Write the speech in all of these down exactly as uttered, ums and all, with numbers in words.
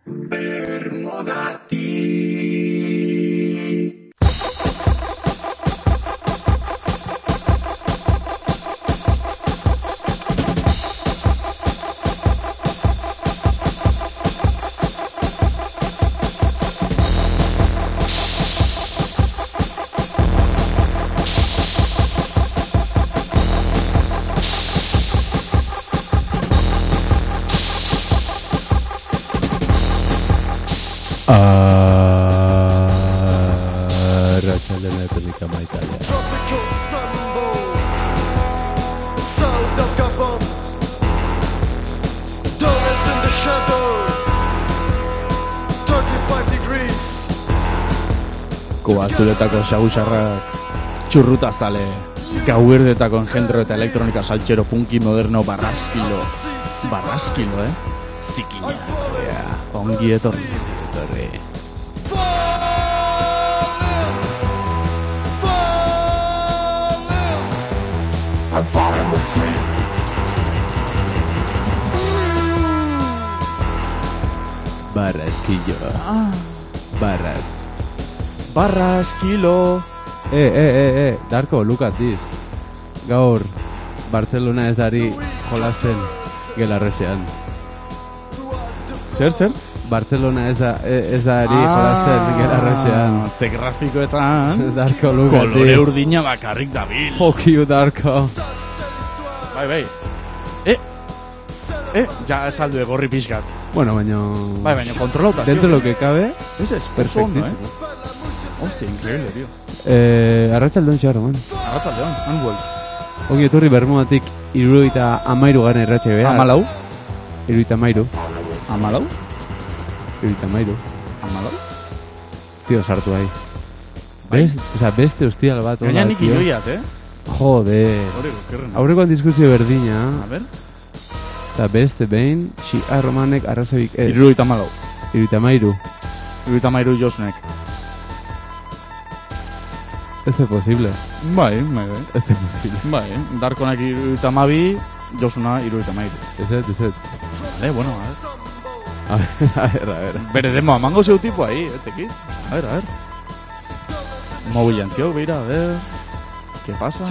Bermodati. Arratsaldean etorrika maitalia. Tropical stumble, sound of Gabon. Dollars in the shadow, thirty-five degrees. Koazuletako xagusarrak, txurruta zale, gauerdetako engendro eta elektronika saltxero punki moderno barraskilo. Barraskilo, eh? Zikina. Yeah. Ongi etorri. Etorri. I'm falling asleep. Barraskillo. Barras. Barraskilo. Eh, eh, eh, eh, Darko, look at this. Gaur, Barcelona ez dari jolasten gelarresean. Zer, zer? Barcelona ez da, ez dari jolasten gelarresean. Ze grafikoetan Darko, look at kolore this. urdina bakarrik dabil. Fuck you, Darko. Bai, bai. Eh, eh, ja esaldu egorri pixkat. Bueno, baino... Bai, baina kontrolauta. Dentro de lo que cabe, Ez ez, perfectísimo. eh? Hostia, increíble, tío. Eh, arratsaldon xarro, man. Arratzaldeon, Manuel. Ongi etorri Bermudatik hirurogeita hamairu garen erratxe behar. Amalau? Hirurogeita hamairu. Amalau? Hirurogeita hamairu. Amalau? Tio, sartu ahi. Bai. Best, o sea, beste hostial bat. Gaina hola, nik tio. iloiat, eh? Jode. Hori, okerren. Aurrekoan diskusio berdina. A ver. Eta beste behin, si arromanek arrazabik ez. Irurogeita amalau. Hirurogeita hamairu. Irurogeita amairu Josnek. Ez da posible. Bai, bai, bai. Ez da posible. Bai, Darkonak irurogeita amabi, Josuna irurogeita amairu. Ez ez, ez ez. Eh, bueno, a ver. A ver, a ver, a ver. Bere demo, amango zeu tipo ahí, ez tekit. A ver, a ver. Movillantzio, beira, a ver. ¿Qué pasa?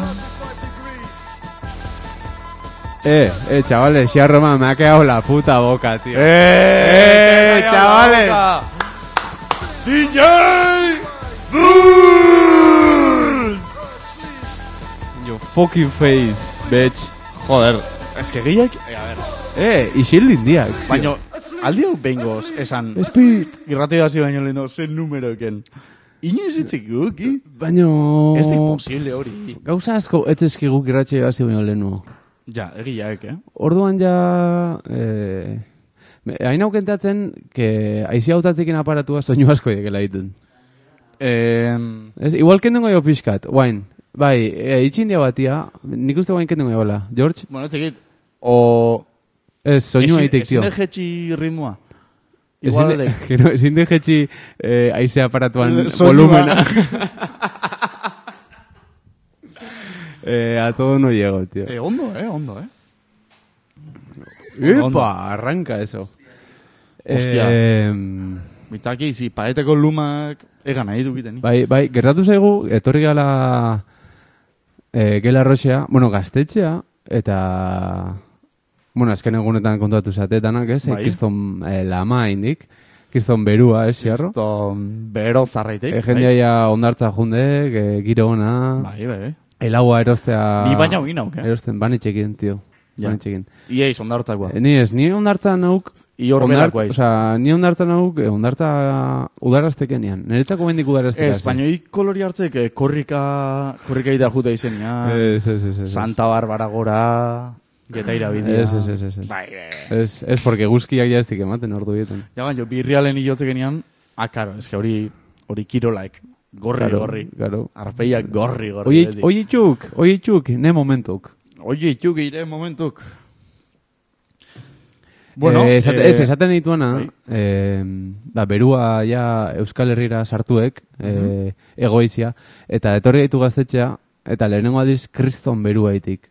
Eh, eh, chavales, si arroma me ha quedado la puta boca, tío. ¡Eh, ¡Eh, chavales! D J Bull! Your fucking face, bitch. Joder, es que gehiak... Eh, a ver, Eh, isil indiak. baino, aldio bengoz esan... Speed. Irratio hasi baino leheno, zen numeroken. Inoiz itzek guki? Baino... Ez da imposible hori. Gauza asko, ez eskiguk irratxe hasi baino lehenu. Ja, egiak, eh? Orduan ja... Eh, hain aukentatzen, que aizi hautatzekin aparatua soinu asko edekela egiten. Eh, Ez, igual kendengo jo pixkat, guain. Bai, e, itxindia batia, nik uste guain kendengo jo, George? bueno, txekit, o... Ez, soinu egiteik, tio. Ezin dejetxi ritmoa. Ezin Igual de- de... Gero, ezin dejetxi eh, aize aparatuan Soinua. volumena. eh, a todo no llego, tío. Eh, ondo, eh, ondo, eh. Epa, ondo. arranca eso. Hostia. Eh, Bitaki, si pareteko lumak egan nahi dukiten. bai, bai, gertatu zaigu, etorri gala eh, gela roxea, bueno, gaztetxea, eta... Bueno, azken egunetan kontatu zatetanak, ez? Bai. Kiston eh, lama indik. Kiston berua, ez, xarro? Esto bero zarraitek. E, jendea ja ondartza jundek, e, giro ona, Bai, bai, bai. elaua erostea... Ni baina hogin nauk, eh? Erosten, banitxekin, tio. Ja. Banitxekin. Ia izan da hortakoa. E, ni ez, ni ondartza nauk... I hor berakoa iz. Osa, ni ondartza nauk, e, ondartza udaraztekenian. Niretzako bendik udarazteka. Ez, baina ik kolori hartzek eh, korrika, korrika ida juta izenia. Ez, ez, ez, ez. Santa Barbara gora, getaira bidea. Ez, ez, ez, ez. ez. Bai, bai. Ez, ez, porque guzkiak jaztik ematen ordu bietan. Ja, baina, birrialen hilotzek genian, ah, karo, ez que hori, hori kirolaek, gorri, Claro, gorri. claro. Arpeiak gorri, gorri. Oie, beti. oie txuk, oie txuk, ne momentuk. Oie, txuk, ire momentuk. Bueno, eh, esate, eh, ez, esaten dituana, bai. eh, ba, berua ja Euskal Herrira sartuek, eh, egoizia, eta etorri gaitu gaztetxea, eta lehenengo aldiz kriston berua itik.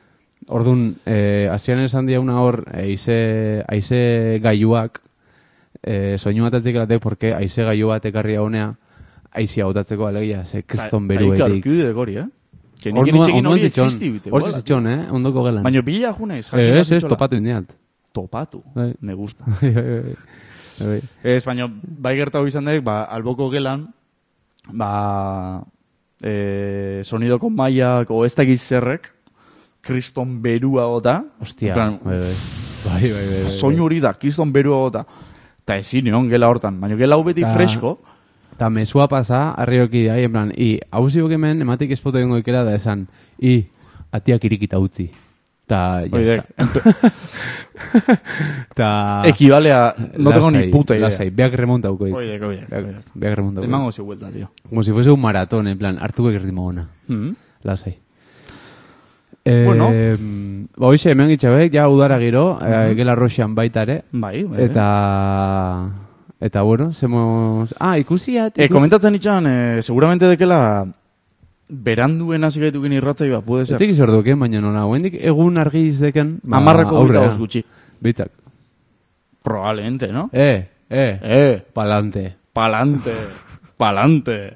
Orduan, eh, asian esan diauna hor, eize, aize gaiuak, e, soinu bat atzik elatek, porque aize gaiu bat ekarri honea, aizia botatzeko alegia, ze kriston beruetik. Taika erkide hori, eh? Que nik nitxekin hori existi bite. Hor zitxon, eh? Ondoko gelan. Baina bila junaiz. Ez, ez, topatu indiat. Topatu, Bai. me gusta. Bai. Ez, baina bai gertatu izan daik, ba, alboko gelan, ba, e, sonidoko maiak o ez dakiz zerrek, kriston berua gota. Ostia, plan, bai, bai. Bai, bai, bai, bai. soinu hori da, kriston berua gota. Ta ezin egon gela hortan, baina gela hau beti Ta- fresko. Ta mesua pasa, arrioki da, en plan, i, hauzi bokemen, ematik espote dengo ikera da esan, i, atiak irikita utzi. Ta, ya Oidek, está. Ta... ekibalea, no tengo ni puta idea. Lasai, beak remontauko. Oidek, oidek, oidek. Beak remontauko. Emango zi vuelta, tío. Como si fuese un maratón, en plan, hartuko erritmo ona. Mm. Lasai. Eh, Bueno. Ba, hoxe, hemen gitxabek, ja udara giro, eh, gela roxean baita ere. Bai, bai. Eta... Eta, bueno, semos... Ah, ikusiat... Eh, komentatzen itxan, eh, seguramente dekela beranduen hasi gaitukin irratzai bat, puede ser. Etik izorduken, baina nola, hoendik egun argiz deken... Ba, Amarrako aurrea. gauz gutxi. Bitak. Probablemente, ¿no? Eh, eh, Eh, palante. palante, palante.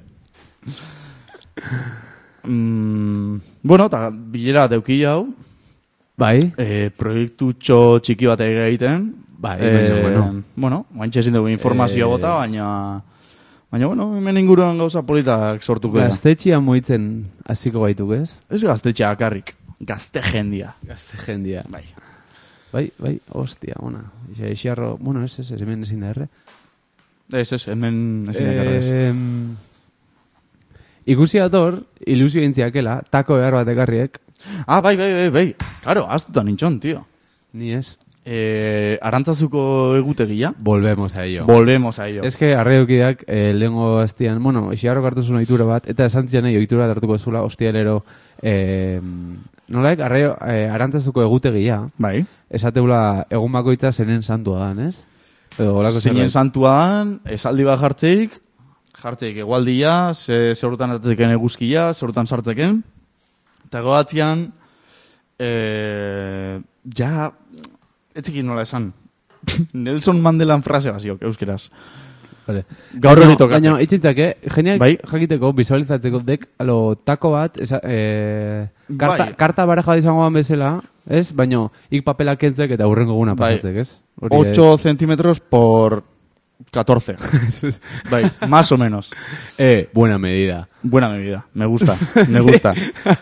mm, bueno, eta bilera deuki hau, Bai, eh, proiektutxo txiki bat egiten. Bai, baina, bueno. Bueno, guantxe ezin dugu informazioa Eh, bota, baina... Baina, bueno, hemen inguruan gauza politak sortuko da. gaztetxia moitzen hasiko baituk, ez? Ez gaztetxea akarrik, gazte jendia. Gazte jendia. Bai. Bai, bai, ostia, ona. Ixa, ixiarro, bueno, ez, ez, ez, hemen ezin da erre. Ez, ez, hemen ezin dakarra ez. Eh, ikusi dator, ilusio intziakela, tako behar bat ekarriek, Ah, bai, bai, bai, bai. Karo, aztuta nintxon, tio. ni ez. Eh, Arantzazuko egutegia. Volvemos a ello. Volvemos a ello. Ez que arreokidak eh, lehengo aztian, bueno, ixiarrok hartu zuen ohitura bat, eta esan zian nahi ohitura hartuko zula, hostialero, eh, nolaik, arreo, eh, arantzazuko egutegia, Bai. esateula egun bakoitza zenen santua dan, ez? Edo, olako Zeinen zerbait. santuan, esaldi bat jartzeik, jartzeik egualdia, ze, zeurutan atzeken eguzkia, zeurutan sartzeken, eta goatzean, eh, ja, etzekin nola esan, Nelson Mandelan frase baziok, euskeraz. Vale. Gaur Baina- hori tokatzen. Baina, itxintzake, geniak Bai. jakiteko, visualizatzeko dek, alo, tako bat, esa, eh, karta, Bai. karta baraja bat izangoan bezala, ez? Baina, ik papelak kentzek eta hurrengo guna Bai. pasatzek, ez? Hori, ocho centímetros por catorce. Bai, más o menos. Eh, buena medida. Buena medida, me gusta, me gusta.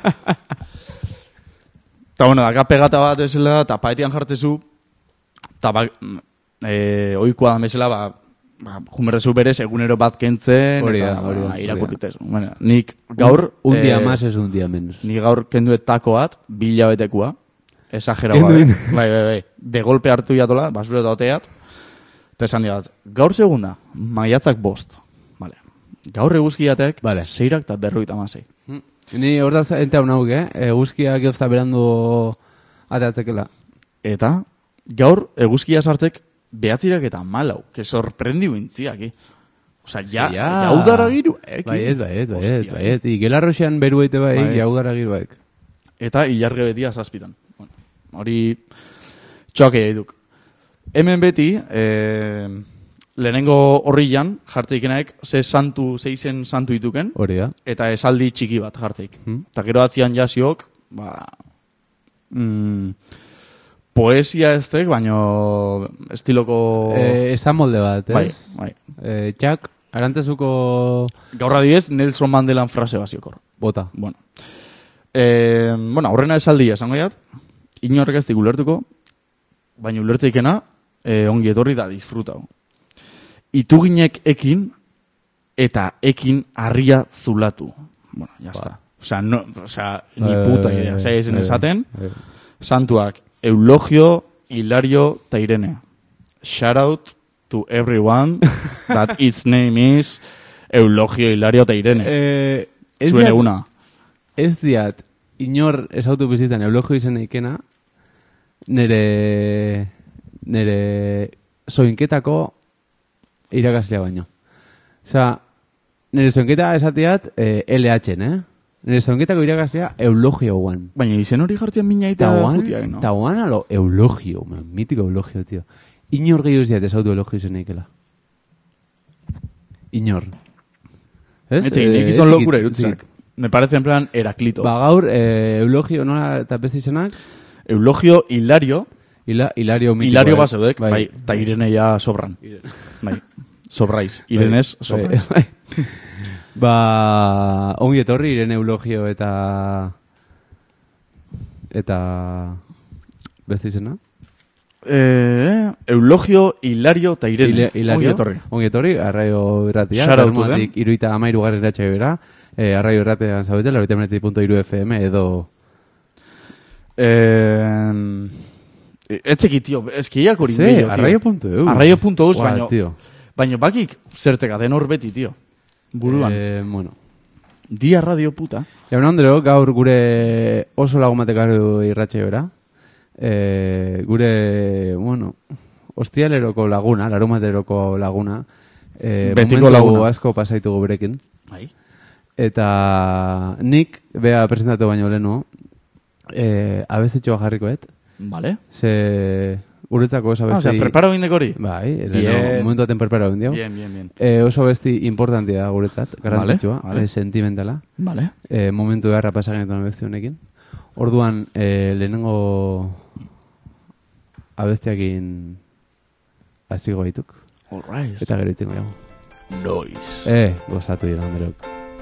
Eta, bueno, daka pegata bat esela, eta paetian jartzezu, eta, ba, e, oikoa da mesela, ba, ba, jumerrezu berez egunero bat kentzen, Hori eta da, hori da, ba, hori irakurritez. Bueno, nik gaur... Un, un día eh, más es un día menos. Ni gaur kenduet tako bat, bila betekua, exagerau Kendu gabe. egin. Bai, bai, bai. De golpe hartu jatola, basura eta oteat, eta esan diat, gaur segunda, maiatzak bost. Vale. Gaur eguzkiatek, Vale. seirak eta berroita amasei. Ni hor da ente hau nauk, eh? Eguzkia gilzta berandu atatzekela. Eta gaur eguzkia sartzek behatzirak eta malau, que sorprendi bintziak, eh? Osa, ja, Ja. jaudara giru, eh? Baiet, baiet, baiet, Hostia, baiet. Igelarroxean beru eite bai, Bai. jaudara giroek. Eta ilarge betia zazpitan. Bueno, hori txoake jaiduk. Hemen beti, eh, lehenengo horrian jartzeikenaek, ze santu, ze izen santu dituken, Hori da. eta esaldi txiki bat jartzeik. Hmm. Eta gero atzian jasiok, ba, mm, poesia ez tek, baino estiloko... Eh, esan molde bat, ez? bai, bai. Eh, txak, arantezuko Gaur adibidez, Nelson Mandelan frase baziokor. bota. Bueno, eh, bueno, aurrena esaldia esango jat, inorrek ez dik ulertuko, baina ulertzeikena, eh, ongi etorri da disfrutau. Ituginek ekin, eta ekin harria zulatu. Bueno, ya está. Osea, no, osea, ni puta idea. Osea, ezen esaten, Eh, santuak, Eulogio, Hilario, eta Irene. Shout out to everyone that its name is Eulogio, Hilario, eta Irene. Eh, ez Zuen diat- eguna. Ez diat, inor esautu bizitan eulogio izen eikena, nere, nere soinketako irakaslea baino. Osea, nere soinketa esatiat eh, L H-en, eh? Nere soinketako irakaslea eulogio guan. Baina izen hori jartzen mina eta Ta guan, jutiak, no? ta guan alo eulogio, man, mitiko eulogio, tío. inor gehiago ziat ez auto elogio zen eikela. Inor. Ez? Etxe, nik izan lokura irutzak. Me parece en plan Heraclito. Ba, gaur, eh, eulogio nola eta beste izenak? Eulogio Hilario. Ila, Hilario mitiko. Hilario eh? baseudek, bai, eta Irene ja sobran. Bai, sobraiz. Irenez, sobraiz. Bai, bai. Ba, ongi etorri, Irene eulogio eta... Eta... Beste izena? Eh, Eulogio, Hilario eta Irene. Hila- Hilario, Ongi etorri. Ongi etorri, arraio irratia. Shout out to Bermudatik iruita amairu garren eratxe bera. Eh, arraio irratean zaudete, laurogeita hemeretzi puntu hiru F M edo... Eh, etzeki, tio, eskiak hori Ze, gehiago, tio. arraio puntu eus. Arraio puntu eus, Ua, baino, tio. baino bakik zerteka den hor beti, tio. Buruan. Eh, bueno. Dia radio puta. Jaun Andreo, gaur gure oso lagumatekaro irratxe bera. Eh, gure, bueno, ostialeroko laguna, larumateroko laguna. Eh, Betiko momentu laguna. asko pasaitugu berekin. Bai. Eta nik, bea presentatu baino lehenu, eh, abestetxoa jarrikoet. Vale. Ze guretzako oso Ah, o sea, abesti... preparo bindek hori? Bai, Bien. lehenu, momentu aten prepara bindio. Bien, bien, bien. Eh, oso abesti importantia da guretzat, garrantzitsua, Vale, vale. eh, sentimentala. Vale. Eh, momentu beharra pasagenetan abesti honekin. Orduan, eh, lehenengo abestiakin hasiko dituk. All right. Eta gero itzengo jago. Noiz. Eh, gozatu dira, Anderok.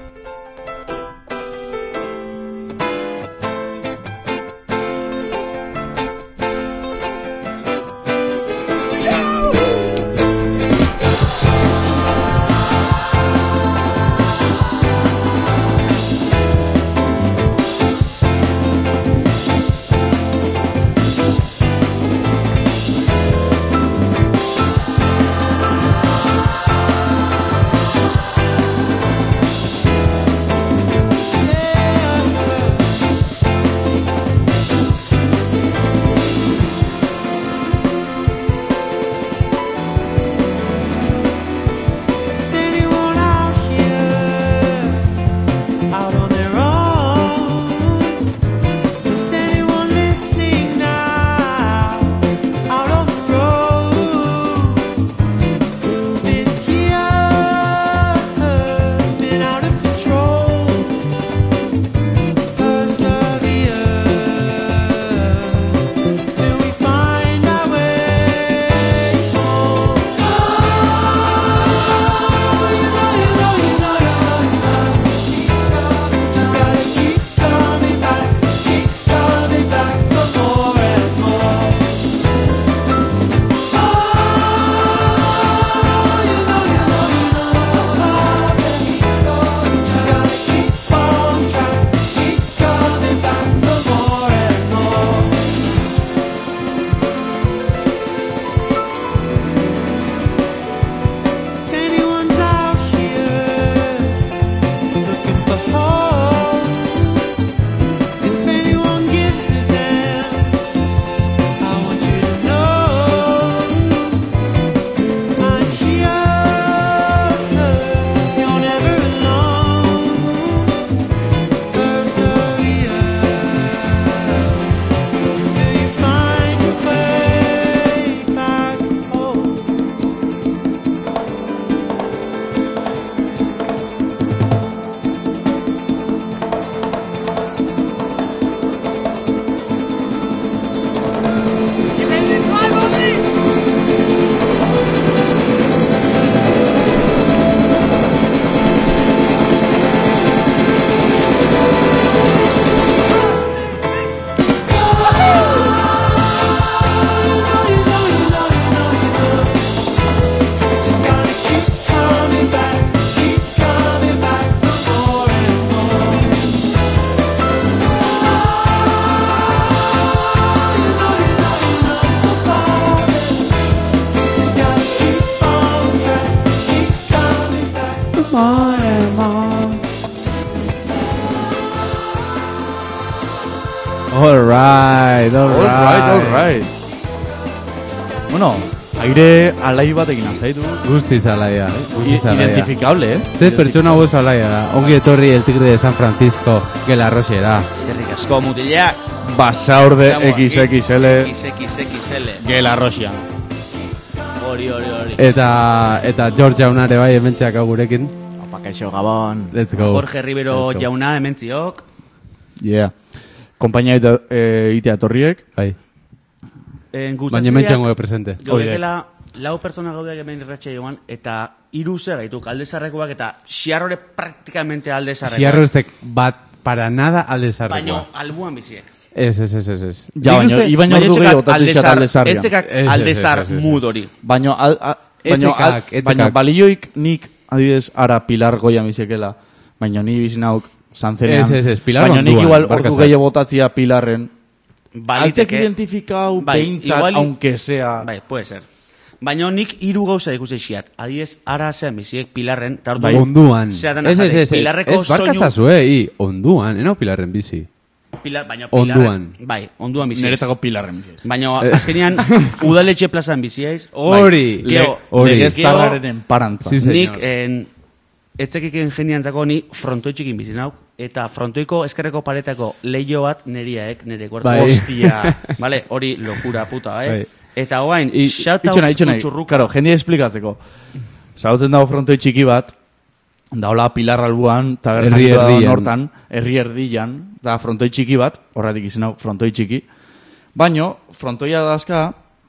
Is anyone out here out on their own? Is anyone listening now out on the road? This year's been out of control. Persevere till we find our way home. Just gotta keep coming back, keep coming back for more and more. Oh, you know, you know, you know, so hard. Just gotta keep on track, keep coming back for more and more. If anyone's out here looking for hope, if anyone gives a damn, I want you to know I'm here. You're never alone. Persevere till you find your way back home. Just gotta keep coming back, keep coming back for more and more. You know, you know, you know, so far. Just gotta keep on track, keep coming back for more and more. All right, all All right, all right. Bueno, aire alai batekin azaitu. Guztiz alaia, guztiz alaia. Identifikable, eh? Zez pertsona goz alaia da. Ongi etorri el tigre de San Francisco, Gela Roxera. Eskerrik asko mutilak. Basaurde Estamos aquí. X X L X X X L. Gela Roxian. Hori, hori, hori. Eta, eta George jaunare bai hementxeak hau gurekin. Opa, kaixo, Gabon. Let's go. Jorge Rivero jauna hementziok. Yeah. Kompainia eta e, itea torriek. Bai. En Baina hementxean gure presente. Gaudekela, lau pertsona gaudeak hemen irratxe joan, eta hiru zer gaituk aldezarrekoak, eta xiarrore praktikamente aldezarrekoak. Xiarroztek bat para nada aldezarrekoa. Baina albuan biziek. Ez, ez, ez, ez, ez. Ja, baina, ibaino ordu gehiago otatizkat aldezarrian. Etzekak Ez, ez, aldezar ez, ez, ez. mood hori. Baina, al, al, baina, al, Etzekak, etzekak. baina balioik nik, adidez, ara Pilar Goia bizekela. Baina ni bizinauk Sanzenean. Ez, ez, ez, Pilar baina nik onduan, igual ordu barkazak. gehiago botatzia Pilarren. Altzek Baliteke. identifikau, Bai, behintzat, igual- aunque sea... Bai, puede ser. Baina nik hiru gauza ikusi xiat. Adiez, ara zean biziek Pilarren, eta ordu Bai. Onduan. Zeatan Ez, ez, ez, Pilarreko ez, barkazazu, eh, i, onduan, eno Pilarren bizi. Pilar, baina Onduan. Pilarren, bai, onduan biziez. Niretako Pilarren biziez. Baina azkenean udaletxe plazan biziez. Hori, Bai. Gero, hori. Legezarraren enparantza. Sí, señor. nik en, etzekiken jeniantzako ni frontoi txikin bizi nauk, eta frontoiko eskerreko paretako leio bat neriaek, nire kuartu. Bai. Hostia, vale, hori lokura puta, eh? Bai. Eta hoain, I- shout Itxo nahi, itxo out nahi. Txurruka. Karo, jendia esplikatzeko. Zautzen dago frontoi txiki bat, daula Pilar albuan, eta Herri erdian. hortan, herri erdian, da frontoi txiki bat, horretik izan hau, frontoi txiki. Baino, frontoia dazka,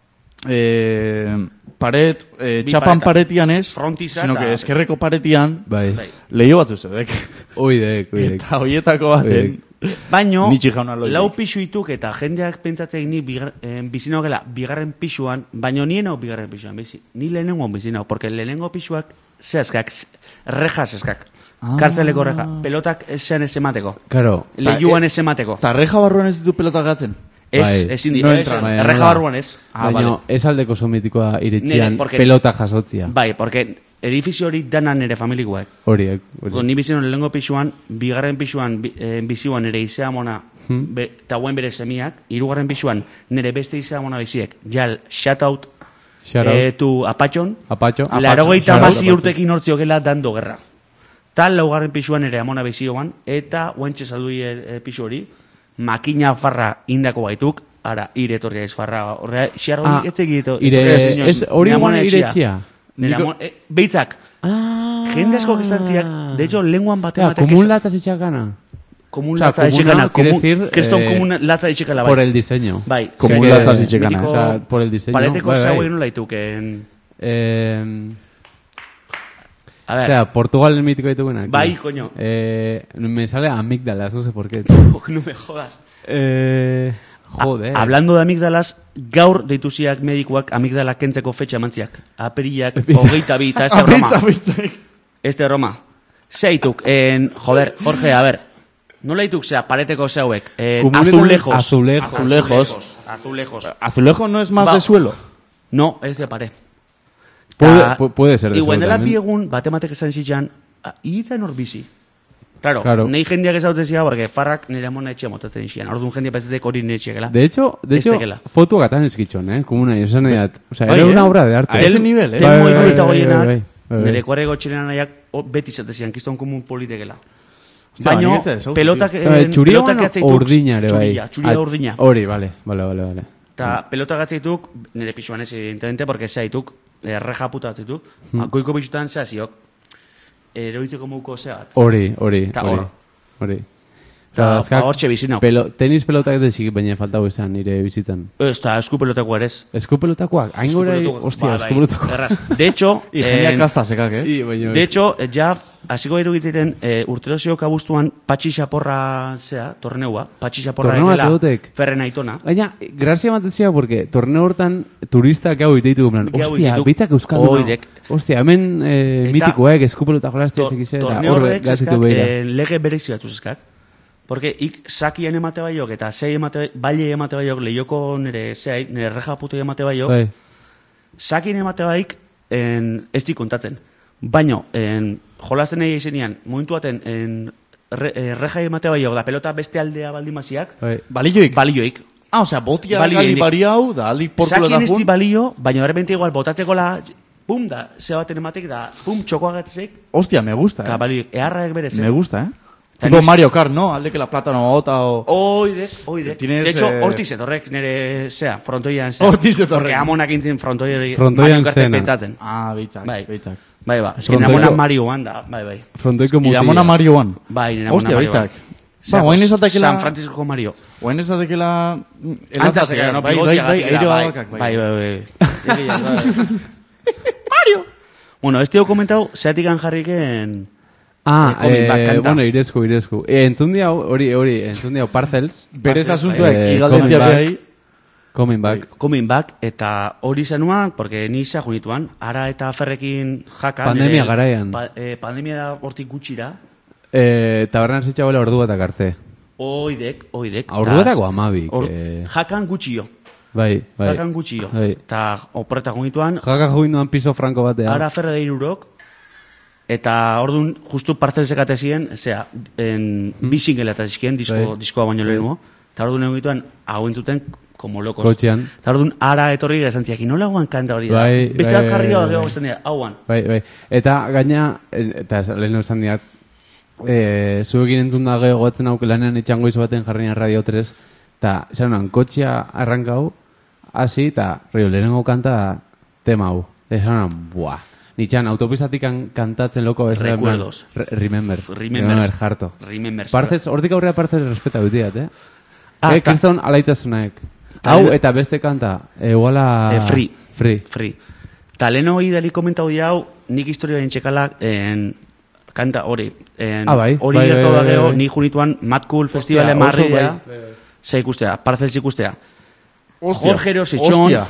e, paret, e, Bi txapan pareta. paretian ez, Frontiza sino eta- que eskerreko paretian, Bai. Bai. leio bat uzedek. Oidek, oidek. Eta hoietako baten, Baino, Nitxi jauna loiek. lau pixu ituk eta jendeak pentsatzen ni bigar, eh, bizinogela bigarren pixuan, baino nien hau bigarren pixuan, bizi. Ni lehenengoan bizinau, porque lehenengo pixuak zehazkak, rejas eskak. Ah. Kartzeleko reja, pelotak esan ez emateko. Karo, Lehiuan ez emateko. eta reja barruan ez ditu pelotak gatzen. Ez, Bai. ezin di, No ez, entra, bai, erreja nola? barruan ez. Ah, baina vale. ez aldeko sometikoa iretxian Nire, porque- pelota jasotzia. Bai, porque edifizio hori dana nire familikoak. Horiek. Orduan, horiek. ni bizino lehenengo pixuan, bigarren pixuan, bi, eh, biziuan nire izea mona, Hmm. be, eta guen bere semiak, hirugarren pixuan nire beste izea mona biziek, jal, shout out, Shout out. eh, tu apatxon, Apatxo. laurogeita shout out, hamazi apatxo. urtekin hortziokela dando gerra. Tal laugarren pixuan ere amona bizioan, eta guentxe zaldui e, e, pixu hori, makina farra indako baituk, ara, ire etorria ez farra, horrea, xiarra Ah, hori etzekito. ire- ez hori guan iretxia. Niko- E, beitzak, Ah. jende asko esantziak, de hecho, lenguan bat Ja, ematek komun latas itxakana. Komun O sea, latza komuna itxekana, quiere komun, decir, kriston eh, komun latza itxekala, bai. Por el diseño. Bai. Komun ze- latza eh, itxekana. mitiko O sea, por el diseño, Pareteko bai, bai. zau egin laituken. Eh, A o ver, sea, Portugal mítico ditugunak. Bai, coño. Eh, me sale amígdalas, no sé por qué. no me jodas. eh, joder. A- hablando de amigdalas, gaur deituziak medikuak amigdala kentzeko fetxa mantziak. Aperiak, hogeita bi, eta este broma. Este broma. Zeituk, en, joder, Jorge, a ver. Nola dituk, zea, pareteko zeuek. En, Komunetan azulejos. azulejos. Azulejos. Azulejos. Azulejo no es más Ba- de suelo. No, ez de pare. Puede- Ta- pu- puede ser de Igual suelo dela también. bi egun, batematek esan zitzan, itzen hor bizi. Claro, Claro. nahi jendeak ez haute zia, porque farrak nire amona etxea motatzen zian. Orduan jendeak petzetek hori nire etxeakela. De hecho, de Ez hecho, tekela. fotuak atan eskitxon, eh? Komuna, esan nahi dat. O sea, Bai, era eh? una obra de arte. A ese nivel, eh? Ten Bai, moi bai, bonita bai, goienak, bai, bai, bai. nire kuarreko txelena nahiak o, beti zatezian, kiston komun politekela. Hostia, Baino, nik ez da ezautu, pelotak, tío. Eh, eh, txuria pelotak bano gatzeituk, urdina ere, bai. txuria, txuria Ah, urdina. Hori, vale, vale, vale, vale. Eta pelota gatzeituk, nire pixuan ez evidentemente, porque zaituk, erreja puta gatzeituk, Hmm. goiko pixutan zaziok, eroitzeko muko zeat. Hori, hori, Ta hori. hor. Hori. Ta, azkak, ba, hortxe bizi nau. Pelo, tenis pelotak desik, baina faltau izan nire bizitzan. Ez, eta esku pelotako ere ez. Esku pelotakoak, hain gora, Eskupelotakoak, hostia, bai, bai, esku pelotakoak. erraz. De hecho, Y jendeak en- kastazekak, eh? I, baina, de hecho, ja, hasiko irugitzeten, e, urteroziok abuztuan patxi xaporra zea, torneua, patxi xaporra Torneua egela, teotek. ferren aitona. Baina, grazia ematetzia, porque torneo hortan turistak hau iteitu, en plan, Gau hostia, ititu. bitzak euskalduna. Oidek. Hostia, hemen eh, Eta- mitikoek, eskupeluta jolaztia To- txekize, eta torneo horre horrek gazitu zeskak, behira. eh, lege berezi batuz eskak. Porque ik sakien emate baiok eta sei emate, baile emate baiok, lehioko nire zei, nire reja putu emate baiok, Bai. sakien emate baik, en, ez di kontatzen. Baino, en, jolazen egin izenean, momentu baten, en, re, eh, reja emate baiok, da pelota beste aldea baldimaziak, Bai. Balioik. balioik. Ah, osea, botia Balio gali indik. bari hau, da aldi porkulo Sakien da ez di jun. balio, baina de repente igual botatzeko la, pum, da, ze baten ematek, da, pum, txokoa gatzeik, Hostia, me gusta, ka eh? balioik, eharraek berez, Me gusta, eh? Tipo Mario Kart, ¿no? Alde que la plátano bota o... Oidek, oidek. Tienes, De hecho, eh, hortiz etorrek nire, zea, frontoian zea. Hortiz etorrek. Porque amonak intzin frontoian Frontoian Mario Kartek zena. pentsatzen. Ah, beitzak, Bai. beitzak. Bai, ba, eski Frontoiko- namona Marioan da, bai, bai. Frontoiko Y la mutila. mona Marioan. Bai, nire namona Hostia, Marioan. beitzak. Ba, guain esatekela... San Francisco Mario. Guain esatekela... Antza zeka, no, bai, bai, bigotia bai, gatikela, aire bai, badakak, bai, bai, bai. Egia, bai. Mario! Bueno, este dokumentau, zeatikan jarriken... Ah, Eh, Coming Back eh, kanta. bueno, irezku, irezku. Eh, entzun diau, hori, hori, entzun diau Parcels, Berez Parcels, asuntuek, eh, igaldentzia coming back. behai... Coming Back. Coming Back, eta hori zenuan, porque ni zea junituan, ara eta ferrekin jaka... Pandemia nire- garaian. Pa, eh, pandemia hortik gutxira, Eh, tabernan zitxagoela ordu batak arte. oidek, oidek. Ordu batako amabik. Or, eh, jakan gutxio, bai, bai. jakan gutxio. Bai. Eta oporreta junituan, Jaka joginduan piso franko batea. ara ferre da irurok, eta orduan justu Parcels ekate ziren, zera, en, bi single eta zizkien, disko, Bai. diskoa baino lehenuo, eta orduan egon gituen, hau entzuten, como locos. Kotxean. Eta orduan, ara etorri esan ziak, nola hauan kanta hori da. Bai, Beste bai, bat jarri bai, hau bai. gero guztien dira, hauan. Bai, bai. Eta gaina, eh, eta ez- lehen esan diat, eh, zuekin entzun da geho gotzen hauk lanean itxango izo baten jarrian Radio tres, eta esan honan, kotxea arrankau, hasi, eta rio, lehenengo kanta tema hau. Esan honan, buah. Nitxan, autopistatik kan- kantatzen loko ez da, en plan, Recuerdos. re- remember. Remembers. jarto. Remembers. Parcels, hortik aurrera Parcels respeta betiat, eh? Ah, eh, ta- kriston alaitasunaek. Ta- Hau, eta beste kanta, eh, iguala... Eh, free. Free. Free. Ta leheno hori dali komentau diau, nik historia bain txekalak, en, kanta hori. En, Ah, bai, hori bai, gertu bai, da bai, gero, bai. ni junituan Mad Cool Festivale oso marria, bai, ze ikustea, Parcels ikustea. Hostia, Jorge Rositxon, hostia.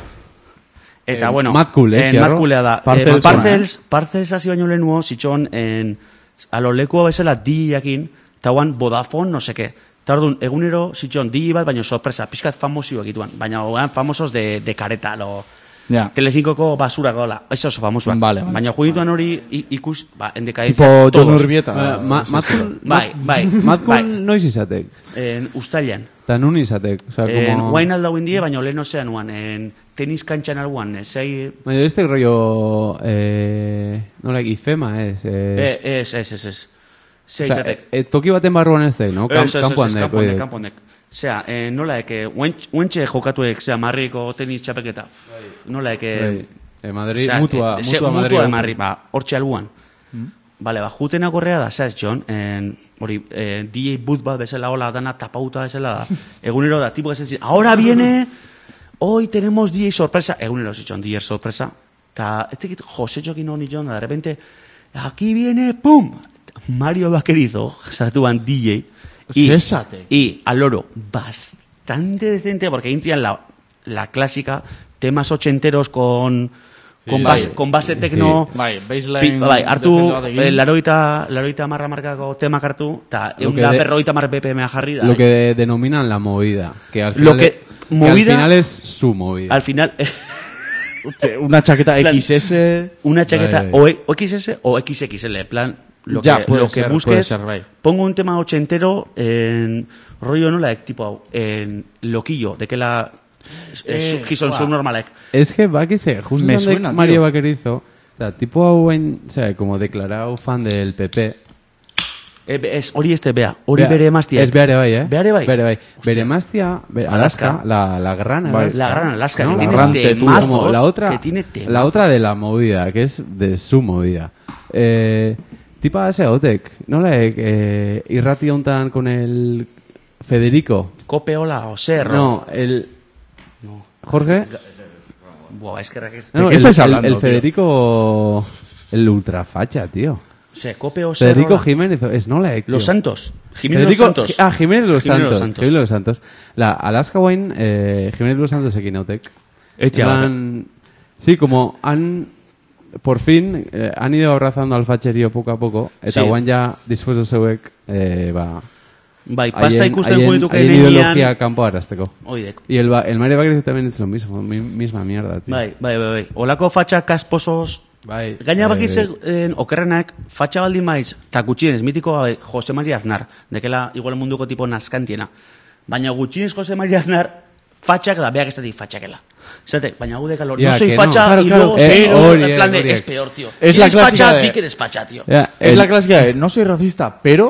eta Eh, bueno, Mad Cool, eh, en Xarro? Mad Coolea da. Parcels, Eh, Parcels, Parcels hasi baino lehenuo, Sitxon, en, a lo lekua bezala D J-akin, eta guan Vodafone, no seke. Eta orduan, egunero, Sitxon, D J bat, baino sorpresa, pixkat famosioak ituan, baina oan famosos de, de kareta, lo... Ja. Telecincoko basura gola, eso oso famosuak. Vale, vale. Baina juguituan hori i- ikus, ba, endekaizia. Tipo Jon todos. Urbieta. Eh, ma, Matkul, Bai, bai, Matkul bai. noiz izatek. En ustailan. Eta nun izatek. O sea, En como... guain aldau indie, baina lehen ozean uan, en tenis kantxan alguan, eh, zei... Baina este rollo... Eh, nola, ifema ez. Eh, Eh, ez, ez, ez, ez. Zei o sea, izatek. eh, toki baten barruan ez dek, no? Kam, Ez, ez, ez, kampuan ez, dek, kampuan dek, oidek. kampuan dek. Zea, eh, nola eke, uentxe jokatuek, zea, marriko tenis txapeketa. Nola eke... Bai. Eh, Madrid, Osea, mutua, eh, ze- mutua Madrid. mutua de Madrid, ba, hortxe albuan. Bale, ba, jutena korrea da, zaz, John, en, hori, eh, D J boot bat bezala, hola, dana tapauta bezala da. Egunero da, tipo que se dice, ahora viene, hoy tenemos D J sorpresa. Egunero, si John, D J sorpresa. Ta, ez tekit, Jose Jokin honi, John, de repente, aquí viene, pum, Mario Vaquerizo, sartuan D J. Y, Zesate. y al loro, bastante decente, porque intzian la, la clásica, temas ochenteros con... Con, bai. base, con base tecno... Bai, baseline Pi- bai, hartu, defendu bat egin. eh, laroita, laroita marra markako temak hartu, eta Lo egun que da de- berroita mar B P M jarri da. Lo eh. que denominan la movida. Que al Lo final, que- que movida- al final es su movida. Al final, Una chaqueta Plan- X S... una chaqueta Bai, o, e- o X S o X X L, en plan, lo Ya, que, puede lo que ser, puede busques, ser, bai. pongo un tema ochentero en rollo, no la tipo hau, en loquillo, de que la... Eh, Eh, gizon buah. subnormalek. Es que va que se, justo Me donde suena, tío. Mario Vaquerizo, o sea, tipo hauen, o sea, como declarado fan del P P. Eh, be- es, hori este, bea, hori Bea- bere emaztiak. Es Beare bai, eh? Beare bai. Beare bai. Bere emaztia, Be- Alaska, Alaska. la, la gran Bai. Alaska. La gran Alaska, ¿no? que tiene Garrante, tú. temazos, Como la otra, que tiene temazos. la otra de la movida, que es de su movida. Eh, tipa ese Otek, ¿no? La eh, irrati hontan con el Federico. Copeola o Cerro. No, el No. Jorge. Buah, es que... es- No, qué el, estáis el- hablando, el tío? Federico, el ultrafacha, tío. O sea, Cope o Cerro. Federico la- Jiménez, es no la Los Santos. Jiménez Federico, Los Santos. Ah, Jiménez de los Jiménez de Santos. los Santos. Jiménez de los Santos. La Alaska Wine, eh, Jiménez de los Santos ekin nautek. Etxe En bat. plan, sí, como han, por fin, eh, han ido abrazando al facherío poco a poco, eta Sí. guan ya, dispuesto zeuek, eh, ba, Bai, pasta haien- ikusten haien- juituko haien enean. ideología campo arazteko. Oidek. Y el, ba- el Mario Vaquerizo también es lo mismo, mi- misma mierda, tío. Bai, bai, bai, bai. Olako fatxa kasposos... Bai. Gaina eh, bakitze en, okerrenak, fatxa baldin maiz, eta gutxienez, mitiko gabe, Jose Maria Aznar, dekela igual munduko tipo nazkantiena. Baina gutxienez Jose Maria Aznar, fatxak da, beak ez datik fatxakela. Zate, baina gu dekalo, Ya, no soy que no. facha, Claro, y claro. luego Eh, cero, hori, en plan de, hori. es peor, tío. Es Si la eres clásica facha, de- di que eres facha, tío. Ya, Es el- la clásica de no soy racista, pero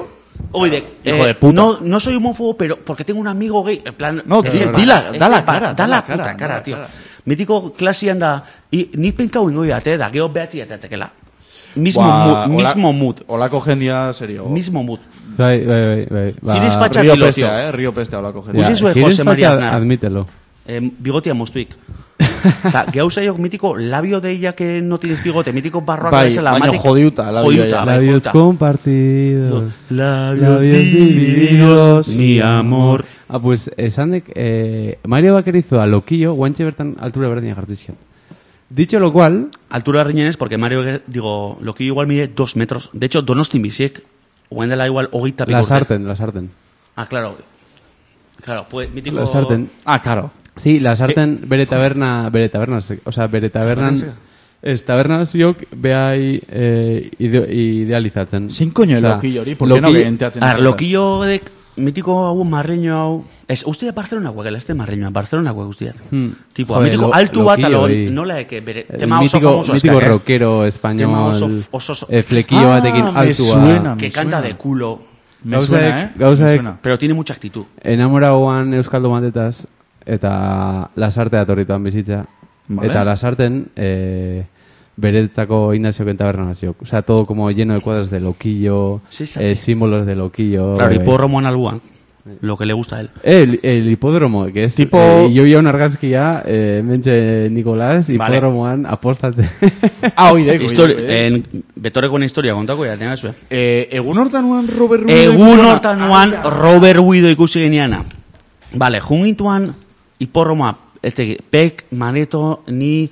Oide, Hijo eh, de puta. No, no soy homófobo, pero porque tengo un amigo gay. En plan, No, ese di- pa- dila- ese da la pa- cara, Da da la la puta cara, cara, da la tío. cara. Mitiko klasian da, i, nik penkau ingo ate, da, geho behatzi atatzekela. Mismo Ba, mood, hola- mismo mood. Olako jendia serio. Mismo mood. Bai, bai, bai, bai. Ba, Ziriz fatxa Río kilo, pestea, tío. eh? Río pestea olako ja, jendia. Usi zuen si eres Jose María facha, Aznar. admítelo. Eh, bigotia moztuik. Ta, gehauzaiok mitiko labio de ella que no tienes bigote, mitiko barroak Bai, bezala, baina matik- jodiuta, labio jodiuta, ella. bai, Labios jodiuta. compartidos. Labios divididos, mi amor. Ah, pues, esandek, eh, Mario Bakerizo a Loquillo, guantxe bertan altura berdina jartu zizkion. Dicho lo cual, Altura riñenes, porque Mario, digo, lo que igual mide dos metros. De hecho, Donostin biziek, oen dela igual hogeita pico la urte. sarten, la sarten. Ah, claro. Claro, pues, mítico... La sarten. Ah, claro. Sí, la sarten bere taberna, bere taberna, o sea, bere tabernan, ez tabernaziok behai eh, ide, idealizatzen. Zein koño Osea, Loquillo hori? Por qué no Loquillo- gehenteatzen? Ar, lokillo dek, mitiko hau marreño hau... Ez, usteak Barcelonako, gela, ez de marreñoa, Barcelonako guztiak. Hmm. Tipo, Joder, mitiko lo- altu bat, Loquillo alo, hori. nola eke, bere, El tema oso mítico, famoso mítico eskak, eh? rockero Tema español, oso, oso, oso- eh, flequillo Ah, batekin me altua. suena. que me canta suena. de culo, Me Gauzaek- suena, eh? gauzaek- Me suena. pero tiene mucha actitud. Enamorauan euskaldu batetaz, eta lasarte datorrituan bizitza. Vale. Eta lasarten, eh, beretzako Ignacio taberna naziok. O sea, todo como lleno de cuadros de loquillo, Sí, sí. eh, símbolos de loquillo. Claro, y eh, porro moan albuan, lo que le gusta a él. El, el hipódromo, que es Tipo- eh, yo vi un argazkia, eh, mentxe Nicolás, Vale. hipódromoan apostatzen. Ah, oide, Histori en betorrekoen historia kontako ja tena zuen. Eh, egun hortan nuen Robert Ruiz. Egun hortan nuan Robert Guido ikusi geniana. Vale, jungintuan hiporroma, ez tegit, Pek, Maneto, ni,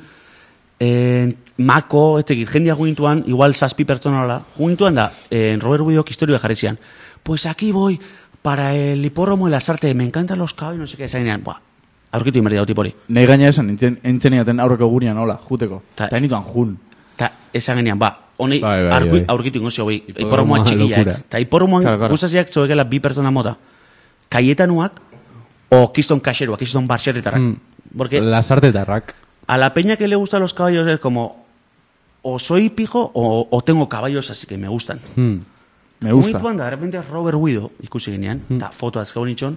eh, Mako, ez tegit, jendia jungintuan, igual zazpi pertsonola, jungintuan da, eh, Robert Guidok historia jarri zian. Pues aquí voy para el hiporromo de las artes, me encantan los caballos, no sé qué, esan buah, aurkitu inberdi dau tipori. Nei gaina esan, entzen- entzeniaten aurreko gunean, hola, juteko. Ta- Ta enituan jun. Ta esan genian, ba, honi Bai, bai, arku- bai. aurkitu ingo zio, bai, Hiporromoa hiporromoa txikiak. locura. Ta hiporromoan Claro, claro. gustaziak zeuekela bi pertsona mota. Kaietanuak, o kiston kaxeruak, kiston barxerritarrak. Mm. Porque Lasarte tarrak. a la peña que le gustan los caballos es como, o soy pijo o, o tengo caballos así que me gustan. Hmm. Me gusta. Unituan da, de repente Robert Guido ikusi ginean, eta foto azkau nitxon,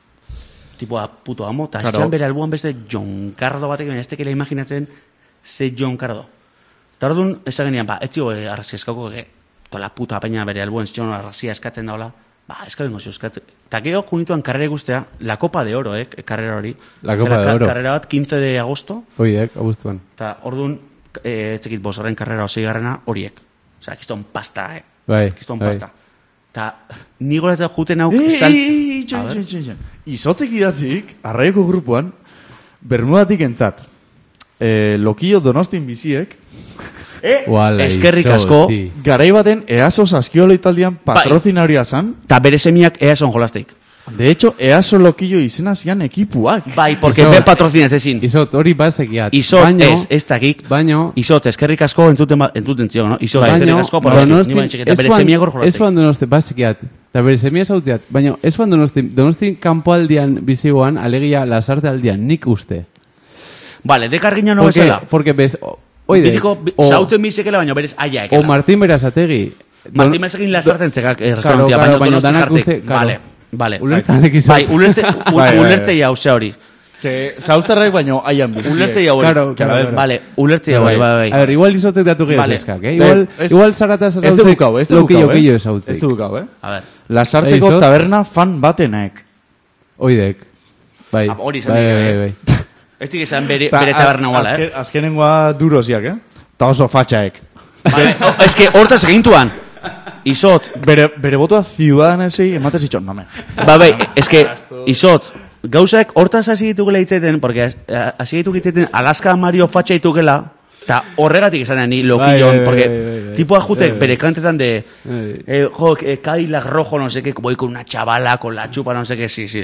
tipua puto amo, eta Claro. claro. bere albuan beste John Cardo batek, baina ez tekela imaginatzen ze John Cardo. Eta orduan, esan genian, ba, etxio eh, arrazia eskauko, ge, tola puta peña bere albuen zion arrazia eskatzen daula, ba, eskau ingo zio eskatzen. Eta geho, junituan karrera ikustea, la Copa de Oro, eh, karrera hori. La Copa de Ka- Oro. Karrera bat, quince de agosto, Oidek, abuztuan. eta orduan, eh, etxekit bosgarren karrera oseigarrena horiek. Osea, kiston pasta, eh. Bai, Kiston bai. pasta. Eta ni goratzen juten hau... Ei, sal- ei, ei, itxoin, A ver. itxoin, itxoin, itxoin. Izotzek idatzik, arraieko grupuan, Bermudatik entzat, eh, Lokillo Donostin biziek, Eh, Uala, eskerrik izo, asko, ti. garai baten EASO saskiola italdian Bai. patrozinaria zan. eta bere semiak ea son jolasteik. De hecho, EASO Lokillo izena zian ekipuak. Bai, porque Izot. be patrozinez ezin. Izot, hori bazekiat. Izot, Baino- ez, ez dakik. Baino, Izot, eskerrik asko entzuten, ba, entzuten zion, no? Izot, eskerrik baino, asko, por donosti, ni eta ez bere joan- semiak hor ez jolasteik. joan donosti bazekiat. Eta bere semia zautziat. Baina, ez joan donosti, donosti kanpoaldian bizigoan, alegia lasarte aldian, nik uste. Vale, dekar ginen no Porque, bezala. porque bez, o- oide, Bitiko, bi- o, zautzen bizekela, baina berez aia o ekela. Martín Berazategi. Martin Merzekin lasarten zekak eh, Claro, restaurantia, claro, baina baina donosti danak jartek. uste- claro. Vale, vale. Ulertzen alek Bai, izan. ulertze, Bai, bai, ulertze bai. jau ze hori. Que zauztarrek baino aian biziek. Ulertze jau hori. Claro, claro, claro. Vale, ulertze jau hori, bai, A ver, bai. igual izotek datu gehiago Vale. eskak, eh? Bai, Igual, ez- igual zarata Ez zarautzek du dukau, ez du lokillo dukau, gehiago eh? esautzek. Ez du dukau, eh? A ver. Lasarteko Izot. taberna fan batenek. Oidek. Bai, Ah, hori izan bai, dik, bai, eh? bai. Ez dik esan bere, Ta- bere taberna guala, azken- eh? Azkenengoa durosiak, eh? Ta oso fatxaek. Vale, o, es que hortaz egintuan. Izot, Bere, bere botoa ciudadanesei ematen zitxon, nome. ba, bai, es que, izot, gauzak hortaz hasi ditukela hitzeten, porque eh, hasi dituk hitzeten Alaska Mario fatxa ditukela, eta horregatik esanean ni Bai, lokillon, bai, bai, porque bai, bai. tipua jutek Bai. bere kantetan de, Bai. eh, jo, eh, Cadillac rojo, no sé qué, voy con una chavala, con la chupa, no sé qué, sí, sí.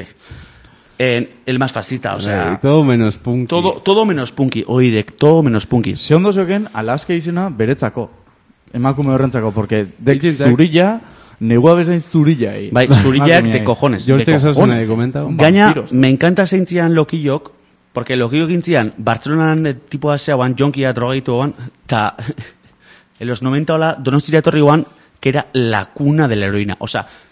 Eh, el más fascista, o Bai, sea, todo menos punky. todo, todo menos punky, oidek, todo menos punky. Ze ondo zeuken Alaska izena beretzako. Emakume horrentzako, porque dek Gehienak- zurilla, negua bezain zurilla. eh. Bai, zurillak Emakumeak. de cojones. George de Exosen cojones. nahi komentau. Son Gaina, vampiros. me encanta zeintzian lokillok, porque lokillok gintzian, Bartzelonan eh, tipo aseaban, jonkia drogaitu oan, eta en los noventa hola, Donostira etorri oan, que era la cuna de la heroína. O sea,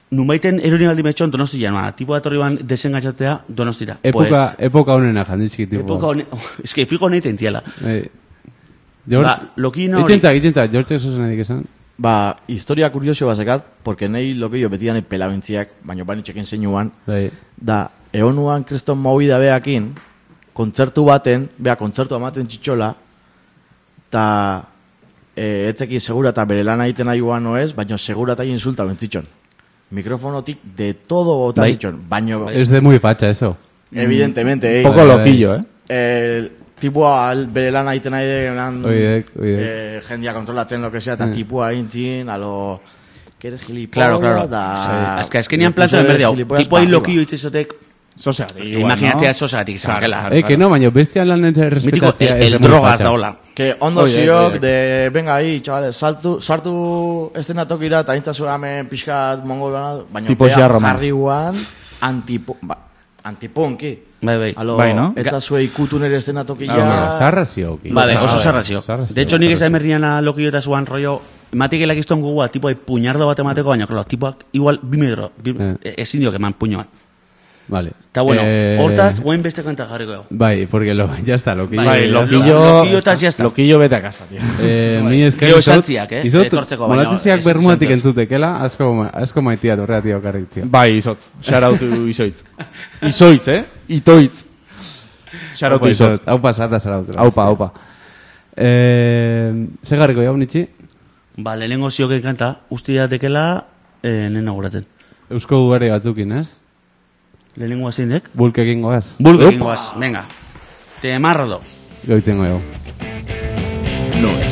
numaiten erori baldi metxon Donostian, ma, tipo bat horri ban desengatxatzea Donostira. Epoka, epoka honena janditzik tipo. Epoka honen, ez que fijo honeiten tiela. Eh, George, Ba, lokino hori- itxentzak, itxentzak, George eso zen edik esan. Ba, historia kuriosio basekat, porque nahi lokillo betidan pelabintziak, baina banitxekin zeinuan, Bai. da, eonuan kriston movida beakin, kontzertu baten, bea, kontzertu amaten txitxola, eta e, etzeki segura eta bere lan egiten aiguan noez, baina segura eta insulta bentzitxon. Mikrofonotik de todo bota Bai. zitxon, baina Es de muy facha eso. evidentemente, eh, Poco Bai, loquillo, eh? el tipua al- bere lan egiten nahi denan Oidek, oidek. eh, jendia kontrolatzen lo que sea, eta Mm. tipua egin a lo que eres gilipollas, Claro, claro. da... Ez que azkenian planta berdi hau. Tipo hain lokillo itzezotek, Zosea, imaginatzea sosagatik izan gela. Eh, que no, baina bestian lan Mitiko, respetatzea el, es de el muy drogaz facha. da hola. Que ondo Oidek, ziok, oidek. de, venga ahí, chavales, saltu, sartu estenatokira, eta intzazu hemen pixkat mongol bana, baina Tipo bea xarroman. jarri guan, antipu, ba, antipunki. Bai, bai. Alo, Bai, no? etzazue ikutu nere estenatokila. Ah, Zarra zioki. Vale, Ah, oso bai, sarrazio. zarra zio, De hecho, nik zarra ez zio. emerriana lokillo eta zuan rollo, ematik elakizton gugua, tipo, puñardo bat emateko, baina, claro, tipoak igual bi metro, bi, Eh. ezin diok eman puño bat. Vale. Eta bueno, Eh, hortaz, guain beste kanta jarriko dugu. Bai, porque lo, ya está, lo que Bai, lo- loquillo... loquillo eta ya está. Loquillo bete a casa, tío. Eh, mi esker Gero izot- esantziak, eh? izot, Etortzeko, baina molatiziak ez- bermuatik esantziak. entzutekela, asko, ma- asko maitia dorrea tio karrik, tio. Bai, izotz. Shout out to Izoitz. Izoitz, eh? Itoitz. Shout out to Aupa, Izotz. izot, Aupa, zata zara otra. Aupa, aupa. Eh, segarriko jau nitxi, Ba, lehenengo zioken kanta, usti datekela, eh, nena guratzen. eusko ugari batzukin, ez? Lehenengo zeindek? Bulkekin goaz. Bulgekin goaz, venga. Te marrodo. Goitzen goio. No es.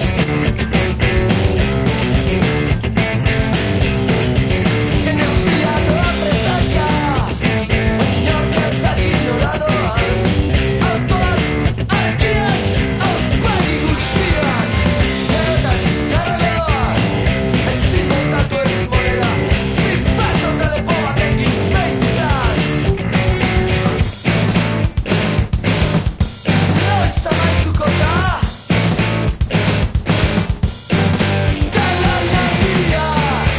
Jende guztia doa presaka, inork ez dakit nora doan. Autoak, argiak, aurpegi guztiak, gero eta zizkarra doaz. Ezin montatu erritmonera, tripazo telepo batekin behintzat. Noiz amaituko da, dela nagia.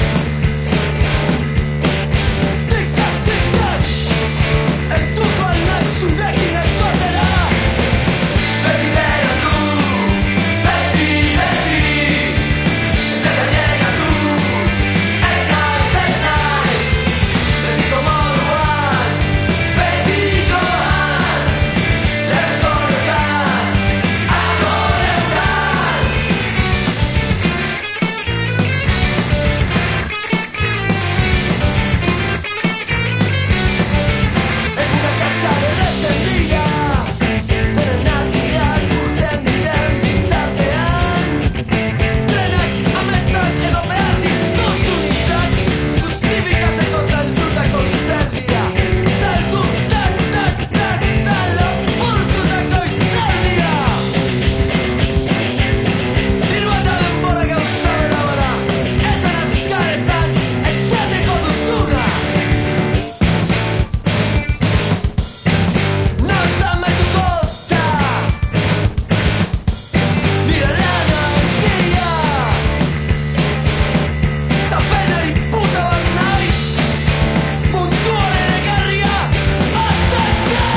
Tic-tac, tic-tac, entuko alnaiz zurekin elkortera. Beti bero du, beti, beti, ez da llegatu, ez naiz, ez naiz. Betiko moduan, betikoan, asko neukan, asko neukan. Egunak azkaren etzen dira, denen argiak urten diren bitartean. Trenak, ametzak edo behar dituzun hitzak, justifikatzeko zaldutako izerdia. Zaldu, ta, ta, ta, ta, lapurtutako izerdia. Dirua eta denbora gauza bera bada, esan azkar esan, esateko duzuna. Noiz amaituko da nire lana handia. Ta penari puta bat naiz, munduaren egarria azatzen.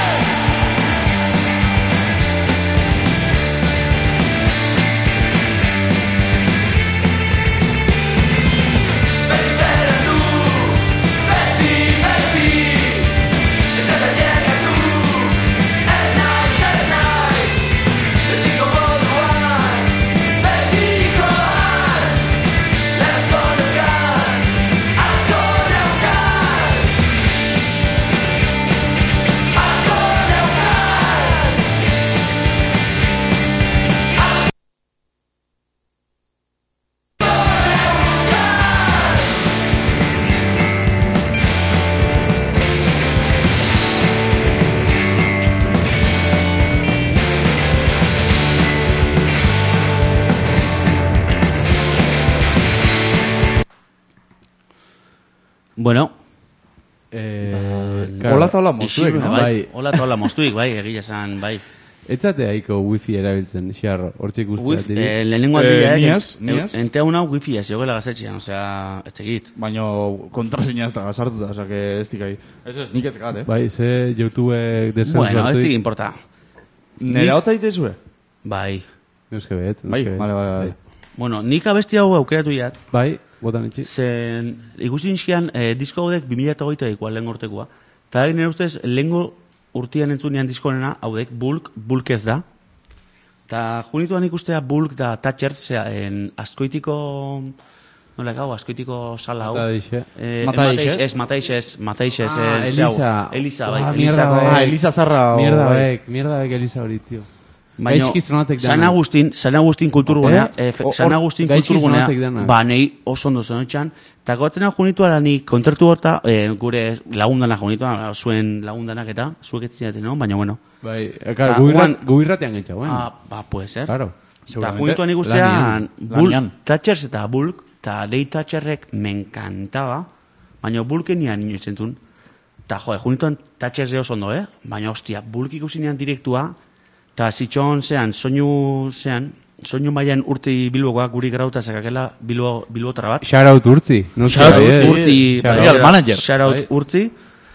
Beti bera du, beti, beti, ez da llegatu, ez naiz, ez naiz. Betiko moduan, betikoan, asko neukan, asko neukan. Asko neukan. Bueno, Eh, Hola eta hola moztuek, isilune, no? bai. Bai. Hola eta hola moztuik, bai, egia esan, bai. Etzate haiko wifi erabiltzen, xarro, hortzik guztia. Wifi, diri. eh, lehenengo Eh, aldia, ni ez, ni ez. ente una wifi ez, jogela gaztetxean, osea, etzegit. Baina kontraseina ez da sartuta, osea, que ez dikai. Ez ez, nik ez gat, eh? Bai, ze YouTube desentzu Bueno, ez hartu dik dit. importa. Nera hota ditezue? Bai. Euske bet, Bai, euske bet. vale, vale, vale. Bueno, nik abesti hau aukeratu jat, Bai, botan itxi. zen ikusi nixean eh, disko haudek bi mila hogeita ikoa lehen urtekoa. Eta nire ustez, lehengo urtian entzunean diskonena haudek bulk, bulk ez da. Eta junituan ikustea bulk da Thatcher, zera, en askoitiko... Nola gau, askoitiko sala hau. Mataixe. Eh, Mataixe? Mataixe, ez, Mataixe, ez, Mataixe, ez, Ah, ez, Elisa. zau. Elisa, bai, Ah, Elisa. mierda, bai. Ah, Elisa Zarra. Mierda bai. bek, mierda bek Elisa hori, tio. Baina, Gaizki zonatek San dana. Agustin, San Agustin kulturgunea, Eh? eh, fe- Hor- San Agustin gaizki kulturgunea, zonatek dana. ba, nahi oso ondo zenotxan, eta gotzen hau junituara ni kontzertu horta, eh, gure lagundana junituan, zuen lagundanak eta, zuek ez zinaten, no? Baina, bueno. Bai, Ta, ekar, guan- gubirratean gentxa, bueno. Ah, ba, puede ser. Claro. Eta Seguramente. junituan ikustean, Lanian. Bulk, Lanian. Thatchers eta Bulk, eta Dei Thatcherrek me encantaba, baina Bulken nian inoiz entzun. Eta jo, junituan Thatchers oso ondo, eh? Baina, ostia, Bulk ikusi nian direktua, eta zitxon zean, soinu zean, soinu mailan urti bilbokoak guri grauta zakakela bilbo, bilbotara bat. Shoutout urtzi. No Shoutout bai, eh? urtzi, Shoutout. bai, al manager. Shoutout Bai. urtzi,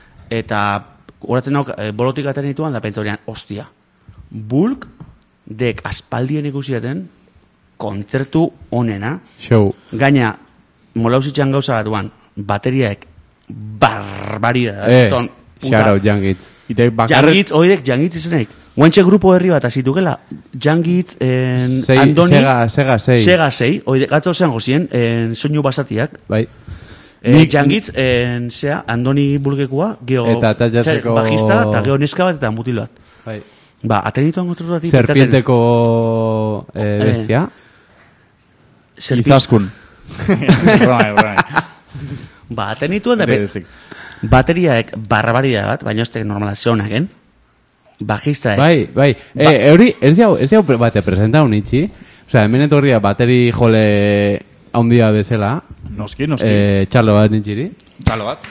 eta horatzen nauk, e, bolotik aten dituan, da pentsa horian, ostia, Bulk, dek aspaldien ikusiaten, kontzertu onena, Show. gaina, molauzitzen gauza bat duan, bateriaek, barbaria, Eh, kriston, puta. shoutout Jangitz. Ite bakarrik... Jangitz, oidek, Jangitz izenek. Guantxe grupo herri bat azitukela. Jangitz, en, Sei, Andoni, Sega, Sega sei. Sega sei, oidek, gatzo zean gozien, en, soinu basatiak. Bai. Eh, Jangitz, en, zea, Andoni Bulgekua, geho, Eta Thatcherseko- bajista, eta geho neska bat, eta mutil bat. Bai. Ba, atenituan kontratu bat. Serpienteko eh, bestia. Izaskun. Bai, bai. Ba, atenituan da, Ez be- ezik. bateriaek barbaria bat, baina ez normala zeonaken. Bajista, Bai, bai. Eh, hori, ez jau, ez jau pre- bate presenta unitxi. Osea, hemen etorria bateri jole haundia bezala. Noski, noski. Eh, txalo bat nintxiri. Talo bat.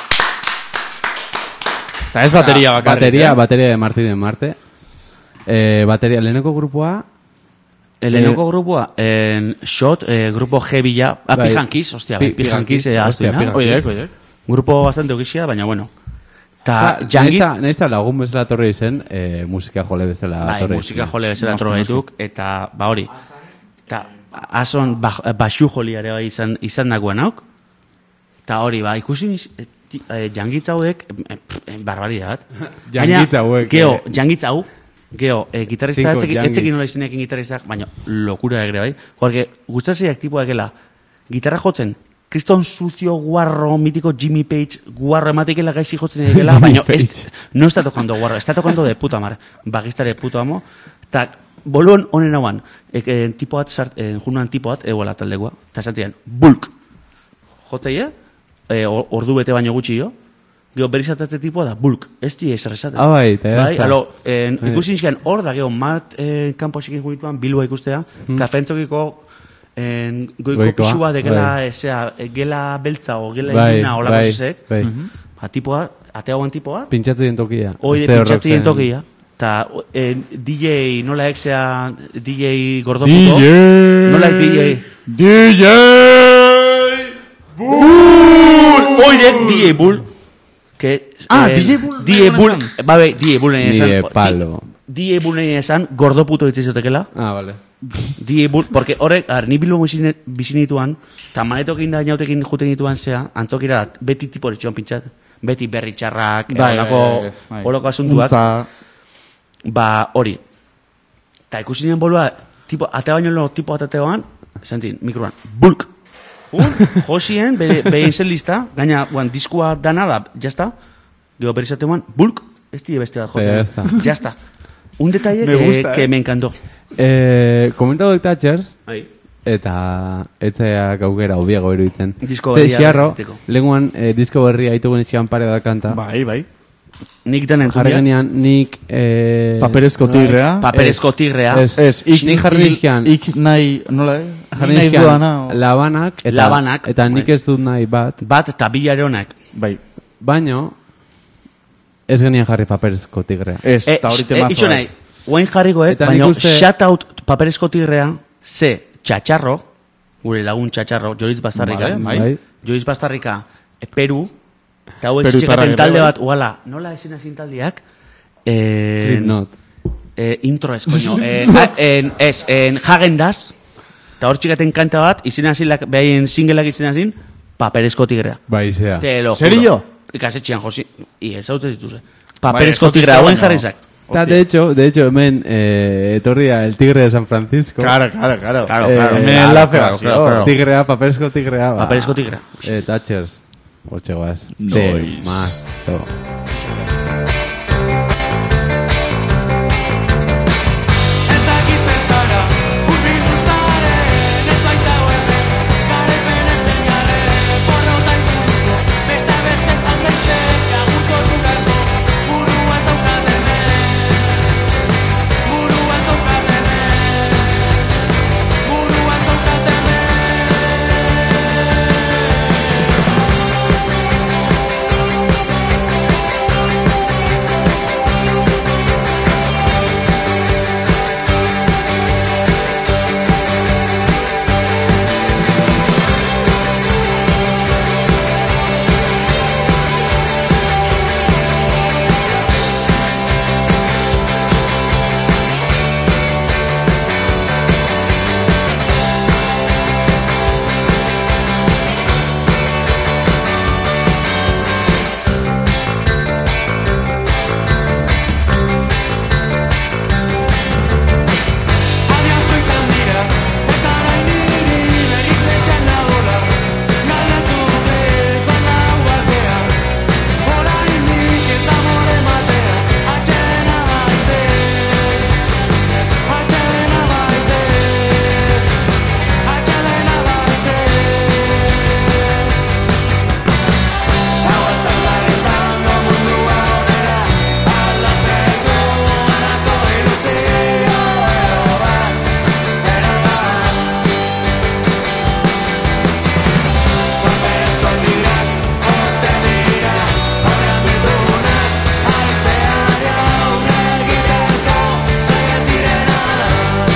Eta ez bateria bakarrik, Bateria, eh? bateria de Marti de Marte. Eh, bateria, leheneko grupua. Elenoko grupua, en, shot, eh, grupo heavy-a, ah, Bai. pijankiz, ostia, Pi- bai, pijankiz, Pijankiz, eh, hostia, astuina. Pijankiz. Oidek, oidek. Grupo bastante okixia, baina bueno. Ta, Ta, Jangitz, Naiz da lagun bezala torri izen, eh, musika jole bezala bai, torri musika izen. jole bezala troga dituk, eta, ba hori. Ta, ason, ba, baxu joliare bai izan, izan dagoen hauk. Ta hori, ba, ikusi niz, eh, ti- eh, Jangitz hauek, eh, pff, eh, barbaria bat. Jangitz hauek, Geho, eh. Jangitz hau, geho, eh, gitarrista Cinco etzekin, Jangitz. etzekin nola izenekin gitarristak, baina lokura egre bai. Porque gustatzeiak tipua egela, gitarra jotzen, kriston sucio, guarro, mitiko Jimmy Page, guarro ematikela gaixi jotzen egela, Jimmy baina ez, Page. no está tocando guarro, está tocando de puta mar, bagistare puto amo, eta bolon honen hauan, e, e, tipo bat, sart, e, junuan tipo bat, egoela taldekoa, eta esatzen, bulk, jotzeie, e, or- ordu bete baino gutxi jo, gero berizatatze tipoa da, bulk, ez di ezer esaten. Ah, bai, eta ya Bai, está. alo, en, Bai. ikusi nizkian, hor da, gero, mat eh, kanpo esikin juituan, Bilboa ikustea, Hmm. kafentzokiko en, goiko Goikoa, pisua de gela, bai. esea, e, gela beltza o gela Bai, iluna olako bai, zizek, bai. ba, tipoa, ateagoan tipoa, Pintzatu dien tokia. Oide Este pintxatzen horrek zen. tokia. Eta eh, D J, nola eksea D J gordoputo. D J. Nola D J. D J. Bull! Oide D J Bull. Que, Ah, eh, D J Bull D J nahi Bull. esan. Ba, be, D J Bull nahi Ni esan. de palo. D J Bull nahi esan, gordoputo ditzizotekela. Ah, vale. D J Bull, porque horrek, ar, ni bilbo bizinituan, eta manetokin da inautekin juten dituan zea, antzokira dat, beti tipo etxon pintxat. Beti berri txarrak, Bai, olako, bai, bai. olako asuntuak. Untza. Ba, hori. Ta ikusi nien bolua, tipo, ate baino lo, tipo atateoan, zentin, mikroan, bulk. Un, josien, bere, bere zen lista, gaina, guan, diskua dana da, jazta, gero bere izateoan, bulk, ez die beste bat Ya jotzen. está. Jazta. Un detalle Me que, gusta, que eh. me encantó. Eh, komentatu dut Thatchers, Ahí. eta etzeak aukera hobiago iruditzen. Disko Ze, berria xiarro, egiteko. lenguan eh, disko berria haitugun etxean pare da kanta. Bai, bai. Nik den Jarri entzun genean nik... Eh, Paperezko tigrea. Paperezko tigrea. Ez, Ez, ik, nik jarri nizkian, Ik nahi, nola, eh? jarri nahi nizkian duana, o- labanak, eta, Labanak, eta nik bai. ez dut nahi bat, Bat eta bilare honak. Bai. baino ez genian jarri paperezko tigrea. Ez, Eh, eta hori eh, temazo. itxo bai. nahi, Oain jarrikoek, Eta baina nik uste- shoutout paperezko tigrea, ze txatxarro, gure lagun txatxarro, Joriz Bastarrika, Vale, bai. Joriz Bastarrika, e, Peru, eta hau Perutarrak etxekaten ere, talde bai. bat, uala, nola ezin ezin taldeak? Eh, Slipknot. eh, intro ez, coño. eh, a- en, ez, en Hagendaz, eta hor txikaten kanta bat, izin azilak, behaien singleak izin azin, paperezko tigrea. Bai, zea. Te lo juro. Serio? Ikasetxean, josi, i ez hau dituzte. Bai, Paperezko eskotik tigrea, hauen baino. jarrizak. Eta, de hecho, de hecho, hemen, eh, etorria el tigre de San Francisco. Claro, claro, claro. Claro, Eh, claro. hemen claro, enlace claro, bat, claro, claro. Tigrea, paperezko tigrea. Ba. Paperezko tigrea. Eh, Thatchers. Hortxe guaz. Noiz. Mazo. Ez dakit zertara, hurbildu zaren, ez baita hemen, garaipen esengarre, porrota inguruko, beste beste izan daiteke, agurko dugarko, burua ez daukat hemen, burua ez daukat hemen, burua ez daukat hemen. Adiasko izan dira, eta nahi niri berriz etxan nagola, galdatu bezan hau batean, orainik ez amore matea, atxena baizet, atxena baizet, atxena baizet. Hau azaldan izango mundua honera, aldatzeko anako ilusio ero bat, ero bat. Paperezko tirak, orte dira, horrean ditunak, haizeari aurre egiteko, legez direnak.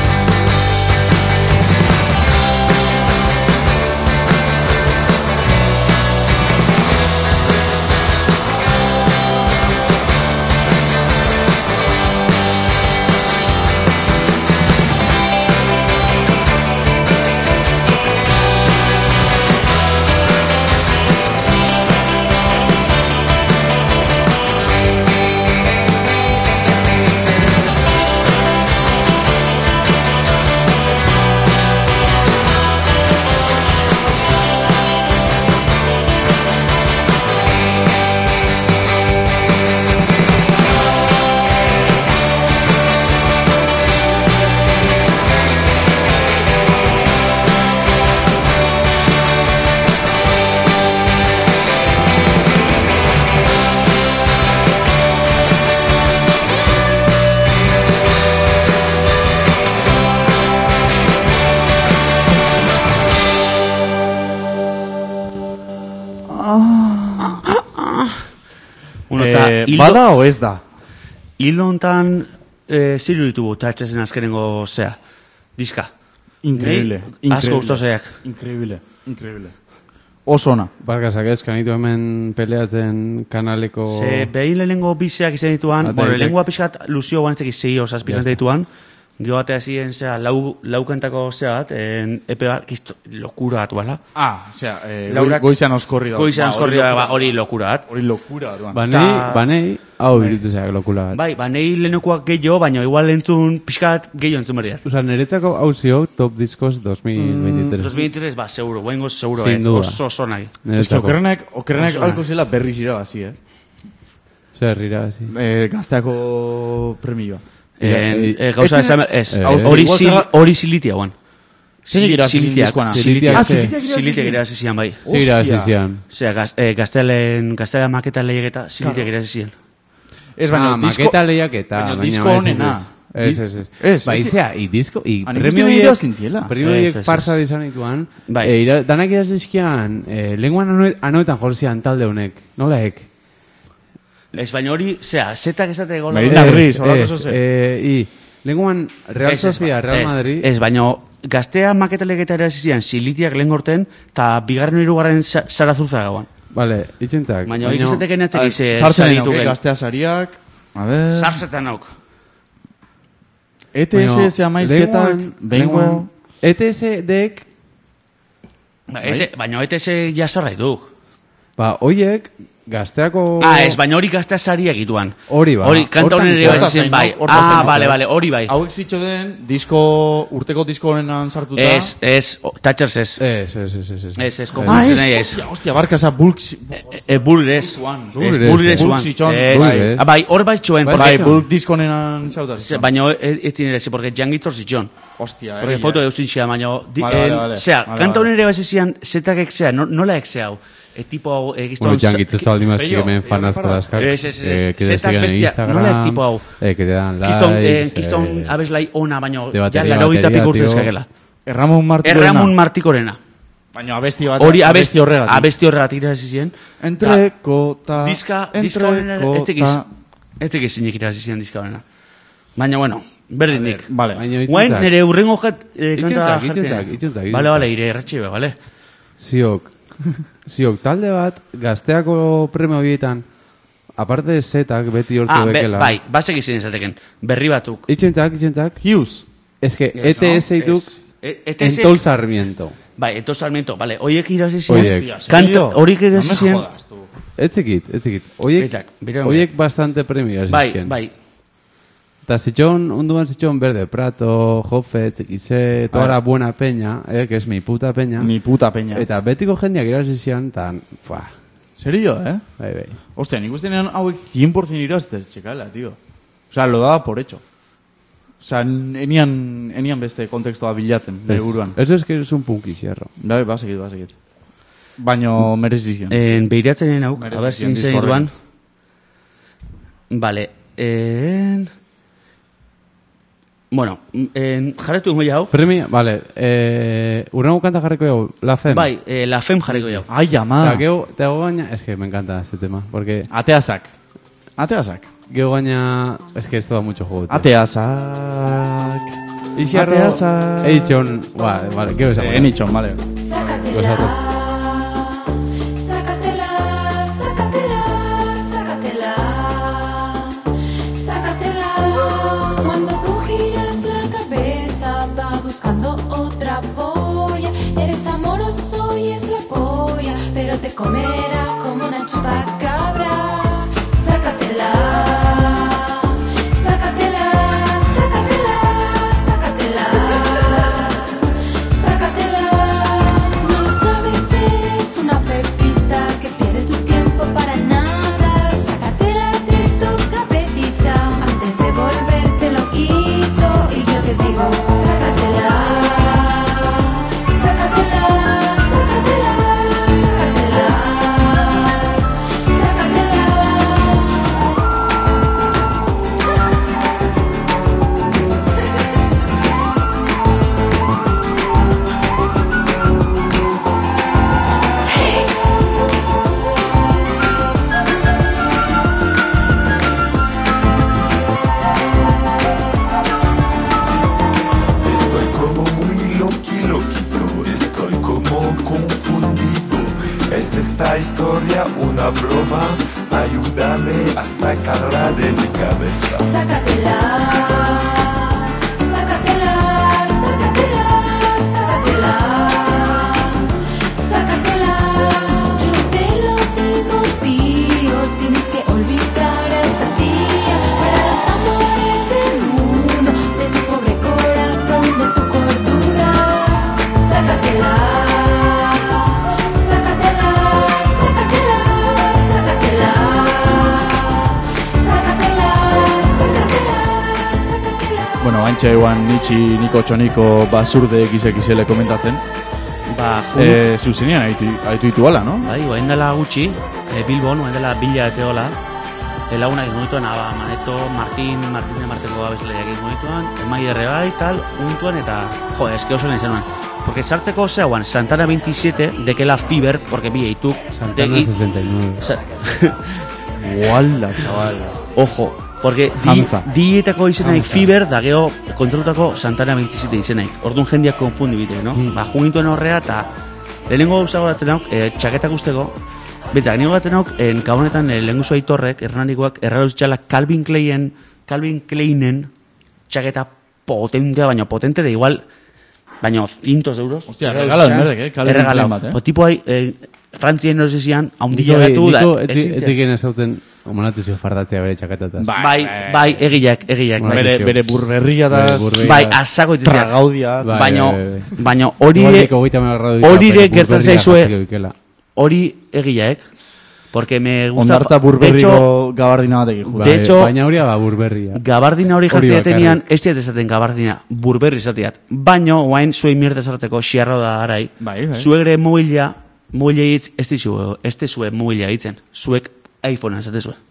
Bueno, eta Eh, hildo- bada o ez da? Hildo hontan eh, ziru ditugu Thatchersen azkenengo zea, diska. Increíble. Nei asko gustau zeak. Increíble. Increíble. Oso ona. Barkazak ez, kanitu hemen peleatzen kanaleko... Ze behin lehenengo biseak izan dituan, Ata bueno, irek- lehenengoa pixkat luzio guantzek izei osazpikan Ya está. dituan, gero batea ziren zea, lau, laukantako zea bat, en, epe bat, kisto, lokura bat, bala? Ah, osea, eh, Laurak- goizan oskorri da. Goizan Ba, eskorri hori da, lokura. ba, hori lokura bat. Hori lokura, duan. Banei, Ta- banei, hau iritu zeak lokula bat. Bai, ba, nahi lehenkoak gehiago, baina igual entzun, pixkat gehiago entzun berdiat. Osa, niretzako hau zio Top Discos dos mil veintitrés. dos mil veintitrés, ba, seguro, guaingo seguro Sin ez, duda. oso oso nahi. Ez que Niretzako. okerrenak, okerrenak Oso ona. alko zela berriz irabazi, eh? Zer, irabazi. Eh, gazteako premioa. En, eh, gauza Ez zen- esan, ez, Eh, hori igual sil- que- hori silitia guan. Zein irabazi zin diskoana? Silitiak, Ah, ze. silitiak irabazi Silitiak zin. irabazi zian, bai. Zer irabazi Hostia. zian. Osea, gaz, eh, gaztelen, gaztela maketa lehiaketa silitiak irabazi zian. Ez baina, Ah, disko... maketa lehiaketa. baina baina disko ez, ez, honena. Ez, ez, ez. Ez, Ba, ez- izea, i disko, i Ah, nik premio uste hiek, irabazten ziela. premio Ez, hiek ez, parsa ez. izan dituan, Bai. e, ira, danak irazizkian, e, lenguan anoetan jorzian talde honek, nolaek? Ez, baina hori, zera, zetak esate gola. Merina Ez, Gris, holako ez, zoze. eh, i, lenguan Real Ez, ez, Sociedad, Real ez, Madrid, Ez, baina gaztea maketalegeta ere zizian, silitiak lehen gorten, eta bigarren hirugarren sa- sara zurza gauan. vale, itxentzak. Baina hori izatek enatzek ize Sartzen saritu nauk, eh, gen. gaztea sariak. A ver... Sartzetan nauk. E T S, ze amaiz zetak, bengo... E T S dek, Ba, ete, baina E T S jasarra du. ba, oiek, gazteako... Ah, ez, baina hori gaztea saria egituan. Hori ba. Hori, kanta Hortan honen ere itxaron. bai zen, bai. Hortan Ah, zain, bale, hortan. bale, hori bai. Hauek zitxo den, disko, urteko disko honenan sartuta. Ez, ez, o- Thatchers ez. Ez, ez, ez, ez. ez. Ez, ez, Ah, konfuntzen ez, nahi ez. hostia, hostia, barkasa, bulk... E, Bulk ez. Bulk Ez, ez, Bulk eh. ez, Bulk Juan. zitxon, Ez. bai. Ah, bai, hor bai txoen. Bai, Bai, zitxon. bulk disko honenan zauta. Ze, baina ez ez zinere, ze, porque jangitzor zitxon. Hostia, Porque egia. foto eusin xea, baina... di- Vale, vale, en- vale. Zea, Vale, kanta vale. honen ere bai zizian, zetak zea, no, nola ekzea hau. E tipo hau, egizton... Bueno, jangitzez baldin mazki Pello, hemen pello, fanazko para. daskak. Ez, ez, ez, eh, que te zetak sigan en bestia, Instagram, nola tipo hau. Eh, que te dan likes. Kiston, eh, kiston eh, abeslai ona, baina de ja, batería, laro gita batería, piku urte tío. eskakela. Erramon Martikorena. Erramun Martikorena. Baina abesti bat, Hori abesti abesti horregatik. Abesti horregatik irazi zien. Entreko ta... Diska, diska honena, ez tekiz, ez tekiz zinek irazi zien diska honena. Baina, bueno, berdindik. Vale. Baina Guain, itxentzak. nire urrengo jet, eh, kanta Itxentzak, jartzen. itxentzak, itxentzak, Bale, itxentzak. bale, ire erratxe be, bale? Ziok, ziok, talde bat, gazteako premio bietan, aparte de zetak, beti hortu Ah, be, bekela. bai, basek izin ezateken, berri batzuk. Itxentzak, itxentzak. Hughes. Ez que Yes, E T S no, ituk, ez. E- E T S Entol Sarmiento. Bai, eto Sarmiento, bale, oiek irazi zien. Oiek. Kanta, horik No irazi me zien. jodas, tu. Etzekit, etzekit. Oiek, Beitzak, bira oiek bastante premio Bai, zizkien. bai. Eta zitxon, unduan zitxon Verde Prato, Jofe, txekize, toda la buena peña, eh, que es mi puta peña. Mi puta peña. Eta betiko jendeak irazi zian, tan, fuah, Serio, eh? bai, bai. Hostia, nik ustean hauek cien por ciento iraztez, txekala, tío. O sea, lo daba por hecho. O sea, enian, enian beste kontekstoa bilatzen, nire buruan. Eso es que es un punky xerro. Bai, basegit, basegit. Baino merezizion. En beiratzen nauk, Merezi a ber, zion zin zen diskorren. duan. Vale, en... Bueno, en, jarretu ingo jau. Premia, vale, eh, urrengo kanta jarriko jau, La Fem. Bai, eh, la fem jarriko jau. Ai, ama. Eta geu, te hago gaina, es que me encanta este tema, porque Ateazak. Ateazak. geu gaina, es que esto da mucho juego. tío. Ateazak. Ixarro, Ateazak. eitxon, ba, vale, geu esan. Eh, enitxon, vale. Gozatu. Sácatela, sácatela, sácatela, sácatela. Cuando tú giras la cabeza va buscando otra polla. Eres amoroso y es la polla, pero te comerá como una chupacabra. Sácatela, sácatela, sácatela, sácatela. Sácatela, no lo sabes, eres una pepita que pierde tu tiempo para nada. Sácatela de tu cabecita antes de volverte loquito. Y yo te digo, sácatela, sácatela, sácatela, sácatela, sácatela. Estoy como muy loqui, loquito, estoy como confundido. ¿Es esta historia una broma? Ayúdame a sacarla de mi cabeza. Sácatela, sácatela, sácatela, sácatela, sácatela. Yo te lo digo, tío, tienes que olvidar a esta tía para los amores del mundo, de tu pobre corazón, de tu cordura. Sácatela, sácatela, sácatela, sácatela. Sácatela, sácatela, sácatela. Bueno, antxe eguan nitxi niko txoniko basurde ekizekizele komentatzen. Ba, jun, Eh, zuzenean haitu, haitu ditu ala, no? bai, oain dela gutxi, eh, Bilbon, oain dela bila eteola, elagunak egin dituen, aba, Maneto, Martin, Martin de Marteko abeslariak egin dituen, Emai erre bai, tal, unituen, eta, jo, eske oso nahi zenuen. Porque sartzeko zeuan, Santana veintisiete, dekela Fiber, porque bi eituk, Santana de- i- sesenta y nueve. Sa- Uala, chaval. Ojo, porque Hamza. dietako izenaik Fiber, da geho kontrolutako Santana veintisiete izenaik. Orduan jendeak konfundi bite, no? Mm. Ba, jugintuen horrea, eta lehenengo gauza goratzen hauk, e, txaketak usteko, betzak, nire goratzen hauk, en gabonetan e, lehenguzo aitorrek, Hernandikoak, erraruz txala Calvin Kleinen, Calvin Kleinen, txaketa potentea, baina potente de igual, baina cientos de euros. Hostia, regalo den berdek, eh? Calvin Erregalau. Klein bat, eh? Po tipo hai, eh, Frantzien nosezian, haundila gatu da. Niko, ezin ez zen. ziken ezauten, omanatuzio fardatzea bere txakatataz. Bai, bai, egileak, egileak. Bai. Bai, Bere, bere burberria da, Bere burberria. bai asako itiziak. tragaudia. Bai, Baina, bai, bai. baina hori ere, hori ere gertatzen zaizue, hori egileak. Porque me gusta... Ondartza de hecho, burberriko gabardina batekin juda. de hecho- Baina hori ba burberria. gabardina hori Hori jartzea bakarrik. tenian, ez diat esaten gabardina, burberri esateat. Baino, guain, zuen mierte sartzeko, xiarro da arai. Bai, bai. Zuegre mobila, mobila hitz, ez dizue, ez dizue mobila hitzen. Zuek iPhonea esate zuen.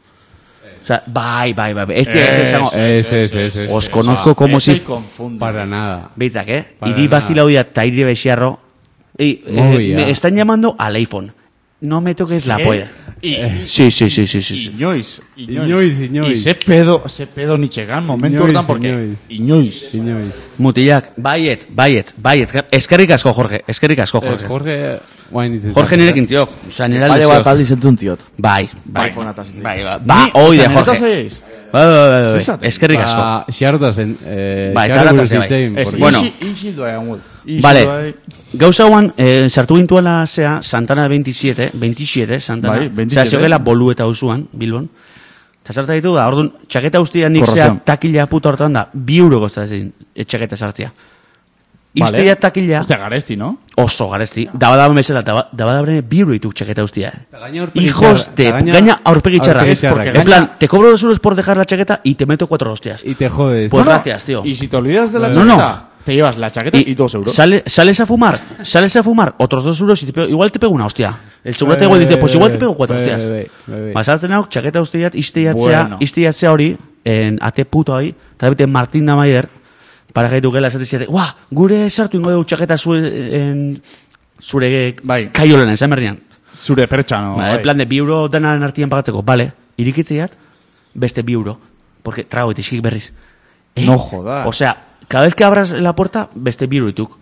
O sea, bai, bai, bai, bai. Ez diat ez esango. Es, es, es, es. Os conozco como Eso si... y confunde. Para nada. Beitzak, eh? Para Iri nada. bazilaudia eta iri bexiarro. Ey, eh, Muy me ya. están llamando al iPhone. No me toques la Sí. polla. Y, Sí, sí, sí, sí, sí. sí. Inoiz, Inoiz, inoiz. Y ze pedo, ze pedo nitxegan, momentu Inoiz, hortan, porque inoiz. inoiz. Inoiz. Mutilak, baietz, baietz, baietz. Eskerrik asko, Jorge. Eskerrik asko, Ez, Jorge. Jorge, guain ditzen. Jorge nirekin ziok. Osa, nire Pare alde bat ziok. aldi zentzun tiot. Bai, bai. iPhone ataz ditu. Bai, bai. Ba, oi de Jorge. Bai, bai, bai, bai. Zesate. Eskerrik asko. Ba, xarta zen. Eh, Bai, xarra tarata buruz ze bai. hitzein, Ez, porque- Bueno. Ixildoa egon gult. Vale, gauza guan, eh, sartu gintuela zea, Santana veintisiete, veintisiete, Santana. Bai, veintisiete. Osea, zeugela bolu eta usuan, Bilbon. Eta sartu ditu da, orduan, txaketa guztia nik zea Korrosión. takila puta hortan da, bi euro goztatzen txaketa sartzea. Vale. Iztea takila, Hostia, garesti, no? oso garesti, dabadaben bezala, daba- dabadaben bi euro dituk txaketa guztia. Eta gaina aurpegi Hijos txarra- de, eta gaina gaina aurpegi txarra. aurpegi txarrak, En eh. plan, te cobro dos euros por dejar la chaqueta y te meto cuatro hostias. Y te jodes. Pues No, no. gracias, tío. Y si te olvidas de la No, chaqueta, no. te llevas la chaqueta y, dos euros. Sale, sales a fumar, sales a fumar otros dos euros y te pego- igual te pego una hostia. El segurate Bai, igual dice, bai, pues igual te bai, pego cuatro bai, hostias. bai, bai, bai. Ba, saltzen hau, txaketa usteat, izteiatzea, Bueno. izteiatzea hori, en ate puto ahí, eta bete Martín Damayer, para gaitu gela esate ziate, guau, gure sartu ingo dugu txaketa zure, en, zure Bai. kaiolena, esan berrian. Zure pertxano. Ba, en plan de bi euro danaren artian pagatzeko, vale, irikitzeiat, beste bi euro, porque trago etixik berriz. Eh, No jodas. O sea, cada vez que abras la puerta, beste bi euro dituk.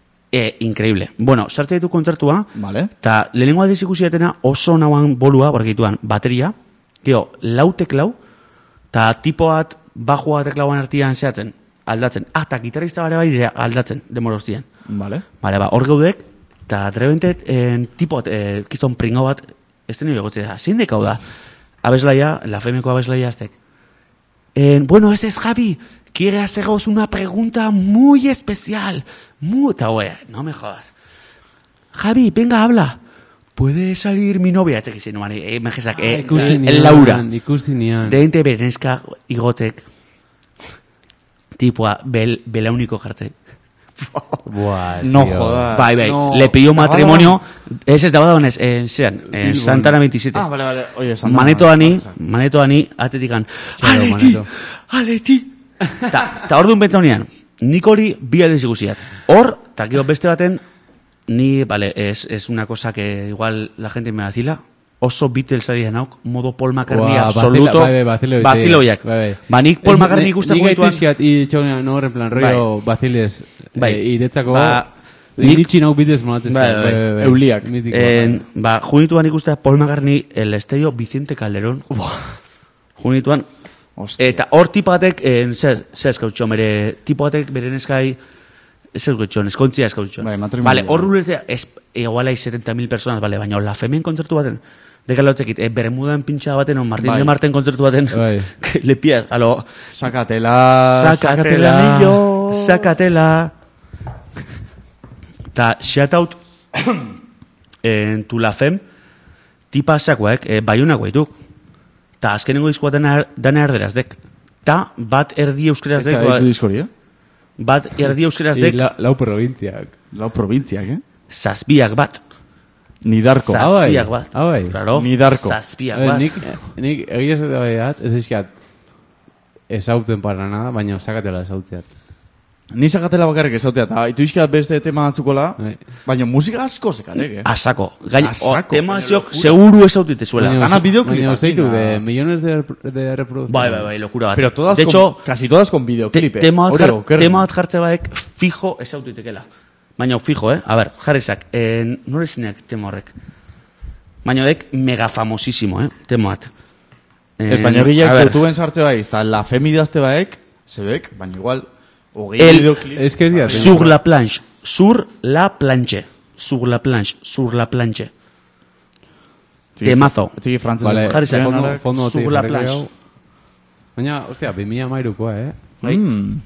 Eh, increíble. Bueno, sartze ditu kontzertua, Vale. eta lehenengo aldiz ikusi datena oso nauan bolua, porque dituan bateria, gero, lau teklau, eta tipo bat, bajua teklauan artian zehatzen, aldatzen. Ah, eta gitarrista bare bai aldatzen, demora hostien. Vale. Bale, ba, hor gaudek, eta trebentet, en, tipo bat, eh, kiston pringo bat, ez den nire gotze da, zein dekau da, abeslaia, la femeko abeslaia aztek. En, bueno, ese es Javi, quiere haceros una pregunta muy especial, muy, eta güey, no me jodas. Javi, venga, habla. ¿Puede salir mi novia? Etxek izin, mani, eh, mejesak, eh, Ikusi el Laura. nian, ikusi nian. De ente bereneska igotek, tipua, bel, belauniko jartzen. Buah, No tío. jodas. Bai, bai, no. le pidió Tabadaban- matrimonio, ez ez dabadaban ez, en, zean, en Bilbon. Santana veintisiete. Ah, vale, vale. Oye, Santana. Maneto ani, Vale, vale. maneto ani, atzetikan, Txalo, aleti, Maneto. aleti. Ta, ta orduan pentsa honean, nik hori bi aldiz ikusiat. Hor, ta gero beste baten, ni, vale, es, es una cosa que igual la gente me vacila, oso Beatles ari nauk, modo Paul McCartney Buah, absoluto, bai, bai, bazilo baziloiak. bai, bai. Ba, nik Paul Ez, McCartney ni- ikusten nik momentuan, gaitizkiat itxonean, no, en plan, rollo, baziles, Bai. eh, iretzako, Ba, nik- iritsi nauk bidez monatzen. Bai, bai, bai. Euliak. Mitiko, En, ba, junituan ikustea Paul McCartney, el estadio Vicente Calderón. Junituan, Hostia. eta hor tipo batek, en, zer, zer eskautxo, bere, tipo batek bere neskai, zer eskautxo, eskontzia eskautxo. Bai, matrimonio. Vale, hor rulezea, es, igual hay setenta mil personas, vale, baina la femen kontzertu baten, dekala hotzekit, e, Bermudan pintxa baten, o Martín Bai. de Marten kontzertu baten, Bai. que le pias, alo, Sácatela. sácate el anillo, sácatela. Ta shoutout en tu la fem tipa sakoek eh, baiunak baituk. Ta azkenengo diskoa dana dana erderaz dek. Ta bat erdi euskeraz Ez dek. da, ba- ditu diskori, eh? Bat erdi euskeraz I dek. la, lau provintziak. Lau provintziak, eh? Zazpiak bat. Nidarko. Za- bai. Zazpiak bat. Ah, bai. Claro. Nidarko. Zazpiak A ver, bat. nik, nik egia esate bai dat, ez eskiat esauten para nada, baina sakatela esautzeat. Ni sakatela bakarrik ezautea, eta ituizkia beste tema batzukola, Bai. baina musika asko zekarek, eh? Asako. Gaina, Asako, tema baina ziok, locura. seguru ez hautite zuela. Baina- Gana videoclipak, baina zeitu, dina. de millones de, de reproducciones. Bai, bai, bai, lokura bat. Pero todas de con, hecho, casi todas con te, videoclip, eh? tema, bat Hori jar, okerren. tema bat jartze baek fijo ez hautitekela. Baina fijo, eh? A ber, jarrizak, eh, nore zineak tema horrek. Baina dek mega famosísimo, eh? Tema bat. Ez, Eh, baina a horiek ber, YouTubeen sartze bai, eta la femidazte baek, zebek, baina igual, hogei El- videoclip. Es que es día. Sur la planche. Sur la planche. Sur la planche. Sur la planche. Temazo. Etxiki frantzese. Vale, Jarri zen, fondo, fondo- fondo sur la planche. Baina, hostia, bi mila hamairukoa, eh? Mm.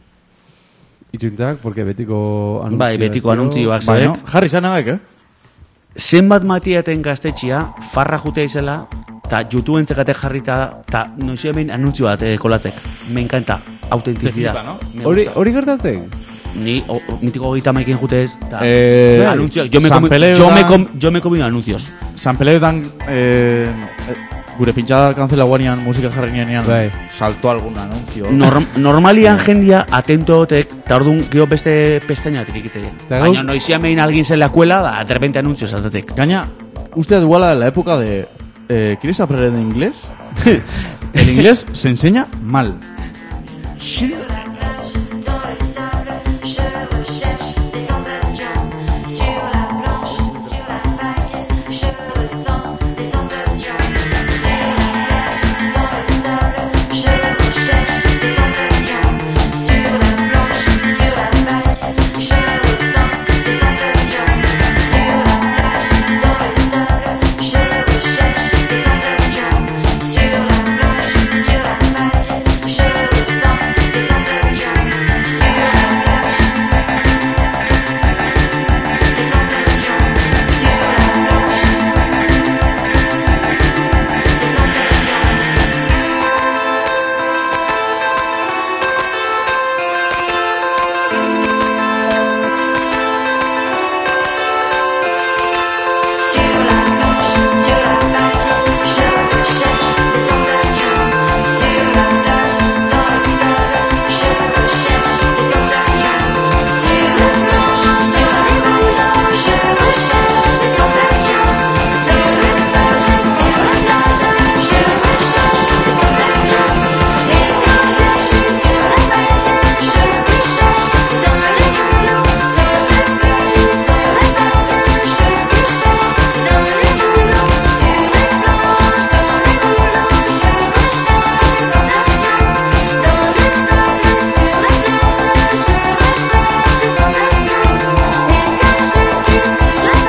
Itxuntzak, porque betiko anuntzioa. Bai, betiko anuntzioak Baina, zebek. jarri zan abek, eh? Zenbat matiaten gaztetxia, farra jutea izela, eta YouTubeen zekate jarrita, eta noizu hemen anuntzio bat eh, kolatzek. Me encanta. Autenticidad. Te flipa, no? Me Hori, gusta. hori gertatzen? Ni o, o, mitiko hogeita maikin jutez, eta Eh, anuncios. Yo me, comi, Sanpeleu yo, da- me com, yo me he comido anuncios. San Peleotan, eh, eh, gure pintxada kanzela guanian, musika jarri nienean, Bai. salto algún anuncio. Norm, normalian jendia atento otek, eta orduan geho beste pestaina tirikitzeien. Ta Baina gau- noizia mehin alguien zen la kuela, da, de repente anuncios altatek. Gaina, usted igual en la época de... Eh, ¿Quieres aprender de inglés? El inglés se enseña mal. Sur la plage, dans le sable, je recherche des sensations. Sur la planche, sur la vague, je ressens des sensations. Sur la plage, dans le sable, je recherche des sensations. Sur la planche, sur la vague, je ressens des sensations. Sur la plage, dans le sable, je recherche des sensations. Sur la planche, sur la vague, je ressens des sensations. Sur la plage, des sensations. Sur la planche, des sensations. Sur la planche, sur la vague, je recherche des sensations. Sur la plage, dans le sable, je recherche des sensations. Sur la planche, sur les vagues, je recherche des sensations. Sur la plage, sur le sable, je recherche des sensations. C'est quand je suis sur la vague, je recherche dans les boulots. Sur la plage, sur le sable, je recherche dans les boulots. Sur les planches, sur les boulots, je recherche des sensations. Sur le sable, sur la plage, je recherche des sensations. Et quand je suis sur la vague,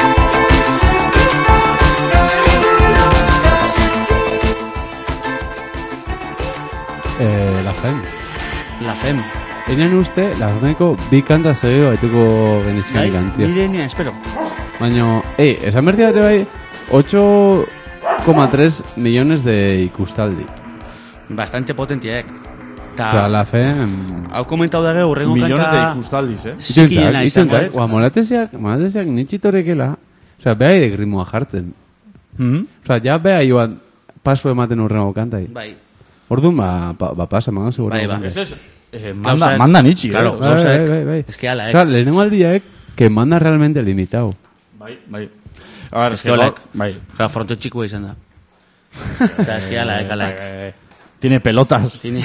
je suis ça dans les boulots. Quand je suis Eh, la fem. La fem. Enean uste, la femeko bi kanta zegeo baituko genizkan kantia. Nire nire, espero. Baina, ei, esan berdi dute bai, ocho coma tres millones de ikustaldi. Bastante potentiaek. Ta, Osea, la fem... hau komentau da gehu, urrengo Millones de kanta... ikustaldis, eh? Zikilena izango, ituntak, eh? oa, morateziak, morateziak nitxitorekela, osea, behai de ritmoa jartzen. Mm Osea, ja behai joan paso ematen urrengo kantai. Bai. Orduan, ba, ba, ba pasa, maga seguro. Bai, ba. Eso es... Eh, Claro, manda, o sea, manda nitxi, claro. eh? Bai, Gauzak, bai, bai, bai. es que ala, eh? Osea, lehenengo aldiaek, que manda realmente limitado. Bai, bai. A ver, Es que olak, bai. claro, fronto txikua izan da. Eta es que ala, eh, ala. Bai, bai, bai. Tiene pelotas. Tiene...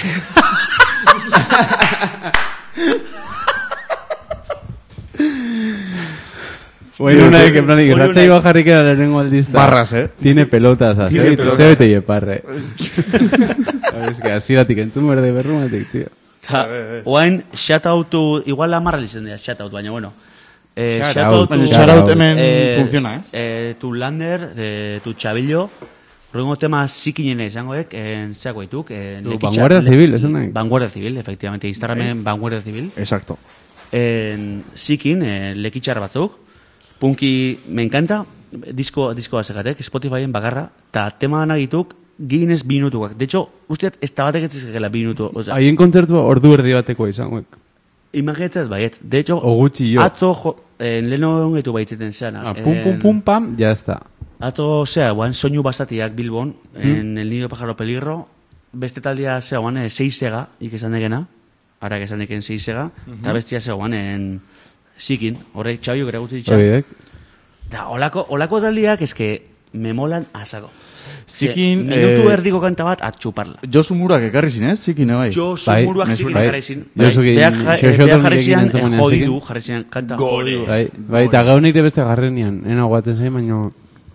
Bueno, una vez que en plan, Hori irratza una- iba jarri que lehenengo aldizta. Barras, eh? Tiene pelotas, así. Tiene pelotas. Se bete yeparre. Es que así la tikentzun berde berrumatik, tío. Ta, oain, shoutoutu, igual la marra lizen dira, shoutout, baina bueno. Eh, Shout shoutout out. tu- Shout out hemen funciona, eh? eh? Tu Lander, eh, tu Chabillo, Ruengo tema zikinena izangoek, en zeako dituk. En Tu lekitxa- Vanguardia le- Civil, esan nahi. Vanguardia Civil, efectivamente, Instagramen Vanguardia Civil. Exacto. En zikin, eh, lekitxar batzuk. Punki, me encanta, disko, disko basegatek, Spotifyen bagarra, eta tema nagituk, Guinness bi minutuak. De hecho, usteat, ez tabatek etzizkela bi minutu. O sea, Haien kontzertua ordu erdi bateko izangoek. imaginetzat baiet. De hecho, O gutxi jo. atzo, jo, en leheno ongetu baitzeten zeana. Ah, pum, pum, pum, pam, ya está. Atzo, zea, guan, soinu basatiak Bilbon, en el Nido Pájaro Peligro, beste taldea, zea, guan, eh, seisega, ikesan degena. arak esan deken zeizega, eta bestia zegoan en zikin, horrek txabiok eragutzi ditxan. Oidek. Da, olako, olako taldiak, eske, me molan asako. Zikin, Minutu eh, erdiko kanta bat atxuparla. Josu Murak ekarri zin, ez? Zikin, bai. Jo Bai, muruak mezu- zikin bai. ekarri zin. Josukin, Beak ja- Xoxoton beak jarri nirekin zian, entzumenean jodi zikin. du, jarri zian, kanta jodi du. Bai, bai, eta gau nire beste garrenian, ena guaten zain, baina...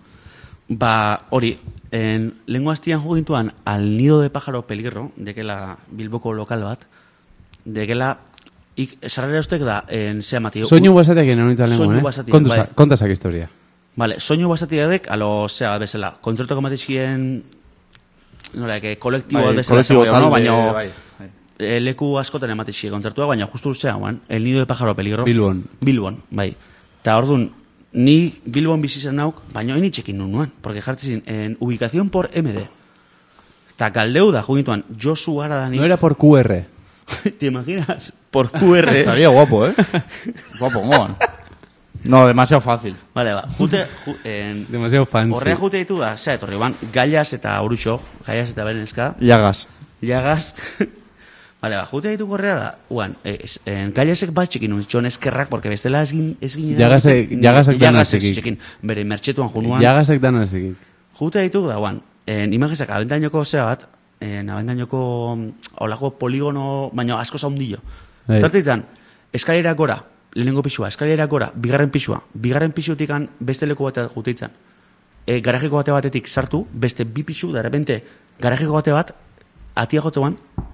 Ba, hori, en, lengua hastian jugintuan al nido de pájaro peligro, dekela Bilboko lokal bat, dekela, ik, sarrera ustek da, en, zea matio. Soinu basateak egin honitzen Soinu lenguan, eh? basatiak, Kontu, bai. Kontasak historia. Vale, soinu basatiadek, alo, zea, bezala, kontzertoko matizien, nola, que kolektibo Bai, bezala kolektibo zegoen, no? talde, Baina, bai, bai. eh, leku askotan ematixie kontzertua, baina justu zea, guan, el nido de pájaro peligro. Bilbon. Bilbon, bai. Ta orduan, ni Bilbon bizi zen nauk, baina hain itxekin nun nuan, porque jartzen en ubicación por M D. Ta galdeu da, jugintuan, Josu Ara da ni... No era por Q R. ¿Te imaginas? Por Q R. Estaría guapo, ¿eh? guapo, moan. No, demasiado fácil. Vale, ba, jute... Ju, en, Demasiado fancy. horrea jute ditu da, zera etorri ban, Gaias eta Orutxo, Gaias eta Berenezka, Llagas. Llagas... Vale, ba, jute ditu gorrea da, uan, eh, en Gaiasek bat txekin nun, txon eskerrak, porque bestela ez gin... Ez gin Llagasek- Llagasek dana Llagasek txekik. txekin, bere mertxetuan junuan. Jagasek dana zekik. Jute ditu da, uan, en imagesak abendainoko zea bat, en abendainoko olako poligono, baina asko zaundillo. Bai. Zartitzen, eskalera gora, lehenengo pisua, eskalera gora, bigarren pisua, bigarren pisutikan beste leku bat juteitzen. E, garajeko bate batetik sartu, beste bi pisu, da repente, garajeko bate bat, atia jotzean,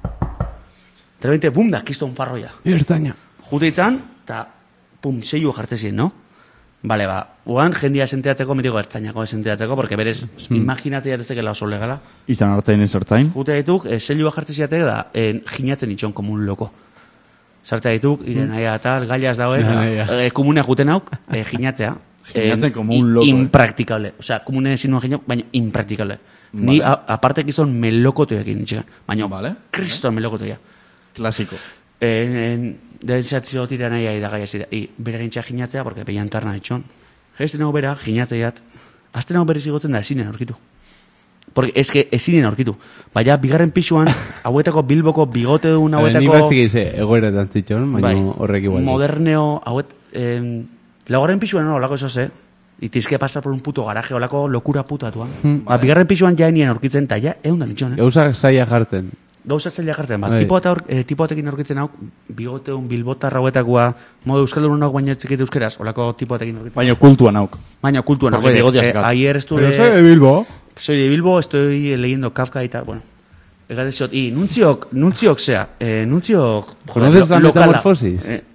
de repente, bum da, kiston farroia. Ertaina. Juteitzen, eta, pum, seiu jartzezien, no? Bale, ba, uan jendia senteatzeko, mitiko ertzainako senteatzeko, porque berez, imaginatzea jatezekela oso legala. Izan hartzain ez hartzain. Jute dituk, e, selua jartzeziatek da, en, jinatzen itxon komun loko. Sartza dituk, iren aia eta gaiaz dago, eta Naia. e, komunea juten hauk, e, jinatzea. Jinatzen En, como i- un loco, eh. Impraktikable. Osea, komune ezin nuen jinau, baina impraktikable. Ni, Vale. a, aparte gizon melokotoekin itxegan. Baina, Vale. kriston melokotoia. Klasiko. En, en, Dezatzio tira nahi ahi da gai ezi da. I, bere gintxa jinatzea, porque peian tarna etxon. Geizten hau bera, jinatzeiat. Azten hau berriz igotzen da ezinen aurkitu. Porque es que ezinen aurkitu. Baina, bigarren pisuan, hauetako Bilboko bigote duen Ni hauetako... batzik ize, egoeretan zitxon, baina Bai, horrek igual. moderneo, hauet... Eh, laugarren pisuan, no, olako eso ze. Y tienes que pasar por un puto garaje, olako lokura putatua. Hmm. Ba, bigarren pisuan ja enien aurkitzen, eta ja, egun da nitxon, eh? Gauzak zaila jartzen. Gauza zaila jartzen, bat, Bai. tipo eta eh, tipo batekin aurkitzen hau, bigoteun, bilbotarra hauetakoa, modu euskaldun hau baina txikit euskeraz, olako tipo batekin aurkitzen. Baina kultuan hauk. Baina kultuan, Porque oye, bigotea eh, sacat. ayer estuve... Pero soy de Bilbo. Soy de Bilbo, estoy leyendo Kafka y tal, bueno. Egate ziot, i, nuntziok, nuntziok zea, eh, nuntziok... ¿Conoces la lo- lokala. metamorfosis? Eh,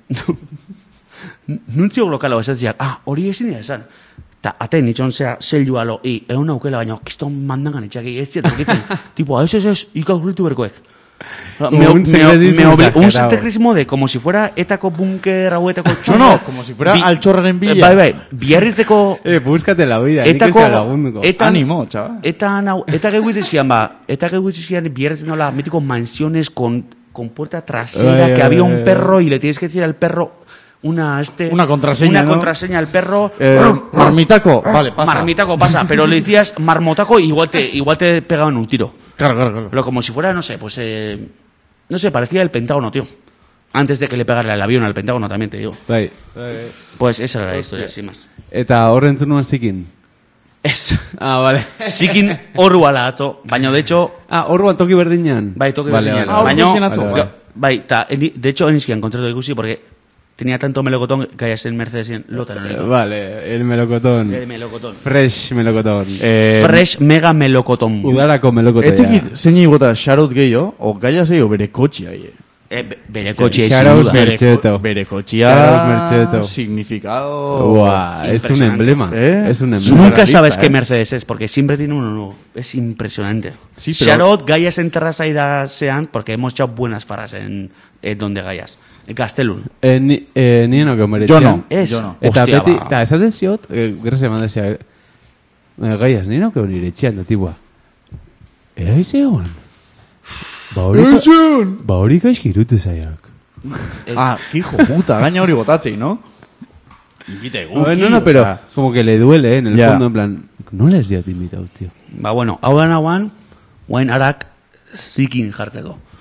nuntziok lokala, esatziak, ah, hori ezin dira esan. Ta, aten, itxon zea, zelju alo, i, egun aukela, baina, kiston mandangan etxak, i, ez ziet, orkitzen. Tipo, ez, ez, ez, ikaurritu berkoek. Me, Un me, secretismo me obli- un exagerado. secretismo de, como si fuera etako bunker hauetako No, txono. no, como si fuera altxorraren bila. Bai, bai, biarritzeko... Eh, búscate la vida, nik ez Etako, da lagunduko. eta, Ánimo, chaval. Eta, nau, eta gehuitzizkian, ba, eta gehuitzizkian biarritzen dola mítico mansiones con, con puerta trasera, Bai, que bai, había bai, un bai. perro y le tienes que decir al perro una, este, Una contraseña, una ¿no? contraseña al perro. Eh, marmitaco, vale, pasa. Marmitaco pasa, pero le decías marmotaco y igual te, igual te pegaban un tiro. Claro, claro, claro. Pero como si fuera, no sé, pues, eh, no sé, parecía el Pentágono, tío. Antes de que le pegara el avión al Pentágono, también te digo. Bai. Pues esa era la historia, sin más. Eta horren zunuan zikin. Ez. Ah, vale. Zikin horru ala atzo, baina de hecho... Ah, orduan toki berdinean. Bai, toki Vale, berdinean. vale, Ah, vale. ordu Baina, atzo, vale, ga- bai, ta, eni- de hecho, enizkian kontratu ikusi, porque tenía tanto melocotón que haya en Mercedesen lotan Eh, honetan. Vale, el melocotón. El melocotón. Fresh melocotón. Eh, Fresh mega melocotón. Udarako melokotoia. Ez zekit zein igota xarot gehiago, o gaia zeio bere kotxia, ie. Eh, be- bere kotxea izin Xarauz duda. mer- Mercheto. Bere kotxia, Xarot Mercheto. significado... Buah, es un Impresionante. emblema. ¿Eh? Es un Nunca emblema. Realista, sabes qué eh. Mercedes es, porque siempre tiene uno nuevo. Es impresionante. Sí, pero- Xarot, Gaias en terraza y da sean, porque hemos echado buenas farras en, en donde Gaias. En Gastelun. Eh, ni, eh, ni eno que Yo no, Ez. yo no. Eta Hostia, beti, ba. eta esaten ziot, eh, gerrez eman dezia, eh, gaiaz, nino que nire etxean da, tipua. Ea izeon. Ba hori, ba hori gaizki irute zaiak. Ah, que hijo puta, gaina hori botatzei, no? Invite No, no, no, pero como que le duele, eh, en el Ya. fondo, en plan, no les diat invitado, tío. Ba, bueno, hau da nagoan, guain arak zikin jartzeko.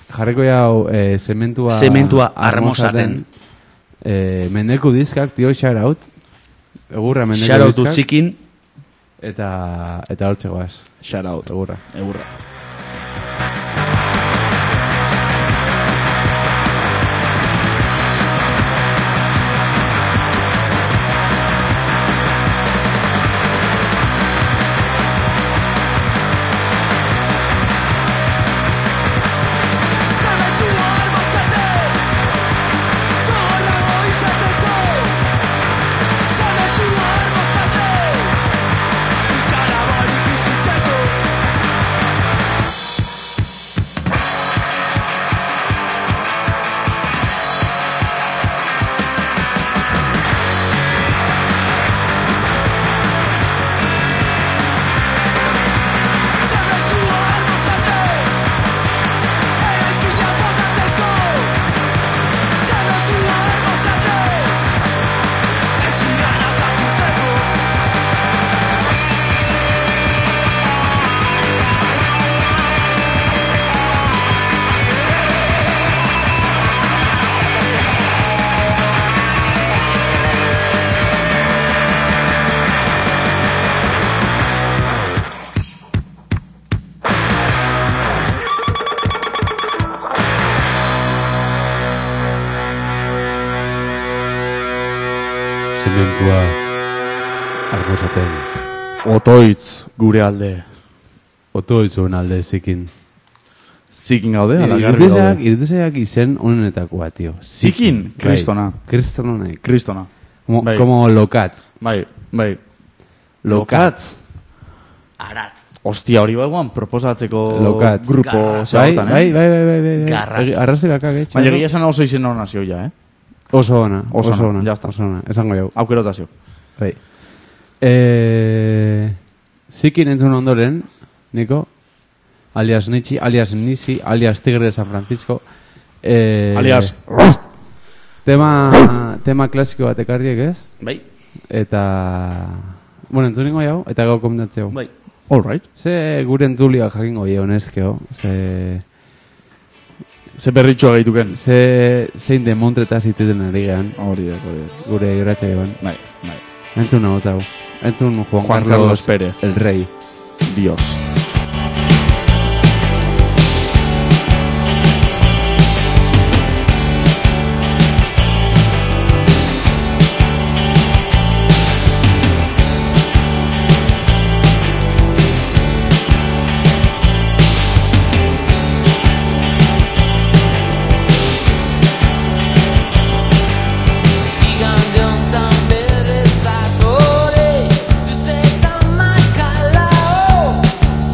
jarriko jau eh, zementua... Zementua armosaten. Eh, mendeku diskak, tio, shout out. Egurra mendeku Shout out to diskak. Zikin. Eta, eta hortxe goaz. Shout out. Egurra. Egurra. Zementua armosaten. Otoitz gure alde. Oto izun alde zikin. Zikin gaude, ala garri Irutezeak, gaude. irutezeak izen onenetakoa, tio. Zikin, Bai. kristona. Kristonanek. Kristona. Como, Bai. como lokatz. Bai, bai. Lokatz. Aratz. Ostia, hori bagoan proposatzeko Lokat. grupo Garratz. Bai, zehautan, bai, eh? bai, bai, bai, bai, bai. Garratz. Egi- Arrazi bakak, eh? Baina txalo? egia esan oso izen hona zio ja, eh? Oso ona, Oso oso ona, ona. ya está. Oso ona, esango jau. Aukerotazio. Bai. Eh, zikin entzun ondoren, Niko, alias Nietzsche, alias Nisi, alias Tigre de San Francisco. Eh, Alias, Tema, tema klasiko bat ekarriek, ez? Bai, Eta... Bueno, entzuningo jau, eta gau komentatzeu. bai. all right. Ze gure entzulia jakingo jau, neskeo. Ze... Ze berritxoa gaituken. Ze... Zein demontretaz hitzuten ari gehan. Hori da, hori da. Gure irratxa gehan. Bai, bai. Entzun hau, hau. Entzun Juan, Juan Carlos, Carlos Pérez. el rey. Dios. Igande hontan berrez atore, ustetan makalao,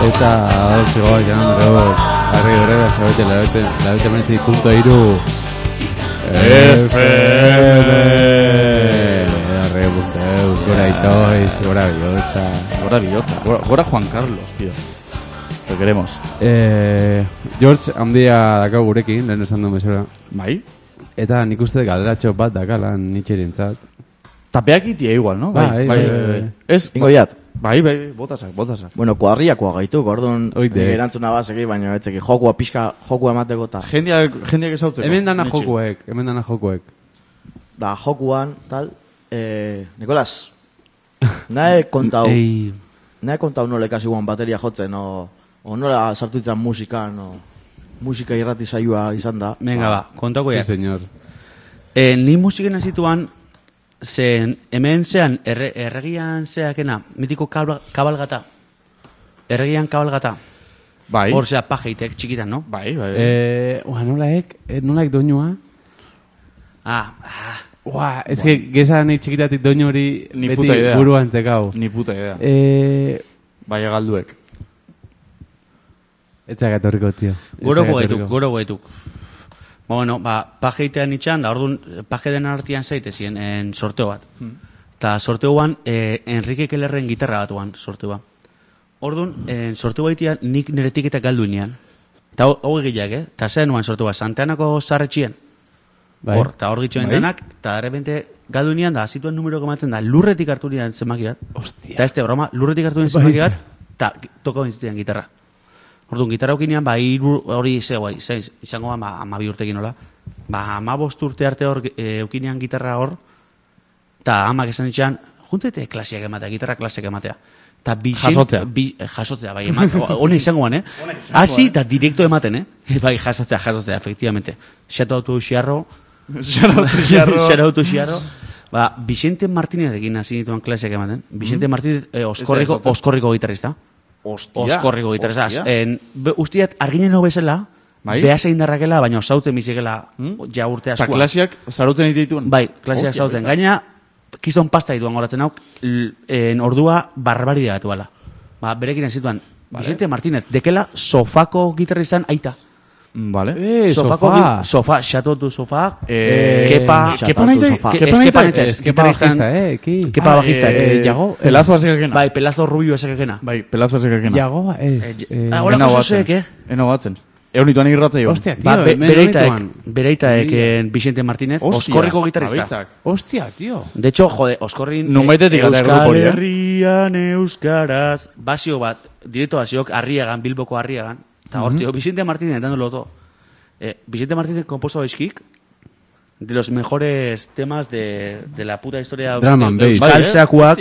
Eta hor zigoa janan bero Arri horrela zabete labete labete menetzi punto iru F M Arri punto eus Gora itoiz, gora bihotza Gora bihotza, gora, gora Juan Carlos, tío. Te queremos. eh, George handia dakau gurekin, lehen esan duen bezala. Bai? Eta nik uste galderatxo bat dakalan nitxerintzat. Tapeak itia igual, no? Bai, bai, bai. Ez, Ingo diat. bai, bai, bai, botasak, botasak. Bueno, kuadriakoa gaituk, orduan Oite. nire erantzuna bazeki, baina etzeki jokua pixka, jokua emateko eta Jendiak, jendiak ezautzeko. Hemen dana Nitxi. jokuek, hemen dana jokuek. da jokuan, tal, eh, Nikolas, nahe kontau, Ei, nahe kontau nola ikasi guan bateria jotzen, o, o nola sartu itzan musikan, o musika irrati saioa izan da. Venga, ba, kontako sí, ya. señor. Eh, ni musiken hasituan, zen, hemen zean, erre, erregian zeakena, mitiko kabal, kabalgata. Erregian kabalgata. Bai, Hor zea pajeitek, txikitan, no? bai, bai. Eh, ua, nolaek, eh, nolaek doinua? Ah, ah. Ua, ez que geza nahi txikitatik doinu hori Ni beti puta idea. buruan tekau. Ni puta idea. Eh, Bai, galduek. Etzak etorriko, tio. Goro Etzak goetuk, etorriko. goro goetuk. Ba, bueno, ba, pajeitean itxan, da, orduan, paje den artian zaitezien, en sorteo bat. Ta sorteoan, eh, Enrique Kellerren gitarra batuan sorteoa. Orduan, en sorteo baitian, nik nire tiketa galdu inean. Ta hau egileak, eh? Ta zen nuan sorteoa, Santeanako zarretxien. Bai. Hor, ta hor gitxoen Bai. denak, ta de repente galdu inean da, zituen numero ematen da, lurretik hartu nian zenbaki bat. Hostia. Ta este broma, lurretik hartu nian Bai. zenbaki bat, ta toko inzitean gitarra. Orduan, gitarra aukinean, ba, hiru hori ze guai, ze, izango ba, ma, ama bi urtekin nola. Ba, ama bost urte arte hor, e, aukinean gitarra hor, ta amak esan ditxan, juntzete klasiak ematea, gitarra klasiak ematea. Ta bi Jasotzea. Bi, eh, jasotzea, bai, emat, hona izangoan, eh? Hasi, eta direkto ematen, eh? Bai, jasotzea, jasotzea, efectivamente. Xato autu xiarro, xato autu xiarro. Ba, Vicente Martínez egin hasi nituen klasiak ematen. Vicente Martínez, eh, oskorriko, esaten. oskorriko gitarrista. Ostia. Oskorriko gitarista. Ostia. En, be, ustiat, arginen hau bezala, Bai. behasa indarrakela, baina sautzen bizikela ja urte Eta askoa. klasiak zarutzen dituen. Bai, klasiak Ostia, sautzen. betzak. Gaina, kiston pasta dituan goratzen hauk, l- en ordua barbaridea batuala. Ba, berekin zituan, Vicente Martínez, dekela sofako gitarristan aita. Mm, Vale. Eh, Sofako sofá. gi- Sofa, xatotu sofa, Eh, kepa, Xatatu Kepa nahi da- sofá. ke- Kepa ez nahi kepa da- netez, Ez, kepa gitarristan- bajista, eh, eki. Kepa bajista, eh, eh, Yago, eh, Pelazo azekakena. bai, pelazo rubio esakekena. Bai, pelazo azekakena. Yago, ez. Eh, eh, ah, hola, Ena cosa batzen. zuek, eh? Ena batzen. Egon nituan irratza joan. Hostia, tío, Ba, be, hemen bereitaek, honituan. bereitaek eh, Vicente Martínez, Hostia, oskorriko gitarrista. abitzak. Hostia, tío. De hecho, jode, oskorrin Nunbaitetik eh, ata Euskal errupori, eh? Herrian Euskaraz basio bat, direkto basiok, Arriagan, Bilboko Arriagan, eta hor, tío, Vicente Martínez dándolo todo. Eh, Vicente Martínez compuso Eskik, de los mejores temas de, de la puta historia Drum and bass. Euskal Bai, eh? Sakuak.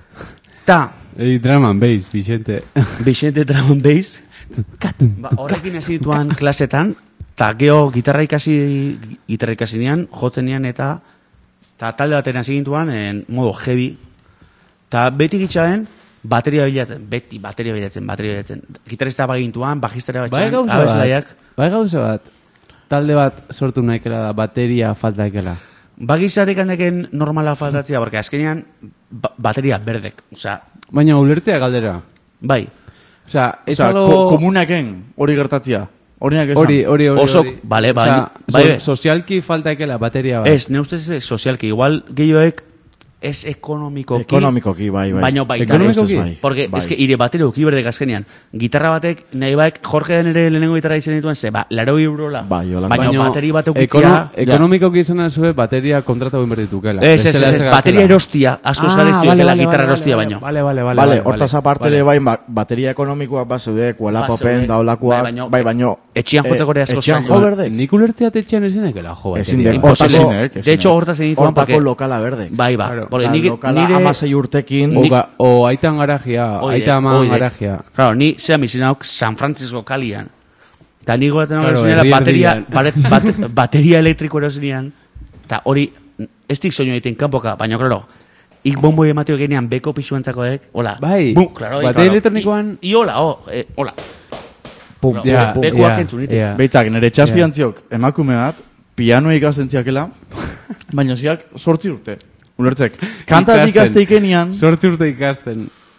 Ta, Ei, drama and bass, Vicente. Vicente Drum and Bass. Ba, horrekin hasi dituan klasetan, eta geho gitarra ikasi, gitarra ikasi nian, jotzen nian eta eta talde batean hasi gintuan, en modo heavy. Eta beti gitxaen, bateria bilatzen, beti bateria bilatzen, bateria bilatzen. Gitarrista bagintuan, bajistara Bai batxan, gauza abeslaiak. bat. Bai gauza bat. Talde bat sortu nahikela da, bateria faltaikela. Bagizatek handeken normala faltatzea, porque azkenean ba bateria berdek, osea, Baina ulertzea galdera. bai. Osea, ez Osa, algo... ko, komunaken hori gertatzia. Horiak esan. Hori, hori, hori. Oso- hori. bale, bai, Osea, bai, so- bai. sozialki faltaikela bateria bat. Ez, ne ustez ez sozialki, igual gehioek ez ekonomikoki. Ekonomikoki, bai, bai. Baina baita. Ekonomikoki? ere. Bai. Porque Bai. es que ire batero uki berdek azkenean. Gitarra batek, nahi baek, Jorge den ere lehenengo gitarra izan dituen, ze, ba, laro eurola. Bai, hola. Baina Baino, bateri bat ekono, eukitzea. ekonomikoki izan zuen bateria kontratu egin berditukela. Ez, ez, ez, ez, bateria erostia, asko zareztio ekela gitarra erostia baino. Vale, vale, vale. Vale, hortaz aparte ere bai, ba- bateria ekonomikoak bat zeude, kuela Ba, popen, zeude. da olakoak, Bai, baino- bai, baino... etxean jotzeko ere asko Etxean zaila. jo berdek. Nik ulertzea etxean ezin dekela, jo, Ezin bateria. dek. Imposible. Ezinek, De ezinek. hecho, hortaz egin dituen, Hortako porque... lokala berdek. Bai, ba. Claro. Porque Eta nire, lokala nire... amasei urtekin, O, ga, o aitan garagia, Oide, aita aman oide. garagia. Claro, ni zean bizin hauk San Francisco kalian. Eta ni goratzen hau Claro, erosinela herri bateria, herrian. baret, bat, bateria elektriko erosinean. Eta hori, ez dik soinu egiten kanpoka, baina, claro, ik bomboi emateo genean beko pixuantzakoek, hola. Bai, Bum, claro, bateria elektronikoan- I, i hola, oh, eh, hola. pum, Claro, pum, Ja, pum. bekuak ja, entzun ditu. ja. Beitzak, nire txaspiantziok emakume bat, pianoa ikasten ziakela, baina ziak sortzi urte. Ulertzek. Kanta Ikasten. ikaste ikenian, Sortzi urte ikasten.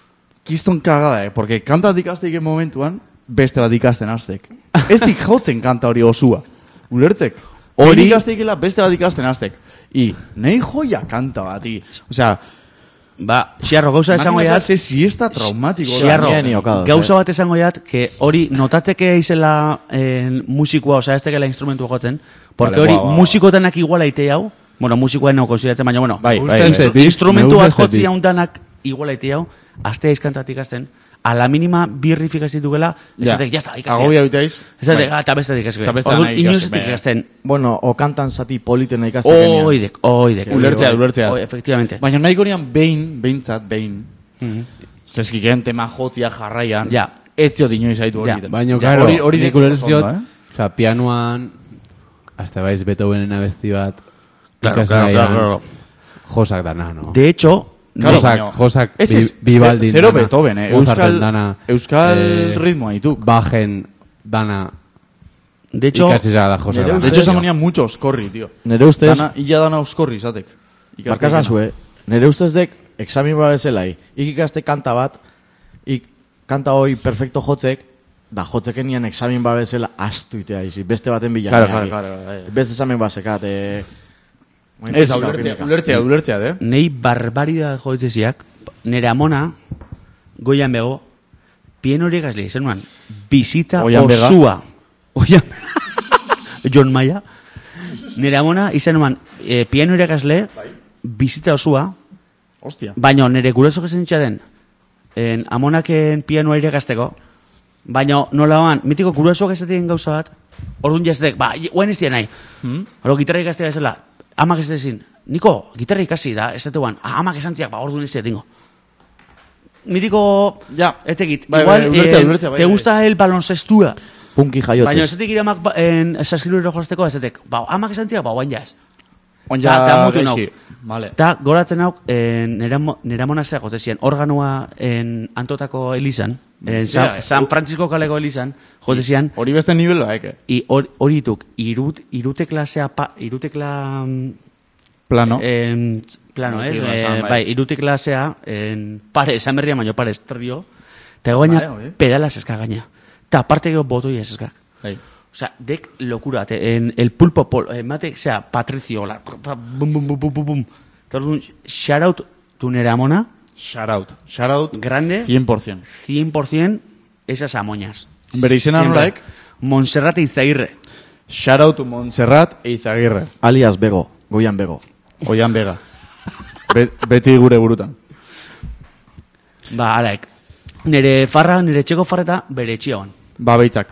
kiston kagada, eh? Porque kanta ikasteik momentuan, beste bat ikasten aztek. Ez dik jautzen kanta hori osua. Ulertzek? Hori ikasteikela beste bat ikasten aztek. I, nahi joia kanta bati. Osea, ba, xiarro, gauza esango jat. Se siesta traumático. Xiarro, Ni okados, gauza eh. bat esango jat, que hori notatzeke izela en, musikua, osea, ez tekela instrumentua jotzen, porque Vale, hori guau, guau. musikotanak iguala ite hau, bueno, musikoa no konsideratzen, baina, bueno, Bai, bai, Gusta este bai. beat, instrumentu me bat gusta este jotzi beat. hauntanak iguala ite hau, astea izkantatik ikasten, a la mínima bi riffik ez ditugela, esatek, ya está, ikasia. Agobia bitaiz. Esatek, ah, eta bestetik ikasia. Eta bestean Orduan, nahi inoiz ikasi, ez dik bai. ikasten. Bueno, o kantan zati politena ikasten Oidek, oidek. Ulertzea, ulertzea. Oi, efectivamente. Baina nahiko nian behin, behintzat, behin. Mhm. Zeskiken tema jotzia jarraian. Ja. Ez diot inoiz haitu hori Ja. egiten. Baina, Ja, claro, hori- hori nik deko ulertziot, oso ondo, eh? osea, pianoan, hasta baiz Beethovenen abesti bat, Claro, ikasi claro, nahian, claro, josak dana, no? De hecho, Claro, josak, baina- josak, Ez, bi, ez, Bivaldin zero dana, Beethoven, eh? Mozarten Euskal- dana, Euskal eh, ritmoa dituk. Bajen dana, de hecho, ikasi zara da josak nire dana. De hecho, esan monia mucho oskorri, tío. Nere ustez, Dana, illa dana oskorri, izatek. barkazazu, eh? Nere ustez dek, examin bat bezelai, ik ikaste kanta bat, ik kanta hoi perfecto jotzek, da jotzeken nian examin bat bezala astu itea izi, beste baten bila. Claro, claro, claro, bai. Beste examen bat sekat, eh... Ez, ulertzea, ulertzea, ulertzea, eh? nei barbaridad joitzeziak, nere amona, goian bego, pien hori gazle, izan nuan, bizitza Oian Bega. osua. Oian John Maya. Nere amona, izan nuan, e, pien hori gazle, bizitza osua, Hostia. baina nere guraso gezen den, en, amonaken pianoa ere gazteko, baina nola ban, mitiko guraso gezetien gauza bat, orduan jazetek, ba, guen ez dira nahi. Hmm? Halo, gitarra ikastea gazela, amak ez dezin, Niko, gitarra ikasi da, ez datuan, ah, amak esantziak, ba, orduan ez dira dingo. Mitiko, Ja. ez egit, Bai, igual, bai, ulertzea, eh, ulertzea, bai, te bai. gusta el baloncestua, Punki baina jaiotez. ez zetik iramak ba, en, saskilurero jolazteko, ez zetek, ba, amak esantziak, ba, guain jaz. Onja, Ta- ta mutu nau. gaixi. Vale. Ta goratzen hau, nera nera zea gotezien, organoa en Antotako elizan, en Zera, San, San Francisco kaleko elizan, jotezian, Hori beste nivela, eke. i hor- hori dituk, irut, irute klasea, pa, irute kla... Plano. En, plano, Sí, ez? bai, Eh, esan, bai. bai, irute klasea, en, pare, esan berria, baino pare, estrio, eta gaina Bai, bai. pedala zeska gaina. Ta aparte gero botoia zeskak. Bai. Osea, dek locura, te, en el pulpo, pol, eh, mate, sea, Patricio, la, bum, bum, bum, bum, bum, bum. Tordun, shout out tu nere amona, Shout out. Shout out. grande, cien por ciento. cien por ciento esas amoñas. Bere izena Siempre. nolaek? Montserrat Izagirre. Shout out to Montserrat e Izagirre. Alias Bego, goian Bego. Oian Bega. Be, beti gure burutan. Ba, alaek. Nere farra, nere txeko farreta, bere etxiagoan. Ba, beitzak.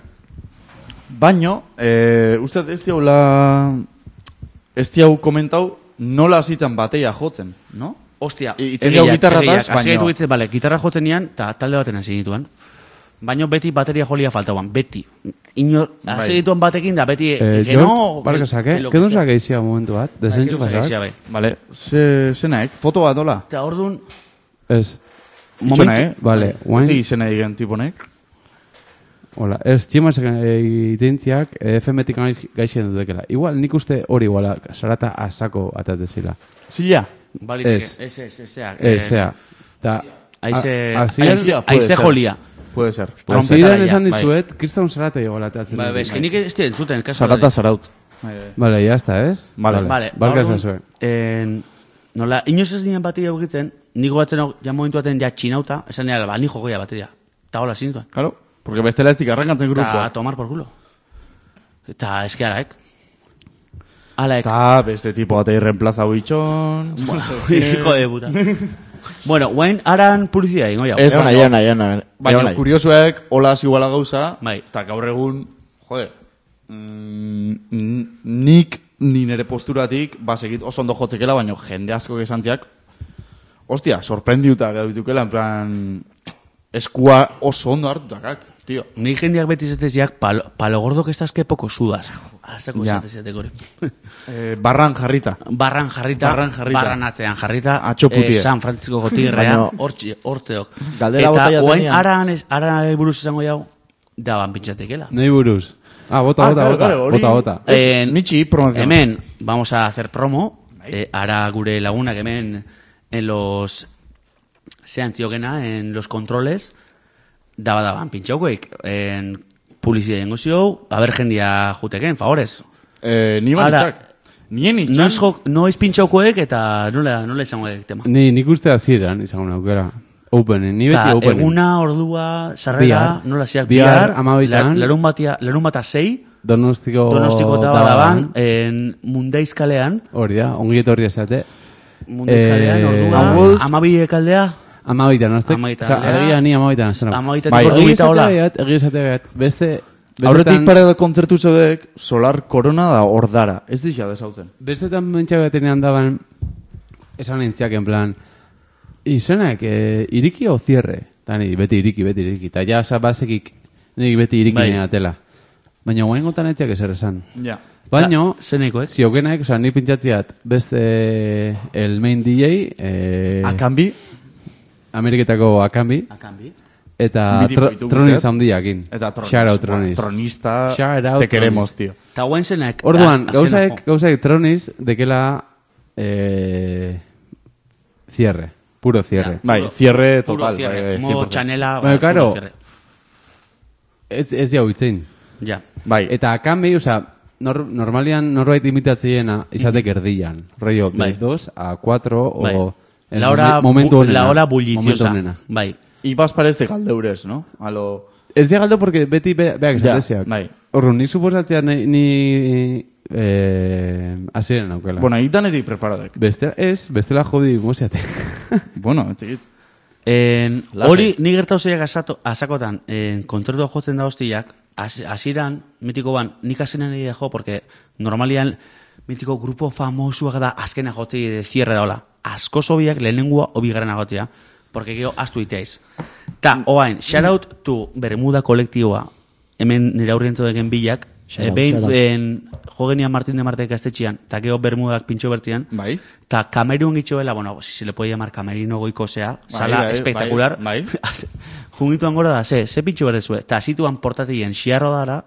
Baino, eh, uste ez diaula... Ez diau komentau nola zitzan bateia jotzen, no? Ostia, I- itzen diau gitarrataz, Hasi baino- gaitu gitzen, bale, gitarra jotzen nian, eta talde baten hasi nituen. Baino beti bateria jolia faltauan, beti. Inor, Bai. hasi dituen batekin da, beti... Eh, que no, George, barkazak, eh? que lo que Kedun sea. sakeizia momentu bat, desentxu Bai, pasak. bai. Vale, ze, zenaek, foto bat dola? Eta orduan, Ez, Itxona, eh? Vale, Ez guain- izena digen tiponek. hola, ez, tximasek itintziak F M-tik gaixen dutekela. Igual, nik uste hori iguala, sarata asako atatezila. Zila. baliteke, Ez. ez, ez, ez, ez, Ez, zea. Ta, Aize, a- hasieran- aize, puede aize ser. jolia. Puede ser. Trompeta hasieran daia, esan bai. dizuet, kriston sarata iguala atatzen. Ba, ez que nik ez dira entzuten, kaso Sarata zaraut. Vale, ya está, ez? Vale. Vale, Barka orduan, ezazue. en, nola, inoz ez ginen bateria eukitzen, niko batzen hau, ja momentu baten ja txinauta, esan nire, ba, ni jogoia bateria. Eta hola zintuan. Claro, porque bestela ez dik arrankatzen Eta a grupoa. tomar por culo. Eta eski alaek. Alaek. Eta beste tipo batei reemplaza huitxon. Hijo de puta. Bueno, guain aran publizia ingo jau. Ez, Eona, baino- eona, eona. Baina eona. kuriosuek, hola iguala gauza, Bai. eta gaur egun, jode, mm, n- nik ni nere posturatik, basegit oso ondo jotzekela, baina jende asko esantziak, ostia, sorprendiuta gauditukela, en plan, eskua oso ondo hartutakak, tío. Ni jendeak beti zeteziak, palo, palo gordo que estás que poco sudas. Azako Ja. zeteziak hori. Eh, barran jarrita. Barran jarrita, Barran jarrita. barran atzean jarrita, Atxoputie. eh, San Francisco gotirrea, Baina- hortxe, hortzeok. Galdera Eta botalla guain tenían. aran, ez- aran buruz izango jau, da ban pintzatekela. Nei buruz. Ah, bota, Ah, bota, claro, bota, claro, hori- bota, bota. Ez, En- nitxi promozio. Hemen, vamos a hacer promo, eh, ara gure lagunak hemen, en los zean ziogena, en los controles, daba daban pintxaukoik, en publizia dengo ziou, haber jendia juteken, favorez. Eh, ni Ara, banitzak. Nien itxan. Noiz, jo, noiz pintxaukoek eta nola, nola izango dek tema. Ni, nik uste hasieran izango naukera. Openen, ni beti Ta, openen. eguna, ordua, sarrera, Bihar. nola ziak Bihar, bihar, amabitan. la- larun batia, larun bata sei, Donostiko... Donostiko daban. daban, en Mundaizkalean, Hori da, ongi etorri esate. Mundaizkalean, Eh, ordua, Ambold- amabiek aldea, Amabitan, azte? Amabitan, Osa, aldea. egia ni amabitan, azte. Amabitan Bai, ordu Egia bita hola. esate behat, egia esate behat. Beste... Aurretik bestetan- pare kontzertu zeudek, Solar Corona da ordara. Ez dixia desautzen. Bestetan mentxa batenean daban, esan entziak, en plan, izenak, eh, iriki o cierre? Ta ni, beti iriki, beti iriki. Ta ja, oza, bazekik, nik beti iriki Bai. neatela. Baina guain gotan etxeak ezer esan. Ja. Baina, Zeneikoek. ziokenak, oza, ni pintzatziat, beste el main D J, eh, Akambi, Ameriketako Akambi, Akambi. eta Mitiko tro, ditu Tronis guztiak. handiakin. eta Tronis. Shout out Buah, Tronis. Tronista, Shout out te queremos, Tronis. tío. Ta guain zenek. Orduan, az- gauzaek, azkenako. gauzaek Tronis, dekela eh, cierre, puro cierre. Bai, Puro- cierre Puro total. cierre. bai, bai, Modo cien por ciento. txanela, Baina, bai, claro. puro cierre. Ez, ez jau itzein. Ja. Bai, Eta akambi, oza, nor, normalian norbait imitatzeena izatek erdian. Rollo, de Bai. dos a cuatro Bai. o... el La hora, momen- momentu bu- honena. la hora Momentu bulliciosa. honena. Bai. ibas parece galdeures, ¿no? A lo... Ez dia galdo porque beti be, beak Ja, esateziak. bai. Orrun, nik suposatzea ni... ni eh, asiren aukela. Bueno, ahí danetik preparadek. Bestela, ez, bestela jodi moziate. Bueno, etxegit. En, Lasai. hori, ni gertau zeiak asato, asakotan, en, kontzertua jotzen da hostiak, hasiran mitiko ban, nik azkenan egia jo, porque normalian mitiko grupo famosuak da azkena jotzi de cierre da hola. Asko sobiak lehenengua obigarren agotzea, porque gero astu iteaiz. Ta, oain, shout out to Bermuda kolektiboa, hemen nire aurrientzo deken bilak, Shout e, out, behin, shout out. en, jogenia Martín de Marte kastetxian, ta gero Bermudak pintxo bertzian, Bai. ta Camerún gitxoela, bueno, si se le puede llamar Camerino goikosea, Bai, sala bai, espectacular. bai, bai. Jungituan gora da, ze, ze pintxo berdezue, ta situan portatien xiarro dara,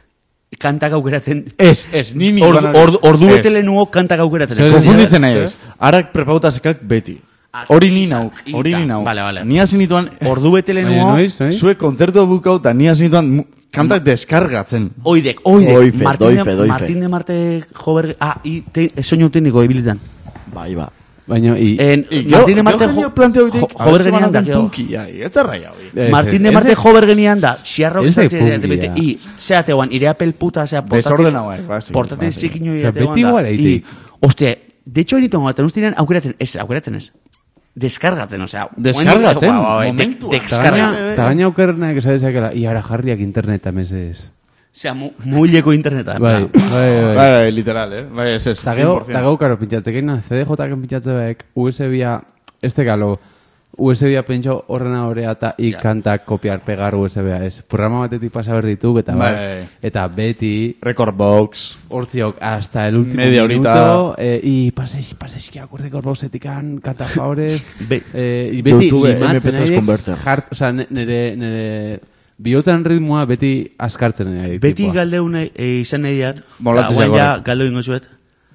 kantak aukeratzen. Ez, ez, ni ni Ordu, bana- ordu, ordu Ez. bete lehenuo kantak aukeratzen. Zer- Ez. Konfunditzen nahi ez. Arak prepautasakak beti. Ah, Hori ni hitza, nauk, hitza. hori ni nauk. Vale, vale. Ni hasi nituan, Ordu bete Baina lehenuo, noiz, noiz? zuek kontzertu bukau, eta ni hasi nituan mu- kantak deskargatzen. oidek, oidek. Doife, Martín, doife, de, doife. Martín de Marte jober... Ah, i te, soinu tekniko ibilitzen. Bai, ba. Baina, i... En, Y Martín de Marte jo, jo, planteo bitik, jo, jober genian da, gero. punki, ai, ez arraia, hoi. Ez, Martín de ez, Marte ez. jober genian da, xiarro Ez da gizatzen, punkia. bete, i, zeateoan, ire apel puta, zea, Desordena bai, basi, portaten basi. zikinio Osea, iratean beti igual da, eite. i, ostia, de hecho, eritongo baten ustinean aukeratzen, ez, aukeratzen ez. Deskargatzen, osea. Deskargatzen, momentu- bai, bai, momentuan. de- Eta gaina, Deskarga. eta gaina aukerrenak esadezakela, iara jarriak interneta mesez. Osea, mu- muileko interneta. en Bai, plan. bai, bai. Bai, bai, literal, eh? Bai, ez ez, Eta gero, cien por ciento. eta gero, karo, pintzatzekeina, C D J-ken pintzatzeak, U S B-a, este galo, U S B-a pentso horrena horea eta ikantak kopiar pegar U S B-a, ez. Programa batetik pasa berdituk, eta bai, Bai. eta beti, Record box. hortziok, hasta el último Media minuto, horita. eh, y paseix, paseix, akordeko borsetikan, kanta favores, Be- eh, y beti YouTube limatzen M P tres nahiek, converter. hard, o sea, nire, nire, bihotzan ritmoa beti askartzen nahi. Beti tipoa. galdeun e, izan nahi diat, Molatzen eta guain ja zagorrek. galdu ingo zuet,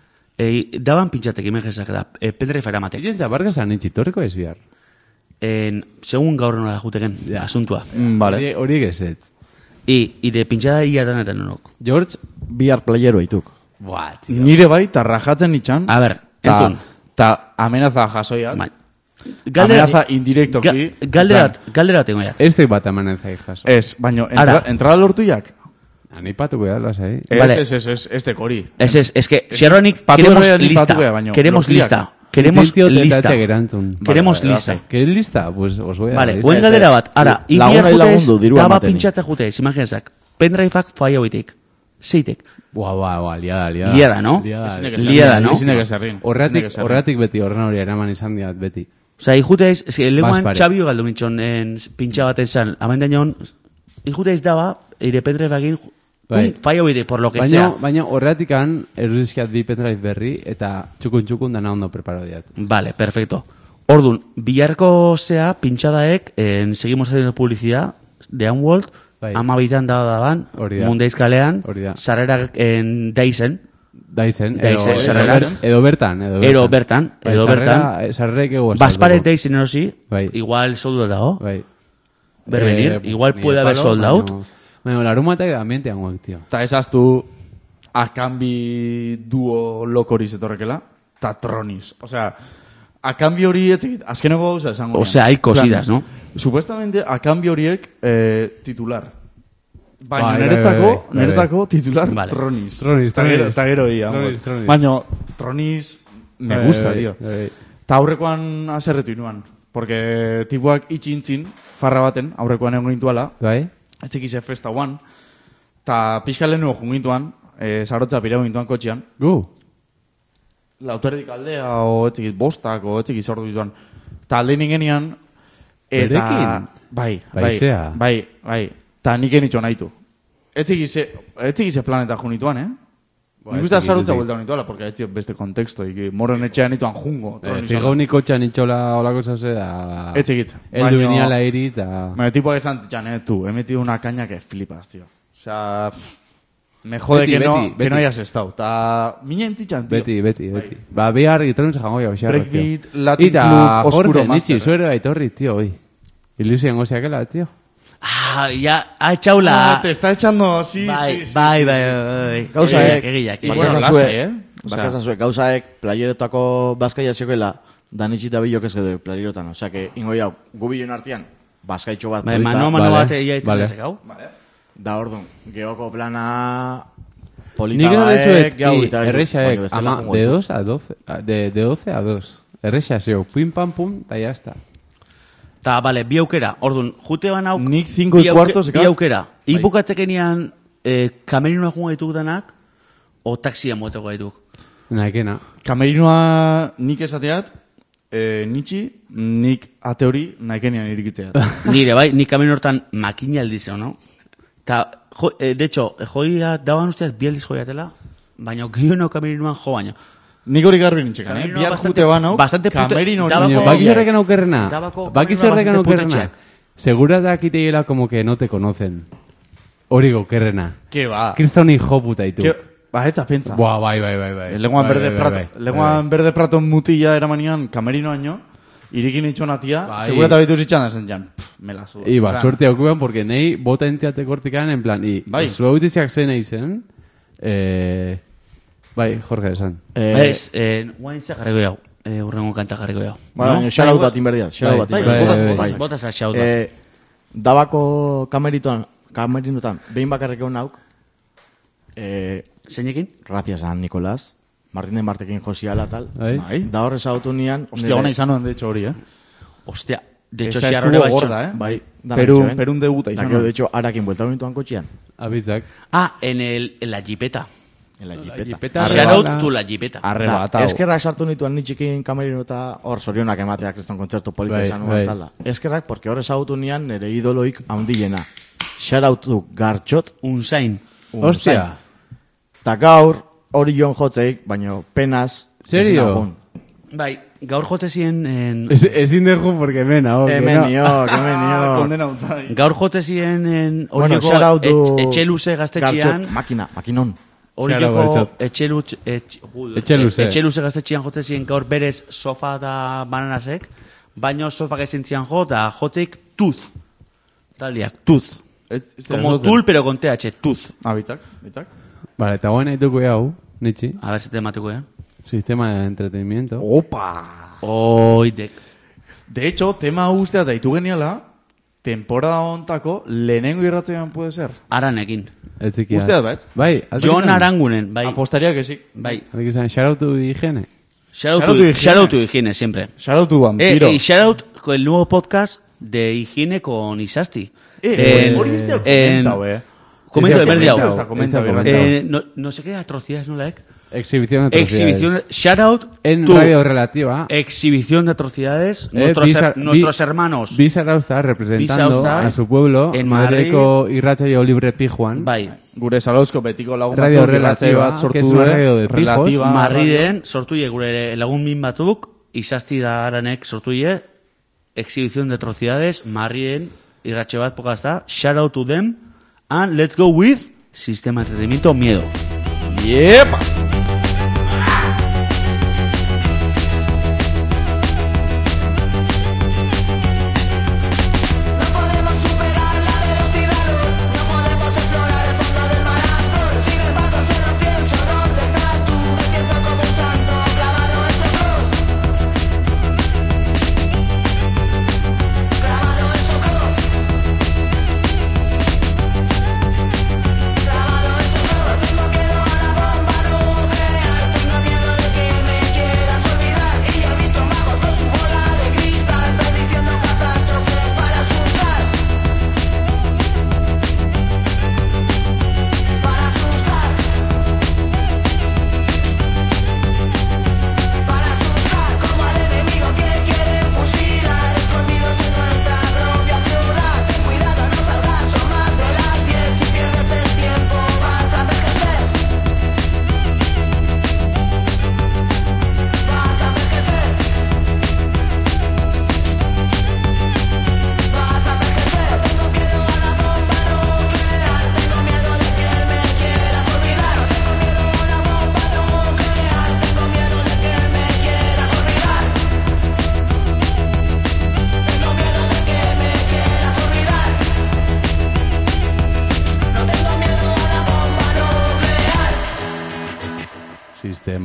e, daban pintxatek imegesak da, e, pendrive eramatek. Jentza, bargazan nintxitorreko ez bihar. En, segun gaur nola juteken, Ja. asuntua. Mm, vale. Hori- Horiek ez ez. I, ire pintxada iatan eta nonok. George, Bihar playero ituk. buah, tío. Nire bai, ta rajatzen nitxan. A ber, ta, entzun. ta amenaza jasoiat. Bai. Amenaza indirektoki. Ga, galderat, galderat tengo ja. Ez teik bat emanen zai jaso. Ez, baino, Ara. entra, entrada lortuiak? Ani patuko da, lasai. Ez, Vale. ez, ez, ez, ez tekori. Es, es, es que, Xerronik, Patu queremos erreal ni lista. patu geha, baino, Queremos lortiak. lista. Queremos Zintio lista. tetateak erantzun. Queremos Vale, vale, lista. vale. ¿Querés lista? Pues os voy a Vale, dar buen lista. galdera bat. Ara, i Lagunai bihar lagundu, jutez, dirua daba emateni. pintxatza jutez, imaginezak. Pendriveak faia hoitek. Zeitek. Buah, buah, buah, liada, liada. Liada, no? Liada. Ezinek Liada, no? Ezinek ezerrin. Horregatik, Ezinek ezerrin. horregatik beti horren hori eraman izan diat, beti. Osa, ijuteiz, ez que leguan Baspare. txabio galdu nintxon en pintxa baten zan. Hamen dainon, ijuteiz daba, ire pendriveakin, Bai. pum, faia hoitek, por lo que Baina, sea. baina horretikan eruzizkiat bi pendrive berri eta txukun txukun dana ondo preparo diat. Vale, perfecto. Ordun, biharko zea, pintxadaek, en, seguimos haciendo publicidad, de Unworld, Bai. ama bitan da daban, Hori da. mundeizkalean, Hori da. sarrerak en daizen, Daizen. Daizen, edo, sarrera. edo, edo bertan. Edo bertan. Ero bertan, Bai, edo sarrera- bertan. Sarrerek ego Baspare deizen erosi, Bai. igual soldu dago. Bai. Ver venir, Eh, igual ni puede de haber palo, sold out. baino- Baina, larumatek ambiente hangoak, tío. Eta esaztu akambi duo lokori zetorrekela, eta troniz. Osea, akambi hori etzekit, azkeneko gauza esango. O sea, hay cosidas, ¿no? Supuestamente akambi horiek eh, titular. Baina Bai, bai, niretzako, bai, bai, bai. niretzako titular Vale. troniz. Troniz, Eta gero- troniz. Eta gero ia. Troniz, troniz. Baina troniz me Bai, gusta, bai, tío. bai. Eta aurrekoan aserretu inuan. Porque tipuak itxintzin, farra baten, aurrekoan egon gintuala, Bai? ez ekize festa guan, eta pixka lehenuo jungintuan, e, zarotza pireu gintuan kotxean, Gu? lauterdik aldea, o ez ekit bostak, o ez ekit sortu dituan. Eta alde genian, eta... Berekin? Bai, bai, Baizea. bai, bai, eta nik enitxo nahitu. Ez ekize, ez ekize planeta junituan, eh? Ba, Nik ez uste dakit, zarotza ez buelta honituala, porque ez beste konteksto, iki moren etxean nituan jungo. Eh, tronizola. Figauniko txanitxola olako zauze da... Ez egit. Eldu Baino- viniala iri eta... Baina tipo esan txan, eh, tú, he metido una caña que flipas, tío. O sea, pff, me jode Beti, que, no, beti, que beti. no hayas estado. Ta, minen titxan, tío. Beti, beti, beti. Ba, bihar gitarun jango ya, bixarra, tío. Breakbeat, Latin Ita, Club, Oscuro Jorge, Master, nitxi, eh. zuero gaitorri, tío, hoy. Ilusión goziakela, tío. Ah, ya, ha echado la... Ah, te está echando, sí, Bai, sí, sí. bai, sí, bai, sí. bai. Gauzaek, Egiak, Igual egiak. no bakazazue, lasai, eh? Osea- bakazazue, gauzaek playeretako bazkaia zegoela, danitxita bilok ez gede playerotan. Osea, que ingo jau, gubion artean, bazkaitxo bat Bai, polita, mano, mano Vale, bate ia vale. itzen hau. da orduan, geoko plana polita Nik gero baek, dezuet, jau, i, eta baina errexaek, bestela ama, jongo de ditu. dos a doce, a- de, de doce a dos. Errexa zeu, pim pam pum, eta ya está. Ta, bale, bi aukera. Orduan, jute ban hauk... Nik cinco y bi auke- cuarto zekat. Bi aukera. Bai. Ibukatzekenian eh, kamerinoa jungo dituk danak, o taxia moteko dituk. Naikena. Kamerinoa nik esateat, eh, nitxi, nik ate hori naikenian irikiteat. Nire, bai, nik kamerino hortan makina aldizeo, no? Ta, jo, eh, de hecho, eh, joia, daban usteaz bi aldiz joiatela, baina gehiago kamerinoan jo baino. Nik hori garbi nintxekan, eh? Kamerinoa Bihar bastante- jute banau, bastante puta- kamerino hori. Dabako- Baina, Dabako- baki zerrekan aukerrena. Dabako- Baki kamerinoa zerrekan bastante aukerrena. putatxeak. Segura da kiteiela como que no te conocen. Hori gaukerrena. Ke ba. Kriston hijo puta ditu. Ke, ba, etza pentsa. Buah, bai, bai, bai, bai. Lenguan Bai, berde bai, prato, bai, bai. lenguan berde prato mutila eramanian kamerinoaino, irikin itxonatia, Bai. segura eta baitu zitzan da zen jan. Pff, me la suda. Y ba, Plan, suerte aukuan, porque nei bota entziate kortikan, en plan, y Bai. zuautitxak zen eizen, eh, bai, Jorge, esan. Eh, Ez, eh, guain ze jarriko jau. Eh, urrengo kanta jarriko jau. Ba, baina shoutout bat inberdia, shoutout bat Bai, inberdia. bai, bai, Bai. bai. Botaz a xaut bat. Eh, dabako kameritoan, kamerinotan, behin bakarrik egon nauk, eh, Zeinekin? gracias a Nicolás, Martinen Bartekin josiala tal, Bai. Bai. da horrez autu nian, Ostia, ona izan nuen, de hecho, hori, eh? Ostia, de hecho, Esa si estuvo arrore gorda, eh? bai, da Peru, nintxo, eh? Perun debuta Da, izan gero, de nuen. hecho, arakin buelta honintuan kotxian, Abitzak. Ah, en, el, en la jipeta. en la La jipeta. jipeta. Shout Arrebala. out to la jipeta. Arrebatao. Da, eskerrak sartu nituen nitxikin kamerino eta hor zorionak ematea kriston kontzertu polita Bai, izan bai. nuen talda. Eskerrak, porque horrez autu nian nire idoloik haundilena. Shoutoutu Gartxot, Unzain. Ostia. eta gaur hori joan jotzeik, baina penaz... Serio? ezin nagun. Bai, gaur jote zien... En, Ez, ezin deju, porque mena, oh, que Hemen no. niok, hemen Ah, niok. kondena utai. gaur jote zien en Bueno, horioko shoutoutu et, etxe luze Gartxot, gaztetxean... makina, makinon. Horioko Gartxot. etxe luze... etxe- jude, Etxe luze. Etxe luze gaztetxean jote zien gaur berez sofa da bananasek, baino sofak ezin zian jo, da jotzeik tuz. Taldiak, tuz. Ez- ez- Como ez- ez- tul, pero con T H, tuz. Ah, bitzak, bitzak. Vale, eta guain haituko hau, nitxi. A ver si te mateko, eh? Sistema de entretenimiento. Opa! Oidek. De hecho, tema hau ustea daitu geniala, temporada ontako lehenengo irratzean puede ser. Aranekin. Ez zikia. Usteat baitz? Bai, aldak Jon izan. Arangunen, bai. Apostaria que sí. Bai. Aldak izan, shoutoutu higiene. Shout out Shout out to to shout out to higiene. higiene, siempre. Shout tu Eh, vampiro. y shout out con el nuevo podcast de higiene con Isasti. Eh, En- hori ez deu en- komentau, eh. Comento de Ez deu berdi hau. komentau, Ez da komentau, ez da irratxa. komentau. Eh, no, no sé qué atrocidades, ¿no la ec? Exhibición de atrocidades. Exhibición, shout out En to radio relativa. exhibición de atrocidades. eh, nuestros, Bisa- her- nuestros Bi- hermanos. Bisa Rauza representando Bisa a su pueblo en Madreko irratsaio libre Pijuan. Bai. Gure salauzko betiko lagun Radio batzuk irratsaio relativa, bat sortu que es una dure, radio de pijos. relativa Marriden sortu ie gure lagun min batzuk. Isasti da aranek sortu ie. Exhibición de atrocidades. Marriden irratxe bat pokazta. Shout out to them. And let's go with Sistema de Entretenimiento Miedo. radio. Yepa!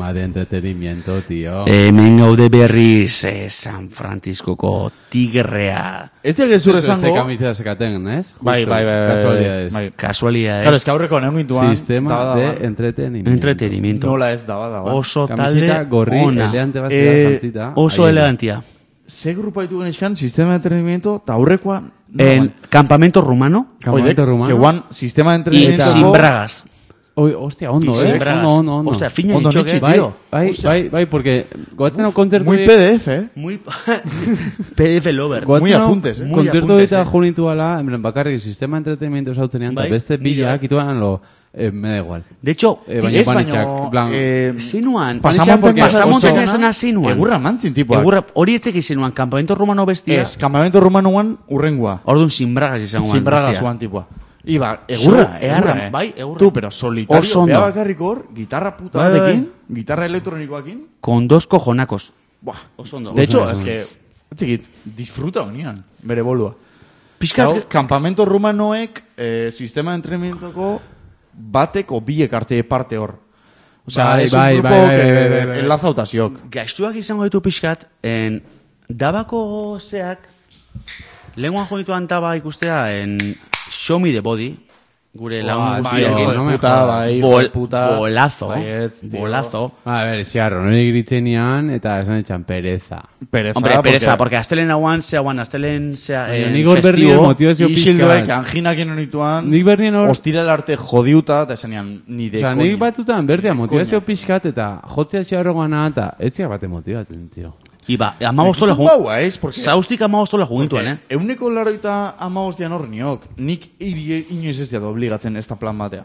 sistema de entretenimiento, tío. Hemen gaude berriz eh, San Franciscoko tigrea. Ez diak zure Ze esango... camiseta sekaten, ez? Bai, Justo, bai, bai, bai. Casualidades. Bai. Kasualidades. Claro, es que aurreko neun gintuan... Sistema daba, de daba. entretenimiento. Entretenimiento. Nola ez daba, daba. Oso Camiseta talde gorri, ona. eleante bat Eh, zera jantzita. Oso Ahí, elegantia. Ze grupa ditu genizkan, sistema de entretenimiento, eta aurrekoa... En campamento rumano Campamento rumano. Que guan, sistema de y entretenimiento... sin bragas. Oi, hostia, ondo, Y eh? sin bragas. Ondo, ondo, ondo. Hostia, fina Ondo dicho nitxi, que... Bai, tío. bai, bai, bai, porque goatzen hau kontzertu... Muy P D F, eh? Muy... P D F lover. Muy apuntes, eh? Muy Kontzertu apuntes, eta eh. junituala, en plan, bakarrik sistema de entretenimiento sautzenean, eta Bai, beste nire bilak bai. ituan lo... Eh, me da igual. De hecho, Eh, baina Ez panitxak, baino... plan... Eh, zinuan. Pasamonten porque Pasamonten pasako esena zinuan. Egurra mantzin tipuak. Egurra, hori etzeki zinuan, campamento rumano bestia. Ez, campamento romanoan urrengua. Orduan sin bragas izango. Sin braga zuan tipua. Iba, egurra, Eharra, egurra, eh. bai, egurra. Tu, pero solitario, Oso ondo. bea bakarrik hor, gitarra puta Bai, bai, batekin, gitarra elektronikoakin. Con dos cojonacos. Buah, Oso ondo. de hecho, ondo. es que, txikit, disfruta honian, bere bolua. Pixkat, Gau, campamento rumanoek, eh, sistema de entrenamientoko batek o biek hartze parte hor. O sea, Bai, es un bai, grupo bai, bai, que bai, bai, bai. enlaza utasiok. gaiztuak izango ditu pixkat, en dabako zeak, lenguan jonituan taba ikustea, en Show Me the Body, gure lagun bai, guztiak. hijo de no me me puta, jodas. bai, hijo Bol, de puta. bolazo, Baietz, tío. bolazo. A ver, xarro, nire gritzenean, eta esan etxan pereza. Pereza, Hombre, pereza, porque astelen hauan, zeaguan, astelen, zea, Baina en nik hor berri festivo, motivazio Isildoek pixka. anginak nituan, Nik berdien hor... ostiral arte jodiuta, eta esanean, ni de Osa, coña. nik batzutan berdia motivazio Coña. pixkat eta jotzea xarrogoana eta etziak bate motivatzen, tio. Iba, amabostola Ikusten jugun. baua, ez? Porque... Zaustik amabostola juguntuan, eh? Euneko laroita amabostian hor niok, nik iri inoiz ez diat obligatzen ez da plan batea.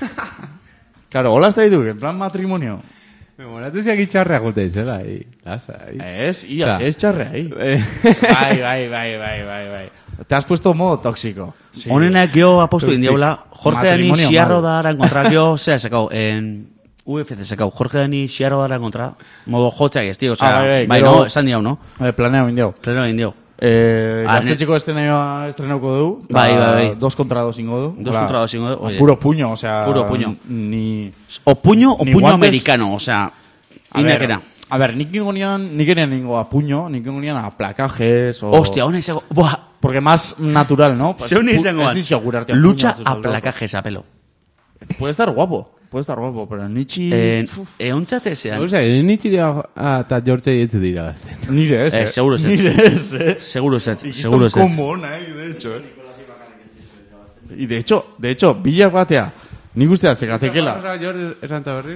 Claro, hola ez da ditu, plan matrimonio. Memoratu ziak itxarrea gote izela, hi. Lasa, hi. Ez, ia, Claro. ez txarre ahí. Eh, Bai, bai, bai, bai, bai, bai. Te has puesto modo tóxico. Sí. Honenak geho apostu Tóxico. indiaula, Jorge Dani Matrimonio Xiarro mal. dara kontra, geho, zera sekau, en U F C sekau, Jorge Dani Xiarro dara kontra, modo jotzeak ez, tío, o sea, Ah, bai, bai, bai, gero- no, esan diau, no? Eh, planeo indio. Pleno egin diau. Eh, Ah, gaztetxeko estrenaioa estrenauko du. Bai, eta bai, bai. Dos contra dos ingo du. Dos Hola. contra dos ingo du, oye. Puro puño, o sea... Puro puño. Ni... O puño, o Ni puño guantes. americano, o sea, A ver, inakera. a ver, nik ingonian, nik enean ningo a puño, nik ingonian a placajes o... Hostia, hona izango, buah, Porque más natural, ¿no? Pues, zeune pu- izango ez bat. dizio gure artean Lucha puñazos a al dauka. placajes a pelo. Puede estar guapo, puede estar guapo, pero nitxi... En, eontzate zean, Osea, nitxirea eta jortze dietze dira gazten. Nire ez, Eh, eh. seguro ez. Nire ez, eh. seguro ez, Y seguro ez. es un combo ona, eh, de hecho, eh. Y de hecho, de hecho, bilak batea, nik ustean zekatekela. Esan berriz?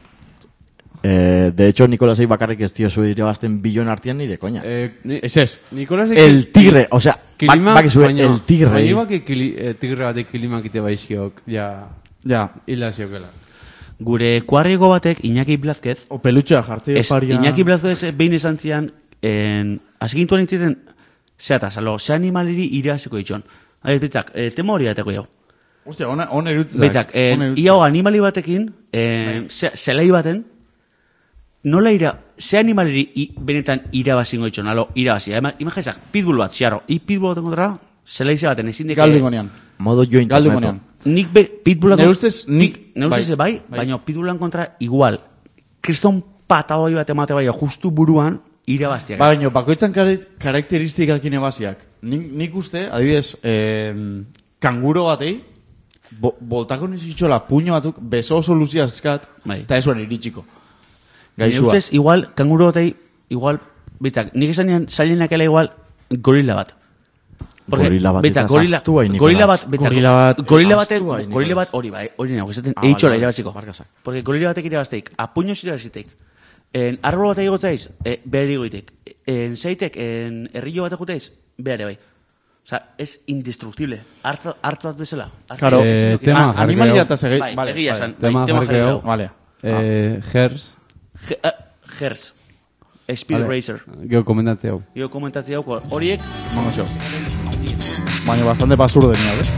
Eh, de hecho, Nicolasei bakarrik ez dio zu irabazten bilon artean ni de coña. Eh, ni, Ez ez. Nicolás El tigre, o sea, Kilima, bak, bakizue, baina, el tigre. baina baki kili, eh, tigre batek kilimak ite baizkiok, ja, Ja. hila ziokela. Gure kuarrigo batek, Iñaki Blazquez, O pelutxea jartze ez, paria... Iñaki Blazquez behin esan zian, en, asegintuan intziten, zeata, salo, ze animaliri iraziko itxon. Aiz, bitzak, eh, tema hori ateko jau. Ostia, ona, ona erutzak. Bitzak, en, iau animali batekin, en, ze, zelai baten, nola ira, ze animaleri i, benetan irabazingo itxon, alo, irabazia. Ima, imagizak, pitbull bat, xarro, i pitbull baten kontra, zelai ze baten, ezin deke... Galdigonean. Modo jo interneto. Galdigonean. Nik be, pitbullak... Nire ustez, nik- Nire ustez, bai, bai, bai. baina pitbullan kontra igual. Kriston patadoi bat emate bai, justu buruan, irabaztiak. Ba, baina, bakoitzan kare- karakteristikak inebaziak. Nik, nik uste, adibidez, eh, kanguro batei, bo, boltako nizitxola puño batzuk, beso oso luzia eskat, Bai. eta esuan iritsiko. Nire Gaixua. ustez, igual, kanguru batei, igual, bitzak, nik esan nian, sailenakela igual, gorila bat. Porque, Gorila bat bitzak, eta gorila, zaztua, Nicolás. gorila bat, bitzak, Gorila bat- gorila batek, Aztua, gorila Nicolás. bat, hori bai, hori nago, esaten, Ah, eitxola vale, irabaziko. barkazak. Porque gorila batek irabazteik, apuños irabaziteik. En arbol batek igotzaiz, e, behar igoitek. En zeitek, en herrillo batek juteiz, behar bai. Osa, es indestructible. Hartz hartz bat bezala. Hartz- Claro, Eh, ezin duki- tema Ah, jarri animalia gero. eta sege... Bai, vale, egia vale. esan. Bai, Tema tema jarri jarri gero. gero. Vale. Eh, Hers, Ge- eh, Hertz. Speed vale, Racer. geho komentatze hau. Yo komentatzea hau, horiek, Vamos yo. Baina bastante basur denia, eh?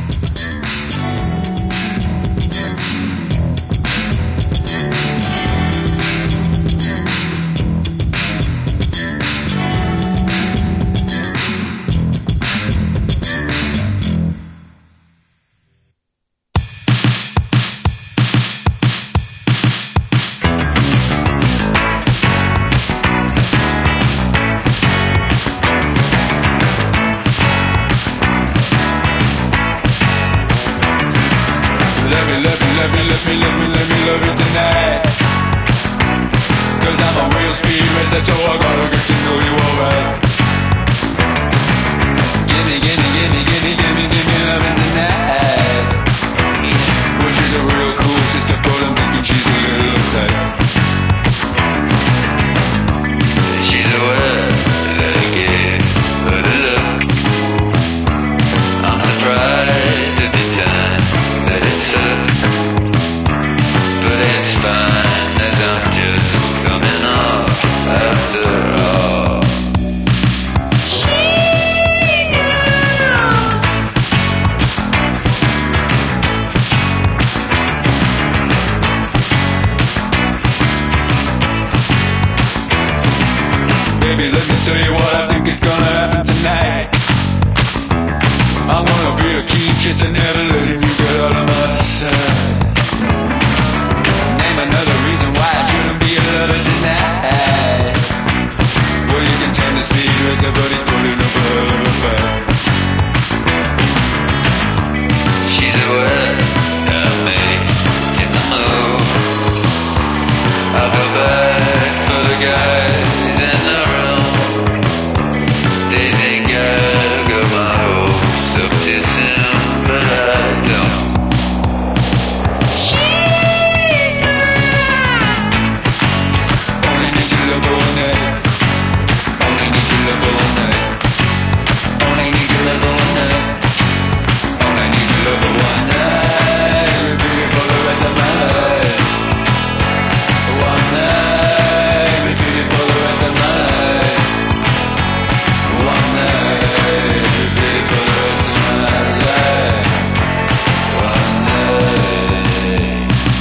said, so I gotta get to know you alright. Gimme, gimme, gimme, gimme, gimme, gimme loving tonight. Well, she's a real cool sister, but I'm thinking she's a little uptight. She's a word that I give her to look. I'm surprised at the time that it took, but it's fine as I'm just coming off after all. Baby, let me tell you what I think is gonna happen tonight. I'm gonna be a keen kiss and never letting you get out of my sight. Name another reason why I shouldn't be a lover tonight. Well, you can turn the speed as everybody's putting up a hell of a fight. She's a word of me in the mood. I'll go back for the guys in the room. They think I've got my hopes up too soon, but I don't. She's mine. Only need your love for one night. Only need your love for one night. Only need your love for one night. Only need your love for one night. Repeat it for the rest of my life. One night. Repeat it for the rest of my life. One night. Repeat it for the rest of my life. One night.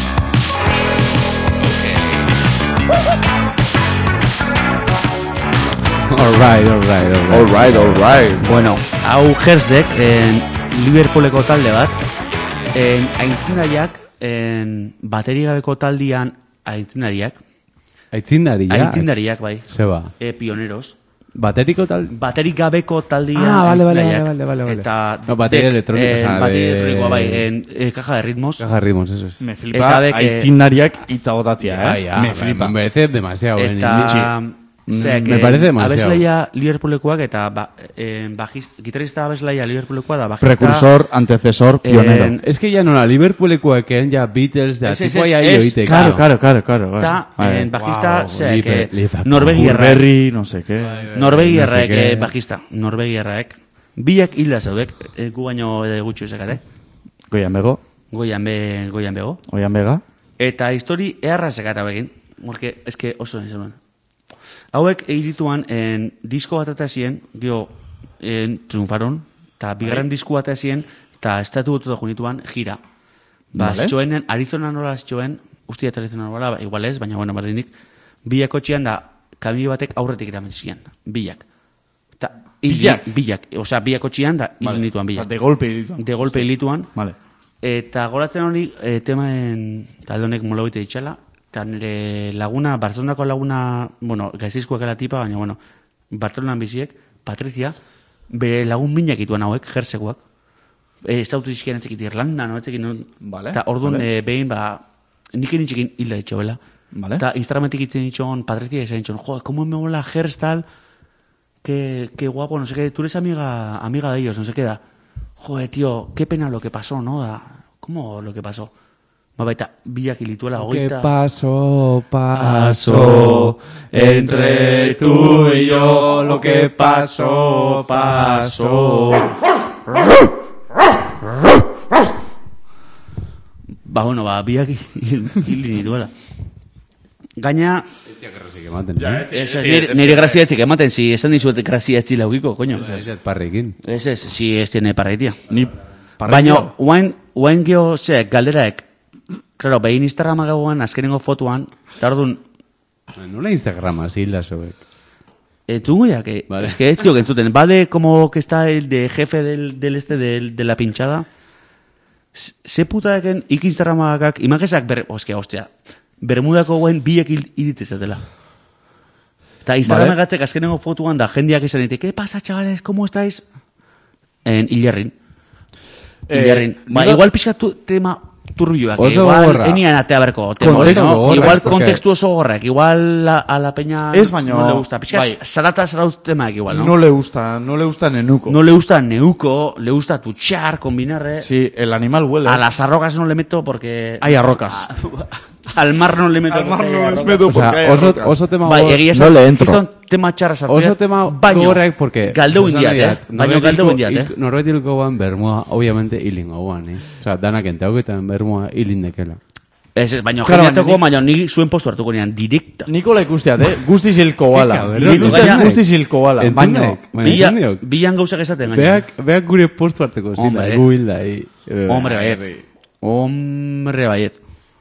Alright, alright, alright. Alright, alright. Bueno, hau Hersdek, en Liverpooleko talde bat, en aintzindariak, en bateri gabeko taldian aintzindariak, Aitzindaria. aintzindariak, bai, Zeba. e, pioneros, Bateriko tal... baterik gabeko taldian Ah, vale, vale, aintzindariak, vale, vale, vale. eta No, bateria dek, electrónica, en, o sea, bateria de- elektronikoa, bai, en eh, caja de ritmos, Caja ritmos, eso es. Me Eta flipa dek, eh, aitzindariak hitza botatzia, Ya, eh? ya, Me me flipa. Me parece demasiado, eh, eta... Zeak, Me parece demasiado. Abeslaia Liverpoolekoak eta ba, en, bajist, gitarrista abeslaia Liverpoolekoa da bajista... Precursor, antecesor, pionero. En- Es que ya no la Liverpoolekoak, ya Beatles, ya Es, es, tipo es, ya es, oite, Claro, claro, claro, claro. Eta Vale. en bajista, Wow, zeak, Liber- eh, Liverpool. Norvegiarrak, Burberry, no sé qué. Norvegiarrak, no sé qué. eh, bajista, Norvegiarrak. Bilak hilda zaudek, eh, gu baino eh, gutxi ezakate. Goian bego, Goian be, goian bego. oian bega. Eta histori eharra zekata begin, porque eske oso nizuen. Hauek egituan en disko bat atazien, dio en triunfaron, eta bigarren disko bat atazien, eta estatu botu da junituan, gira. Ba, Vale. zitxoen, Arizona nola zitxoen, ustia eta Arizona nola, ba, igual ez, baina bueno, berdindik, bilak otxian da, kamio batek aurretik eramen ziren, bilak. Ta, hil- Bilak? Bilak, osea, bilak otxian da, hil nituan bilak. De golpe irituan. De golpe hilituan. Vale. Eta goratzen hori, e, temaen talde honek mola goite ditxala, eta nire laguna, Barcelonako laguna, bueno, gaizizkoak ala tipa, baina, bueno, Barcelonan biziek, Patricia, bere lagun minak ituan hauek, jersekoak, e, ez dautu izkian etzekit Irlanda, no, etzekit, no, Vale, eta orduan, vale. e, behin, ba, nik enitxekin hilda ditxobela. Vale. Eta Instagrametik itzen ditxon Patricia, esan ditxon, jo, como me mola Gers tal, que, que guapo, no sé qué, tú eres amiga, amiga de ellos, no sé qué da. Joder, tío, qué pena lo que pasó, ¿no? Da, ¿cómo lo que pasó? Ba, baita, bilak hilituela ¿Qué hogeita... pasó, Pasó entre tú y yo, lo que pasó, pasó. Ba, bueno, ba, biak hil hil nituela. Gaina, Ja, ez, ez, nire, nire grazia etzik ematen, si esan dizuet grazia etzi laukiko, coño. Ez ez parrekin. Ez ez, si ez tiene parraitia. Ni Baina, guain, guain geho, ze, galderaek, claro, behin Instagrama gauan, azkenengo fotuan, eta orduan, Nola Instagrama, zila zoek. entzungo ya, que, Vale. es que ez tio, que entzuten, bade como que está el de jefe del, del este, del, de la pinchada, ze puta eken, ik Instagramagak, imagesak, ber, ostia, ostia, Bermudako guain biek hil- iritizatela. Eta Instagrama Vale. gatzek azkenengo fotuan da, jendeak izan ditek, ¿qué pasa, chavales, cómo estáis? En Ilerrin. Eh, Ilerrin. Ba, diga- igual pixkatu tema turbioak. Oso Igual, gogorra. enian atea berko. tema hori, Kontekstu no? gogorra, Igual es porque- kontekstu oso gorrak. Igual la, a la peña Ez, baino- no le gusta. Pixkat, bai. zarata zarauz temaak igual, no? No le gusta, no le gusta nenuco. No le gusta neuco, le gusta tuchar, combinarre. Sí, el animal huele. A las arrocas no le meto porque... Hay arrocas. Al mar no le meto Al mar porque hay no les arrocas. meto O sea, porque hay oso, arrocas. oso tema Bai, gogor- egia No esan, le entro. gizon tema txarra sartu. Oso tema baino, gogorrak, porque... Galdeu esan indiat, nahi eh? dat, Baino norbait galdeu hilko- indiat, eh? hil- Norbait hilko guan bermua, obviamente, hilingo guan, eh? Osa, danak enteauk eta bermua hilindekela. Ez, ez, baino Claro, jendeateko, baina baino ni zuen postu hartuko nian, direkta. Nikola ikusteat, eh? Guztiz hilko bala. Cabrón, Nik usteat baina- guztiz hilko bala. Entzun Baina, naik, baina Bila, entzun diok. bilan gauzak esaten gaina. Beak, beak gure postu harteko zila, Hombre. gu hilda, eh? Hombre, baietz. Hombre, baietz.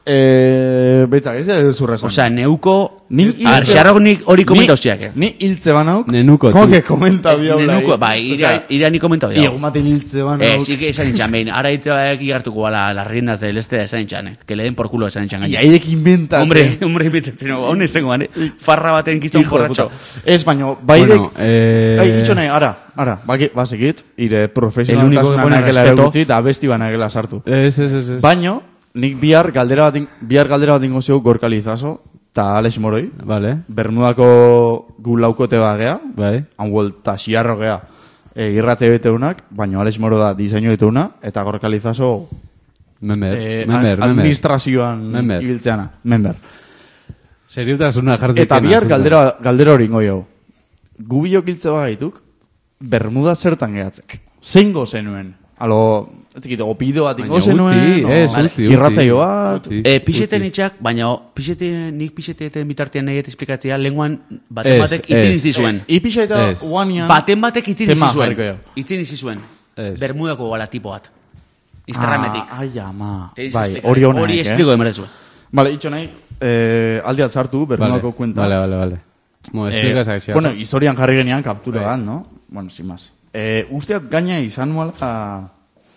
eh, betzak, ez da zurra esan. Osea, neuko... Ni A ver, hiltze- xarrok nik hori Ni- komentauziak, eh? Ni hiltze banauk. Nenuko, Como tu. que komenta Ez, biaula. nenuko, bai, ira, ira ni komentau Y jau. egun baten hiltze banauk. Eh, sí que esan itxan behin, ara hitze badak igartuko bala las riendas del este esan itxan, eh? Que le den por culo esan itxan Y gaina. haiek inventatzen. Hombre, hombre, inventatzen, hon esango, eh? Farra baten kiston Hijo de borratxo. puta. Ez, baino, baidek... Bueno, eh... Ai, itxo nahi, ara, ara, baki- bazekit, ire El único que profesionaltasuna pone nagela respeto. erakutzi eta abesti banagela sartu. Ez, ez, ez, ez. Baino, nik bihar galdera bat, in- bihar galdera bat ingo zeu Gorka Lizaso, eta Alex Moroi, Vale, Bermudako gu laukote bat gea, bai. han vuelta xiarro gea, e, irrate beteunak, baino Alex Moro da diseinu beteuna, eta Gorka Lizaso Member, eh, member, a- member. administrazioan Member. ibiltzeana, member. Seriotasuna jartzen. Eta bihar galdera, galdera hori ingo jau. Gu biok hiltze bagaituk, Bermuda zertan gehatzek. Zein go zenuen? Alo, ez dakit, opido bat ingo Baina zenuen? utzi, o- ez, utzi, utzi. Irratzaio bat? Utzi. Eh, pixeten Utzi. itxak, baina pixete, nik pixeteten bitartean nahi eta esplikatzea, lenguan baten Ez, batek itzin ez, izi zuen. Ipisa eta Ez. guanian... Baten batek itzin Tema izi zuen. jarriko jo. Itzin izi zuen. Ez. Bermudako gala tipo bat. Instagrametik. Ah, ai, ama. Te Bai, explico- hori honek, Hori eh? espliko emerezu. Vale, itxo nahi, eh, aldiat sartu, Bermudako Vale, kuenta. vale, vale, vale. Mo, explica esa Eh, bueno, historian jarri genian kaptura bat, no? Bueno, sin más. Eh, usteat gaina izan nuala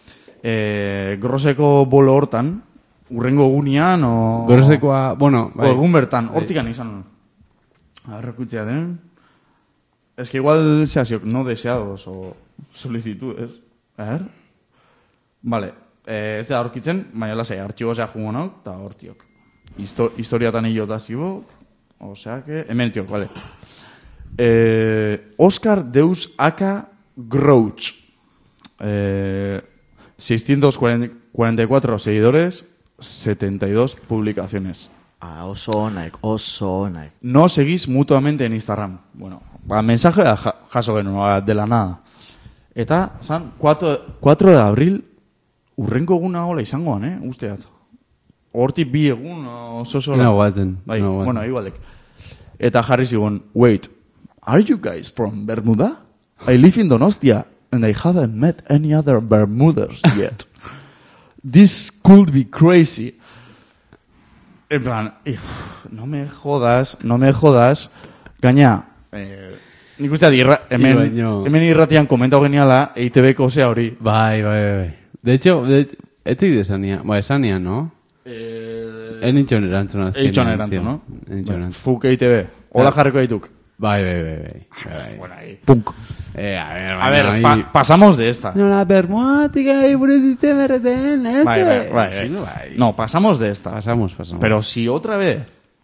eh, groseko bolo hortan, urrengo egunean, o... Gorosekoa, bueno, O egun bertan, hortikan izan. Arrekutzea den. Es que igual se hasiok no deseados o solicitudes. A ver. Vale. Eh, ez da aurkitzen, baina lasai, artxibo zea jungo nauk, eta hortiok. Histo historiatan hilota zibo, osea que... Hemen txok, vale. Eh, Oscar Deus Aka Grouch. Eh, seiscientos cuarenta y cuatro seguidores, setenta y dos publicaciones. Ah, oso onaik, oso onaik. No seguís mutuamente en Instagram. Bueno, ba, mensaje ja, jaso genuen de la nada. Eta, zan, cuatro de abril, urrenko eguna hola izangoan, eh, usteat. Hortik bi egun, oso sola. No, guatzen. Bai, no, guatzen. bueno, igualek. Eta jarri zigun, wait, are you guys from Bermuda? I live in Donostia, and I haven't met any other Bermuders yet. This could be crazy. En plan, uf, no me jodas, no me jodas. Gaina, eh, nik usteat, irra, hemen, baino- hemen irratian komentau geniala, E I T B-ko zea hori. Bai, bai, bai. De hecho, de hecho, etzik de esania. Ba, esania, no? Eh, En itxon erantzuna. Eitxon erantzun, no? En itxon erantzun. Fuk E I T B. Hola jarriko dituk. Bai, bai, bai, bai. bai. ahí. Punk. Eh, a ver, A ver, baina pa ahí- pasamos de esta. No, la bermuática y por el sistema R T N, eso. Bai, bai, es. bai, Sí, bai. bai. No, pasamos de esta. Pasamos, pasamos. Pero si otra vez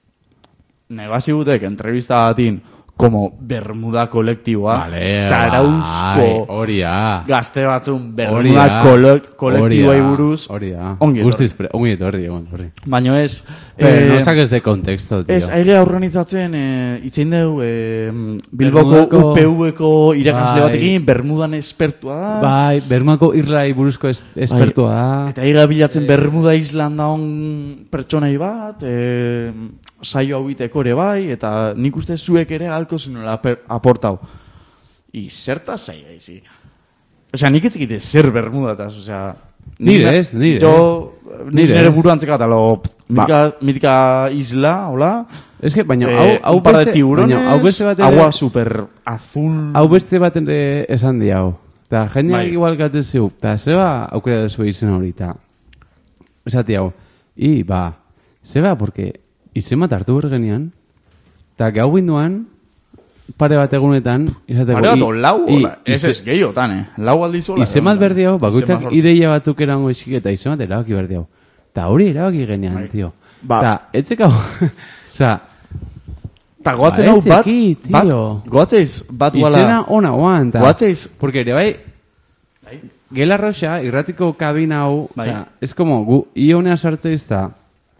negasi gutek entrevista batin como Bermuda kolektiboa, Vale, Zarauzko bai, hori da. gazte batzun Hori Bermuda da. kole- Hori kolektiboei da, buruz Hori da. ongi Guztiz, etorri. pre- ongi etorri, egon, horri. Baino ez... Pero eh, no saques de contexto, tío. Ez, aire organizatzen, eh, itzein dugu, eh, Bilboko Bermudako- U P V-ko irakasle Bai. batekin, Bermudan espertua da. Bai, Bermuako irlai buruzko es, espertua da. Eta higa bilatzen Bermuda Islanda on pertsonai bat, e, saio hau biteko ere bai, eta nik uste zuek ere alko zenuela aper- aportau. I zerta zaila izi. Osea, nik ez egite zer Bermudataz, osea... Nire nik- ez, nire Jo, ez. nik Nire nire ez. buruan zekata, lo, mitika, mitika isla, hola? Es que, baina, Eh, hau, hau un par de beste, tiburones, baina, hau beste bat ere, agua super azul... hau beste bat ere esan di hau. Ta jendeak Bai. igual gaten ziu, ta zeba aukera duzu izen horita. Esati hau, i, ba, zeba, porque izen bat hartu bergenian, ta gau binduan, pare bat egunetan, izateko, Pare bat, i- o lau, i- hola, ez ize- ez gehiotan, eh? Lau aldiz hola. Izen bat berdi hau, bakoitzak Izen bat- ideia batzuk erango isik eta izen bat erabaki berdi hau. Ta hori erabaki genean, tio. Ba- Ta, etzeka... Osa, Ta goatzen Ba, hau bat, etzeki, bat, tio. goatzeiz, bat guala... izena ona guan, ta... Goatzeiz, Porque ere bai, Gela Roxa, irratiko kabina hau, Bai. osea, es como, gu, ionea sartzeiz da,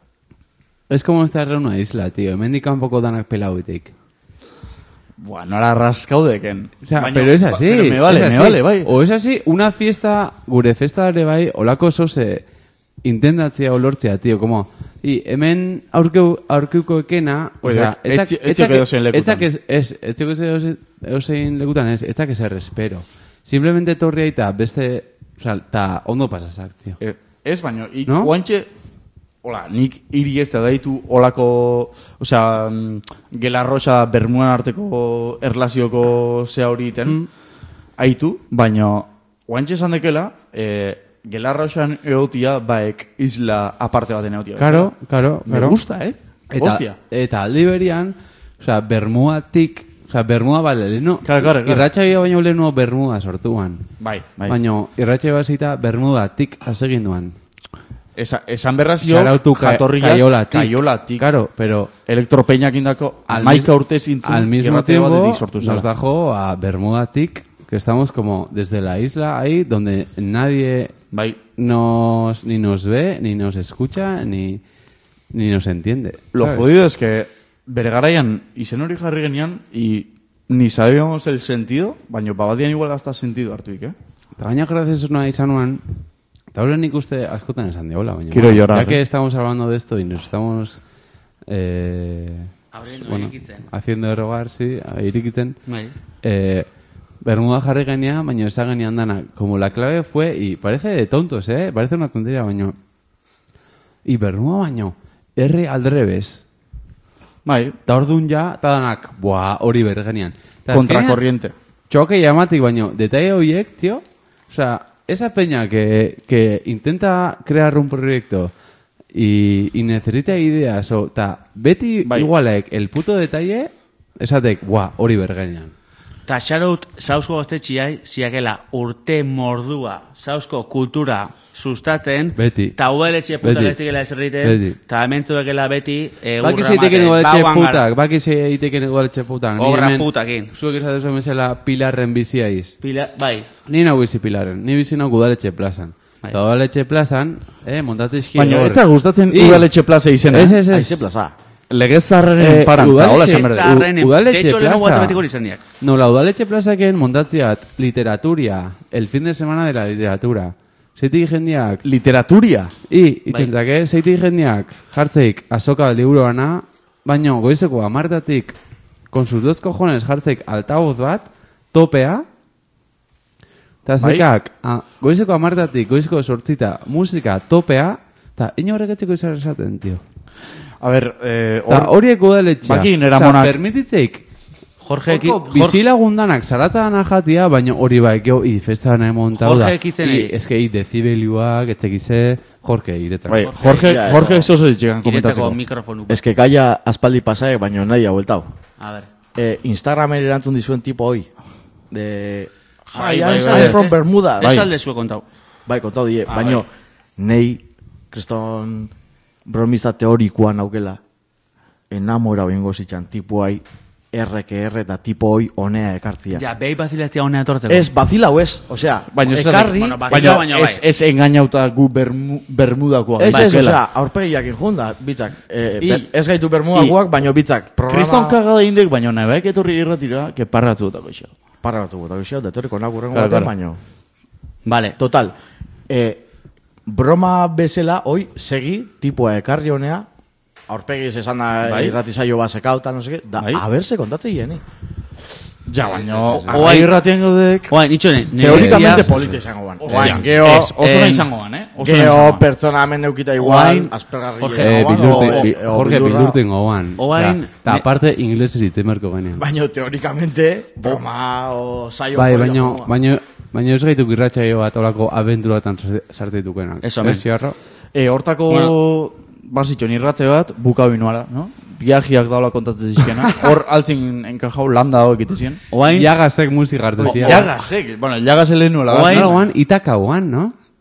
es como estar en una isla, tío, hemendik kanpoko danak pelauetik. buah, nola raskaudeken. O sea, Baina- pero es así. Pero me vale, es me así. vale, bai. O es así, una fiesta, gure festa ere bai, olako zose, intentatzea olortzea, tío, como, y hemen aurkeu, aurkeuko ekena, o Oidek, sea, etzak, etzi- etziok edozein lekutan. etzak ez, ez, etziok ez edozein lekutan ez, etzak ez errespero. Simplemente torri aita, beste, o sea, ta ondo pasasak, tío. Eh, ez baino, ik No? guantxe, hola, nik hiri ez da daitu olako, osea, mm, Gela Roxa Bermudan arteko erlazioko zea hori iten, Mm. aitu, baino, guantxe esan dekela, eh, Gela Roxan eotia baek isla aparte baten eotia. Claro, claro, Me claro. gusta, eh? Eta, Hostia. eta aldi berian, o sea, Bermudatik, o sea, Bermuda bale, leheno, Claro, claro, claro. irratxagia baino lehenu Bermuda sortuan. Bai, bai. Baino, irratxagia bazita Bermudatik hasegin duan. Esa, esan berrazio, Sarautu ka, jatorriak kaiolatik. kaiolatik. Claro, pero Elektropeñak indako, al maika mis- urte zintzun, al mismo irratio tiempo batetik sortu zala. nos dejó a Bermudatik, que estamos como desde la isla ahí, donde nadie Bai, nos ni nos ve, ni nos escucha, ni, ni nos entiende. lo ¿sabes? jodido es que bere garaian izen hori jarri genian y ni sabíamos el sentido, baina babadian igual hasta sentido hartuik, eh? Eta gaina grazesuna izan nuan, eta horren nik uste askotan esan diola, baina... Quiero llorar, Ya que eh. estamos hablando de esto y nos estamos... Eh, Abriendo, bueno, irikitzen. haciendo erogar, sí, irikitzen. Bai. Eh, Bermuda jarri genean, baina esan genean dana. Como la clave fue, y parece de tontos, eh? Parece una tontería, baina... Y Bermuda baino, R al revés. Bai, Eta orduan ja, eta danak, buah, hori bergenean. Eta contracorriente. Choque llamatik, baino, detalle horiek, tío. O sea, esa peña que, que intenta crear un proyecto y, y necesita ideas, o ta, beti Bai. igualek el puto detalle, esatek, buah, hori bergenean. Ta xaraut sausko gaztetxiai, ziakela urte mordua sausko kultura sustatzen, Beti. ta udaletxe putak Beti. ez dikela ez erriten, Beti. ta hementzuekela beti egurra Baki zeiteken ematen, egualetxe bauan gara. putak, baki zeiteken egualetxe putak. Ni Obra hemen- putakin. Zuek esatezu mesela Pilarren biziaiz. Pila, bai, Ni nau bizi Pilarren, ni bizi nau udaletxe plazan. Bai. Eta udaletxe plazan, eh, montatizki... Baina, hor- ez da gustatzen I- udaletxe plaza izena. Ez, ez, ez. Aize plaza. Legezarren Eh, parantza, udaletxe- hola esan berde. Ez zarren, udaletxe de hecho, lehenu plaza. WhatsAppetik hori izan diak. No, la udaletxe plazaken montatziat literaturia, el fin de semana de la literatura. Zeitik jendiak, Literaturia. i, itxentzak, eh, zeitik jendiak jartzeik azoka liburuana, baino goizeko amartatik, con sus dos cojones jartzeik altavoz bat, topea, eta Bai. zekak, a, goizeko amartatik, goizeko sortzita, musika, topea, eta ino horregatzeko izan esaten, tio. A ber, eh, Eta hor, horiek udaletxea. Baki nera Osea, monak- permititzeik, Jorge Eki- Horko Jor- bizilagundanak zarata jatia, baina hori bai, geho, i festa nahi montau da. Jorge Ekitzen I, egi. eske, i decibeliuak, etzekize, Jorge, iretzako. bai, Jorge, Ja, Jorge no. zozo ditxegan Iretzako komentatzeko. mikrofonu. Ez que gaia aspaldi pasaek, baino nahi hau bueltau. A ver. Eh, Instagramen erantzun dizuen tipo hoi. De... Bai, Hi, bai, I'm bai. from Bermuda. Ez Bai, alde zue kontau. bai kontau die. Ah, Baino, nei, kriston bromista teorikoa naukela, enamora bengo zitxan tipo hai, R que R eta tipo hoi honea ekartzia. Ja, behi bazilatzia honea etortzeko. Ez, bazilau ez, osea, Baina ez ekarri, Bueno, ba- baina baina bai. ez, ez engainauta gu bermu, bermudakoa. ez bai, ez, gela. osea, aurpegiak injunda, bitzak, eh, I- ber- ez gaitu bermudakoak, baino bitzak, Kriston programa, kagada indek, baina nahi etorri irratira, que parratzu dutako xo. parra batzuk eta guzio, detoriko nakurrengo Claro, batean, claro. baino. Vale. Total, eh, broma bezala, hoi, segi, tipua ekarri honea, aurpegiz esan da Bai. irratizaio bat sekauta, no seke, da, Bai. a ber, se kontatze hieni. Ja, baina, Oai- agai irratien gaudek, Oain, nitxone. Teorikamente polita izango ban. Oain, geho, ez, oso em, nahi izango ban, eh? Oso nahi geho, izango ban. pertsona hemen neukita igual, Oain, aspergarri Jorge, Eh, izango ban, bildurte, o- bi- o Jorge bildurra. bildurten goan. Oain- Eta aparte, inglesez hitzen berko ganean. Baina teorikamente, broma o saio Bai, polita baino, izango ban. baino, baino ez gaituk irratxaio bat olako abenturatan sartitukenak. Eso, men. Ez, Ziarro? E, hortako, Bueno. basitxo, nirratze bat, buka binuala, no? Viajiak daula kontatzen zizkena. Hor altzin enkajau landa hau egitezien. Oain, Iagasek musik hartezia. Llagasek, bueno, llagas elenuela. Oain- Nola guan, itaka guan, no?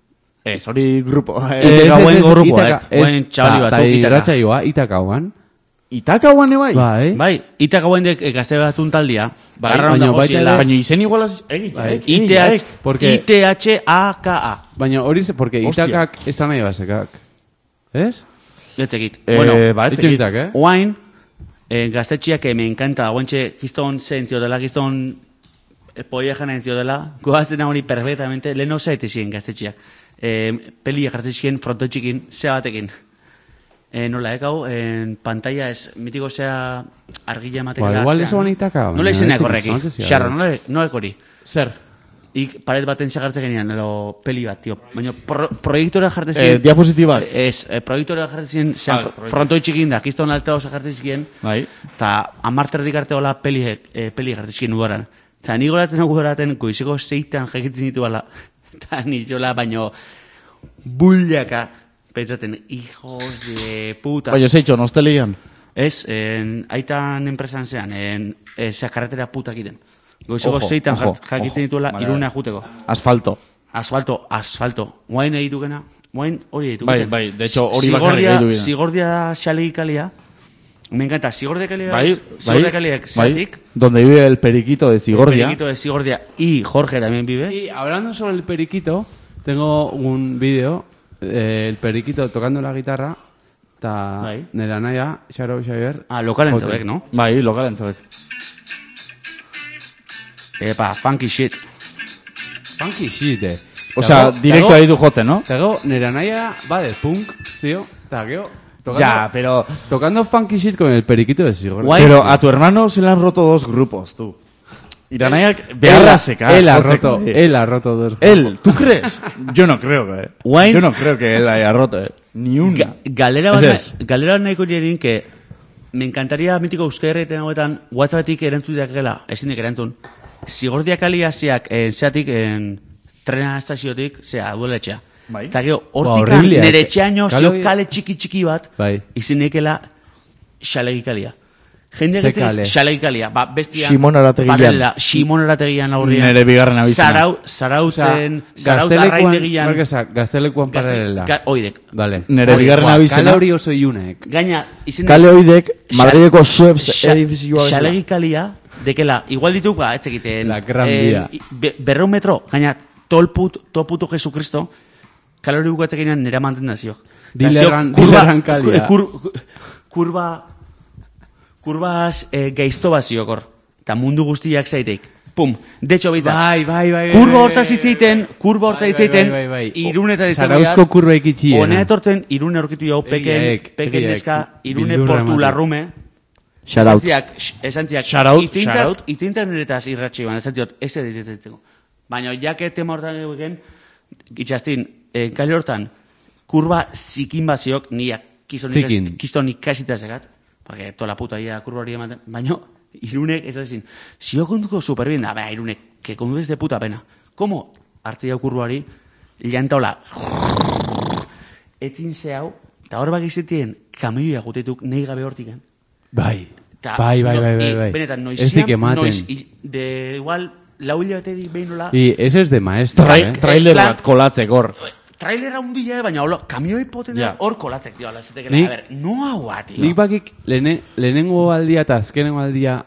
Ez, hori grupo. Ez, Eh, ez, gauen ez, gorrupoak, Itaka, ez, gauen txabali ta- batzuk, ta Itaka. irratsaioa, Itaka hauan. Itaka guan bai? Bai. Bai, itak hauen dek eh, gazte batzun taldia. Bai, Garra baina onda baita goziela. ere- Baina izen igualaz egin, Bai. egin, I T H, porque- I T H A K A. Baina hori ze, porque Hostia. Itakak esan nahi basekak. Ez? Etzekit. Eh, Bueno, ba, Ditu etzekit. Itak, eh? Oain, eh, gaztetxiak que me encanta, guantxe gizton zentzio dela, gizton eh, poia jana entzio dela, goazen hori perfectamente, lehen osa etizien gaztetxiak. Eh, peli jartzizien frontotxikin, ze batekin. Eh, nola, ekau, en pantalla ez, mitiko zea argila ematekela. Ba, igual zean. eso ban Itaka, baina Nola izenak ez horreki? zekit, ez zekit, Xarra, ez. nola, nola hori? Zer? Ik paret baten zagartzen genian, elo peli bat, tio. Baina pro, proiektora jartzen Eh, ziren... diapositibak. Ez, eh, proiektora jartzen ziren, zean, Ah, fr- proiektora. frontoi txikin da, kiston altao jartzen ziren, Bai. eta amarterdik arte hola peli, eh, peli jartzen ziren udaran. Eta ni goratzen hau goraten, goizeko zeitan jakitzen ditu bala, eta nitxola, baino, bullaka, pentsaten, hijos de puta. Baina zeitxo, nostelian. Ez, en, aitan enpresan zean, en, eh, zea karretera putak iten. Goizeko Ojo, zeitan ojo, jakitzen ojo. dituela, Vale, irunea vale. juteko. Asfalto. Asfalto, asfalto. Guain egitukena, guain hori egituk. Bai, bai, de hecho, hori bakarrik Zigordia, egitu ginen. zigordia xalegi kalia. Me encanta, zigordia kalia. Bai, zigordia bai, kalia bai. zeatik. Donde vive el periquito de Zigordia. Periquito de Zigordia y Jorge también vive. Y hablando sobre el periquito, tengo un vídeo, eh, el periquito tocando la guitarra, eta Bai. nera naia, Xaro Xavier. Ah, lokalen joten. zaudek, no? Bai, lokalen zabek. Epa, funky shit. Funky shit, eh. O sea, Eta directo gero- ahí du jotzen, ¿no? Eta gero, nera naia va de punk, tío. Eta gero, tocando, Ya, pero... tocando funky shit con el periquito de Sigordia. Guay. Pero a tu hermano se le han roto dos grupos, tú. Iranaiak Él, beharra seca. él ha roto, él ha roto dos. Él, ¿tú crees? Yo no creo, eh. Guay. Yo no creo que él haya roto, eh. Ni una. Ga galera bat, Ese es. galera bat nahiko nirekin, que me encantaría mitiko euskerre eta hauetan WhatsAppetik erantzutiak gela, ezin dik erantzun. Zigordia kaliaziak, en, zeatik, en, trena estaziotik, zea, dueletxea. Bai. Eta gero, Ba, hortik horribleak. nere etxeaino, Kale zio hori- kale txiki txiki bat, Bai. izinekela xalegi kalia. Jende Ze gazten kale? xalegi kalia. Ba, bestia... Simon Arategian. Parela, Simon Arategian aurrian. Nere bigarren abizena. Zarau, O sea, zarautzen, zarautz gaztelekuan, arraindegian. markesa, gaztelekuan Gazte- paralela. ga- Oidek. Vale. Nere Hori, bigarren buah, abizena. Kale hori oso iunek. Gaina, izen... Kale hoidek, Madrideko Suebs Xa- edifizioa bezala. Xalegi kalia, dekela, igual ditu, ba, etzekiten... La Gran Vía. Be, berreun metro, gaina, tolput, toputo Jesucristo, kale hori bukatzekinean nera manten da zio. Da zio, Dilerran- kurba- dilerran kalia. Kur, kur, kurba... Kurbaz eh, geizto bat ziokor. Eta mundu guztiak zaitek. Pum, de hecho, beitza. Bai, bai, bai. Kurba bai, hortaz bai, hitzeiten, bai, kurba hortaz bai, hitzeiten, bai, bai, bai. irune eta ditzen Zarauzko kurba ikitxiena. Honea etortzen, irune aurkitu jau, peken, Egiek, peken egiek, neska, irune bildurra portu ematen. larrume. Shoutout. Esantziak, esantziak, Shoutout, itzintzak, shoutout. itzintzak niretaz irratxe ban, esantziot, ez da ditzetzeko. Baina, jake tema hortan egin, itxastin, eh, kale hortan, kurba zikin baziok, niak Zikin. kistonik kasita zegat, porque toda la puta ia kurba hori ematen, baina, irunek, ez da zin, zio konduko superbien da, ba, irunek, que kondudez de puta pena. Komo, hartzea kurba hori, llanta hola, etzin ze hau, eta hor bak izitien, kamioia gutetuk nahi gabe hortikan. Bai. Ta, Bai, bai, no- bai, bai, i- bai. Benetan, Ez noizian, dik ematen. noiz, i- de igual, lau hilabete di behin nola, Y eso es de maestro, Trai, eh. trailer plan- bat kolatzek hor. trailera hundila, baina hola, kamioi potena Ja. hor kolatzek, tio, ala, zetekela, Nik- a ver, no haua, tio. Nik bakik lehene, lehenengo aldia eta azkenengo aldia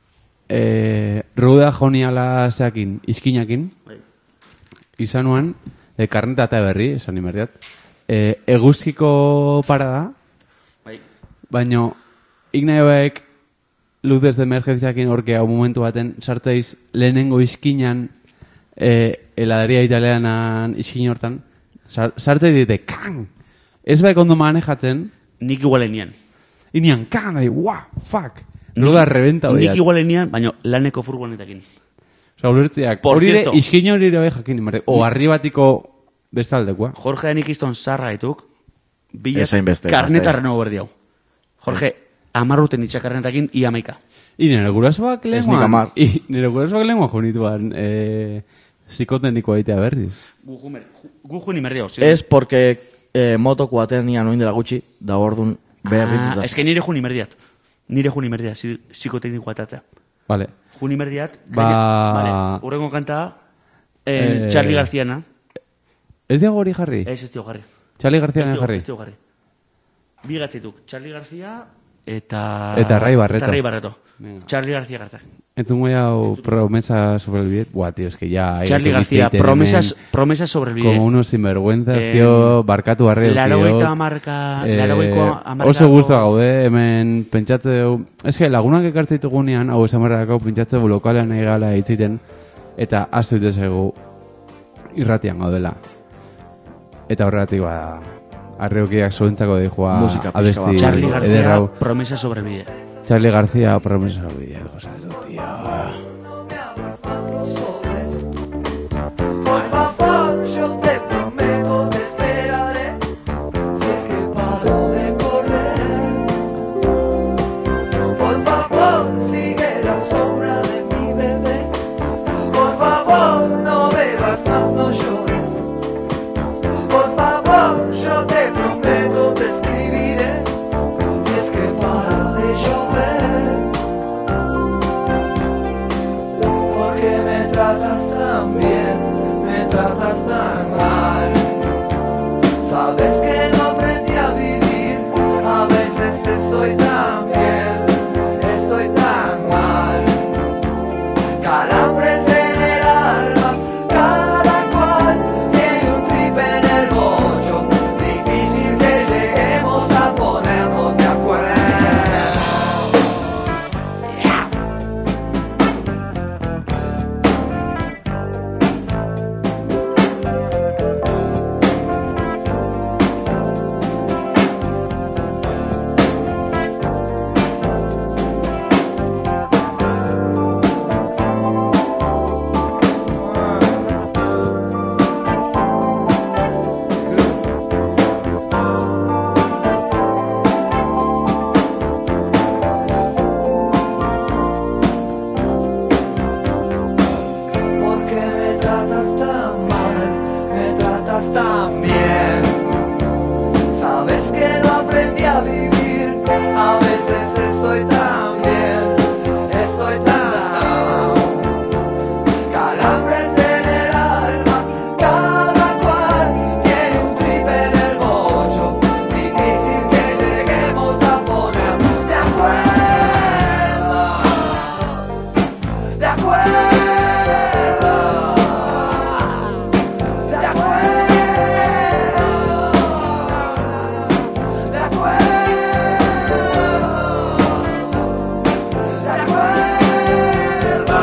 eh, ruda joniala zeakin, izkinakin, Bai. izanuan, e, karneta eta berri, esan imerdiat, e, eguzkiko parada, Bai. baino, ignaioek luzez de emergentziakin orke hau momentu baten, sartzeiz lehenengo izkinan, e, heladeria italianan izkin hortan, sar, sartzeiz dite, kan! Ez baik ondo manejatzen, Nik igualenian. inian, kan, da, wah, fuck! Ruda rebenta hori. Nik igualenian, baina laneko furgonetekin. Osa, ulertziak, Por hori ere, cierto. izkin hori ere bai jakin, imarte, o arribatiko bestaldekoa. Jorge nik izton zarra dituk, bila Ez hainbeste, karneta gaztea. renovo berdi hau. Jorge, amarruten itxa karnetakin, ia maika. I nire gurasoak Ez nik lehenguan, amar. i nire gurasoak lehenguan jonituan, eh, psikoteniko aitea berriz. Gu juni merdi hau, Ez porque eh, motoko batean nian oin dela gutxi, da ordun beharrituta. Ah, ez que nire juni merdiat. Nire juni merdiat, zi- psikoteknikoa atatzea. Vale. Juni merdiat, Ba- gaina- vale, urrengo kanta, eh, Eh, Charlie Garziana. Ez diago hori jarri? Ez, ez dio jarri. Charlie García Ez dio- jarri? Ez dio jarri. Bi gatzituk, Charlie García eta... Eta Ray Barreto. Eta Ray Barreto. Venga. Charlie García Garzak. Entzun goi hau promesa sobre el billete. Buah, tío, es que ya... Charlie García, promesas, promesas sobre el billete. Como unos sinvergüenzas, Eh, tío, barkatu arreo, tío. Laurogeita hamarka... Laurogeiko hamarkako... Oso gustoa gaude, hemen pentsatze dugu... Es que lagunak ekartze ditugunean, hau esan berrako, pentsatze dugu lokalean nahi gala hitziten, eta astu itezegu irratian gaudela. Eta horregatik, ba, arreokiak zuentzako dihua Musika pixka abesti bat. Charlie eder García, hau. promesas sobre el billete. Charlie García, promesa sobre el billete, cosas de tío. Por favor, yo te prometo te esperaré. Si es que paro de correr. Por favor, sigue la sombra de mi bebé. Por favor, no bebas más, no llores. Por favor, yo te prometo te escribiré. Si es que para de llover. Porque me tratas tan bien, me tratas tan mal. Sabes que no aprendí a vivir, a veces estoy tan bien, estoy tan mal. Calambres en el alma, cada cual tiene un trip en el bollo. Difícil que lleguemos a ponernos de acuerdo. Porque me tratas tan mal, me tratas tan bien. Sabes que no aprendí a vivir, a veces estoy tan bien, estoy tan calambres en el alma, cada cual tiene un trip en el bollo. Difícil que lleguemos a ponernos de acuerdo, de acuerdo. De acuerdo, de acuerdo, de acuerdo.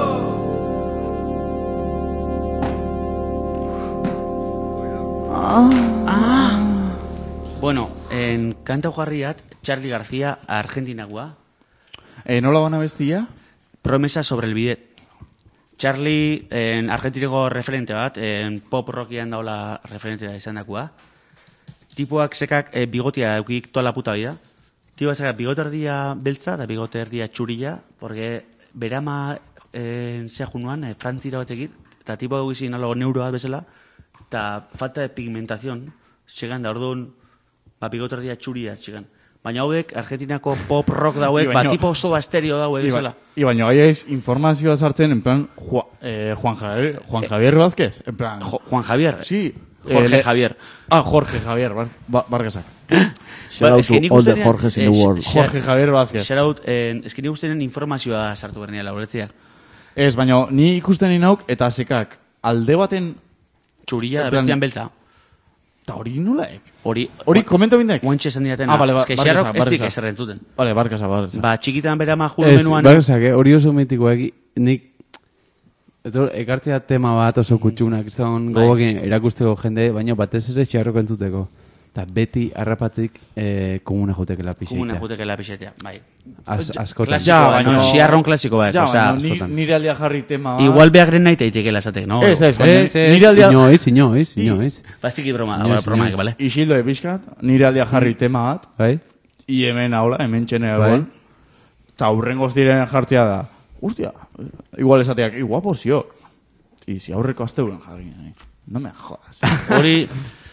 Bueno, en kanta jarriat, Charlie García, Argentinakoa, Eh, nola bana bestia? promesa sobre el bidet. Charlie, en Argentineko referente bat, en pop rockian daula referentea izan dakoa. Tipuak sekak eh, bigotia eukik toda la puta vida. Tipuak sekak bigote erdia beltza eta bigote erdia txurilla, porque berama eh, zea junuan, eh, frantzira batzekit, eta tipo dugu izin algo neuroa bezala, eta falta de pigmentación, txegan da orduan, ba, bigote erdia txuria txegan. Baina hauek, Argentinako pop rock dauek, I ba, baino- tipo oso basterio dauek Iba, bezala. I baino, haiez informazioa sartzen, en plan, Juan, eh, Juan, Javier, Juan Javier Vázquez, en plan... Jo- Juan Javier. Sí. Jorge eh, le- Javier. Ah, Jorge Javier, bar, ba, Vargasak. Shout out es que to nik all uste the dut, Jorges in eh, the world. Xa- Jorge Javier Vázquez. Shout out, eh, es que nik uste den informazioa sartu bernia lauretziak. Ez, baina, ni ikusten inauk, eta sekak, alde baten, Txuria, En plan- bestian beltza. eta hori nolaek? Hori, Hori, komenta bindek? Guantxe esan diaten. Ah, bale, ba- es que barkasa, xarrok ez dik barkasa. ezer entzuten. Vale, Barkasa, Barkasa. Ba, txikitan bera ma juro Ez, menuan. barkazak, eh, hori oso mitikoak, nik Eto, ekartzea tema bat oso kutxunak, ez dagoen Bai. gogokin erakusteko jende, baina batez ere txarroko entzuteko. Eta beti harrapatzik eh, komuna jutekela pixeitea. Komuna jutekela pixetea, bai. Az, askotan. Klasikoa, Ja, baina baino- xiarron klasiko bat. Ja, osea, baina ni, askotan. nire aldia jarri tema bat. igual beagren nahi teitekela esatek, no? Ez, ez, baina Ez, ez, nire aldia... inoiz, inoiz, inoiz. Baziki broma, Inoiz, ahora broma, inoiz. bale? Isildo epizkat, nire aldia jarri tema bat, Bai? i hemen haula, hemen txene Bai. egon, eta hurrengoz diren jartzea da, hostia, igual esateak, igual poziok. I si aurreko asteuren jarri, nahi. No me jodas. Hori...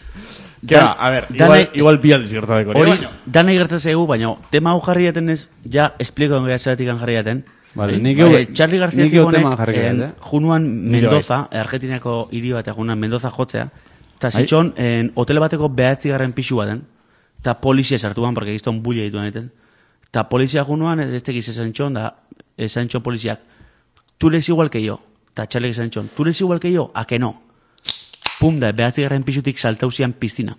Ja, a ver, Dan- igual, danai- igual bi aldiz gertateko. Hori, baina- danai gertatzen egu, baina tema hau jarri jaten ez, ja, espliko den geratzeratik jarri jaten. Vale, Bai, nik bai, eu- Charlie García nik eu tiponek, tema jarri en, jaten, eh? junuan Nire Mendoza, Argentinako hiri bat junuan Mendoza jotzea, Eta zitxon, en, hotel bateko behatzi garren pixu baten, eta polizia sartuan, porque gizton bulla dituen egiten. Eta polizia junuan, ez tekiz esan txon, da, esan txon poliziak, tú eres igual que yo. Eta txalek esan txon, tú eres igual que yo, a que no. Pum, da, behatzi garren pixutik saltauzian piztina.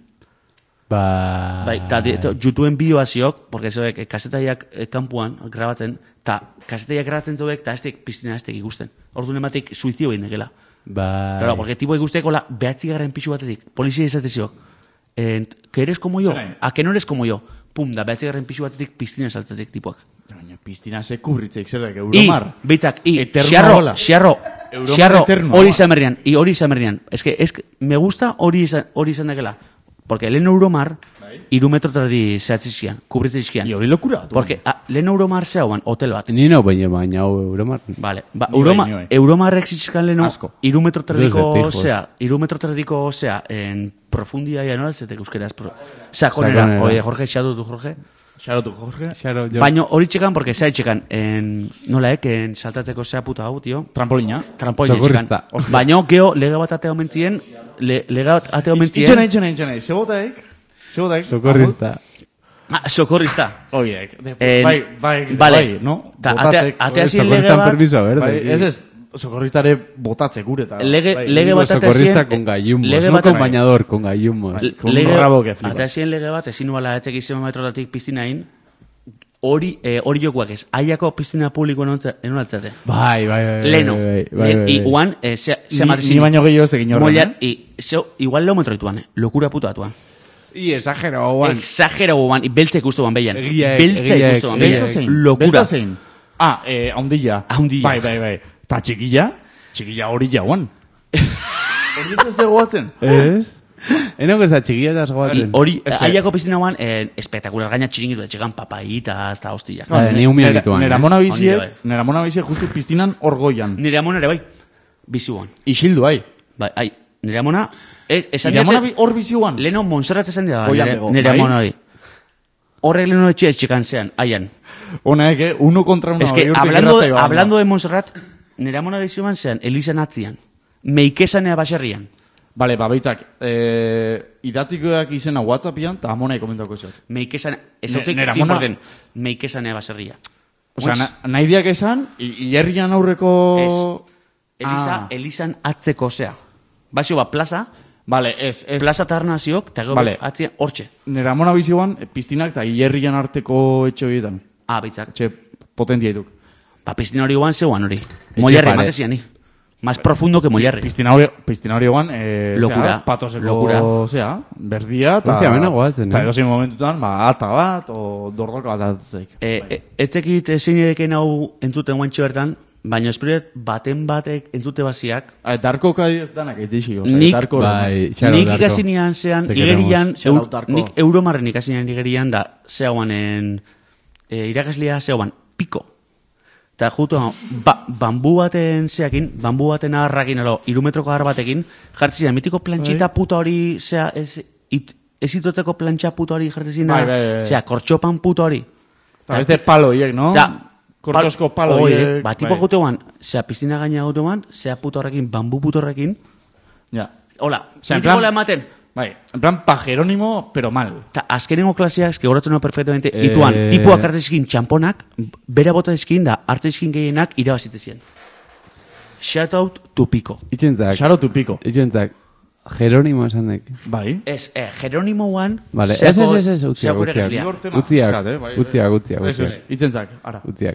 Ba... Bai, eta YouTubeen bideoa ziok, porque zoek, kasetaiak eh, kanpuan grabatzen, eta kasetaiak grabatzen zoek, eta estek piztina estek ikusten. Orduan ematik suizio egin dekela. Ba... Claro, porque tipo ikusteko la behatzi garren pixu batetik, polizia izatezio, eh, que eres como yo, a que no eres como yo. Pum, da behatzi garren pixu batetik piztina saltzetik tipuak. Baina piztina se kubritzeik zerrek, I, Euromar. bitzak, i, Eterno xiarro, ola. xiarro, Euromar xiarro, eterno hori ola. izan berrian, i hori izan berrian. Es que, es que, me gusta hori izan, hori izan dekela. Porque lehen Euromar, iru metro terdi zehatzizkian, kubritzeizkian. I hori lokura. Porque a, lehen Euromar zeuan, hotel bat. Ni no baina baina hau Euromar. Vale, ba, Ni Euroma, bai, ni bai. Euromarrek zizkan leheno, Asko. iru metro terdiko, Desde tijos. zea, iru metro terdiko, zea, en profundia ya, no? Ez zetek euskeraz, pro... Sakonera, Sakonera. oye, Jorge, xatu du, Jorge. Xarotu, Jorge. Xaro, jo. Baino hori txekan, porque zea txekan, en, nola, ek, en saltatzeko zea puta hau, tio. Trampolina. Trampolina Socorrista. txekan. Baino, geho, lege bat ate omentzien, le, lege bat ate omentzien. Itxenei, itxenei, itxenei. Zebotaik. Zebotaik. Socorrista. Ah, socorrista. Oiek. En- Bai, bai, vale. bai, no? Ta, Botatzek. ate, atea zien lege Socorristan bat, permiso verde. Bai, ez ez. Socorristare botatzek gure eta... lege, bai, lege bat atea Socorrista zien, con gallumbos. lege No bat con bañador, con gallumbos. Le- con un lege, rabo que flipas. atea zien lege bat, ezin nuala etzek izan metrotatik piztinain, hori, eh, hori jokuak ez, aiako piztina publiko enonaltzate. Bai, bai, bai. Leno. Bai, bai, bai, I bai. uan, eh, se, se Ni, ni baino gehiago ez egin horren, Molla, eh? i, zeo, igual leo metro dituan, eh? Lokura puta datuan. I exagero, guan. Exagero guan, i beltza ikustu ban behian. Egiak, Beltza egiak, ikustu ban egiak. behian. Beltza zein? Lokura. Beltza zein? Ah, eh, haundilla. Haundilla. Bai, bai, bai. Ta txikilla? Txikilla hori jauan. Hori ez dugu batzen? Ez? Enoko ez da txikia eta I esgoatzen. hori, Es que- aiako piztina guan, eh, espetakular gaina txiringitu, etxegan papaitas, eta hostiak. Vale, ni umia dituan, Nera eh? mona Onire biziek, bai. nera mona biziek justu piztinan orgoian. Nire amona ere bai, bizi guan. Isildu, bai. Bai, ai, nire amona, ez, esan Nera mona diate- bi- hor bizi guan. Leno Montserrat esan dira, Goian nire, bego. nire Bai? amona hori. Horrek leno etxe ez txekan zean, aian. Honaek, eh? Uno kontra uno. Es que hori urte hablando, de, irratzaio baina. hablando de Montserrat, nire amona biziuan zean, Elizan atzian. Meikesanea baserrian. Bale, babeitzak, eh, idatzikoak izena WhatsAppian, eta amonai komentako esat. Meikesan, ez Ne- autek nera cien por mona- cien, meikesanea baserria. Osea, na, nahi diak esan, i- iherrian aurreko... Eliza, Ah. Elizan atzeko zea. Basio bat plaza, Bale, ez, ez. plaza tabernaziok, eta gero Vale. atzien hortxe. Nera mona bizi guan, eh, piztinak eta iherrian arteko etxe horietan. Ah, bitzak. Etxe potentia dituk. Ba, piztina hori guan zeuan hori. Mollarri, pare. matezian, ni. Más profundo que Mollarri. Piztina hori, piztina hori guan, eh, Locura. zea, patoseko, Locura. zea, berdia, eta... Hostia, bena goazen, Eta eh? edozein momentutan, ba, ata bat, o dordoka bat atzeik. E, e, etzekit ezin edeken hau entzuten guantxe bertan, baina esperet baten batek entzute baziak, A, Darko ez danak ez dixi, oza, Nik- Darko... Bai, Xaro, nik Darko. ikasinean zean, Te igerian, Shout out, eur, Darko. nik euromarren ikasinean igerian da, zeuan en, e, irakaslia zeuan, piko. Eta jutu, ba, bambu baten zeakin, bambu baten agarrakin, alo, irumetroko agar batekin, jartzian, mitiko plantxita Bai. puta hori, zea, ez, it, ez itotzeko plantxa puta hori jartzizina, Bai, bai, bai. zea, kortxopan puta hori. Eta beste palo hiek, no? Ja, Kortosko palo Oie, hiek. ba, tipo bai. gutuan, zea, piztina gaina gutuan, zea puto horrekin, bambu puto horrekin, Ja. hola, Osea, en mitiko plan- ematen, Bai, en plan pa Jerónimo, pero mal. eta azkenengo klaseak, eske goratzen nago perfectamente, Eh, ituan, tipuak hartzezkin txamponak, bera bota ezkin da, hartzezkin gehienak irabazitezien. Shout out to Pico. Itxentzak. Xaro tu pico. Itxentzak. Jeronimo esan dek. Bai. Ez, eh, Jerónimo guan, Vale, ez, zeako- ez, ez, ez, utziak, zeako irakaslia. utziak. Hor tema Utziak, fiskat, eh, bai, utziak, bai. utziak, Ez, ez, utziak. itzentzak, ara. Utziak.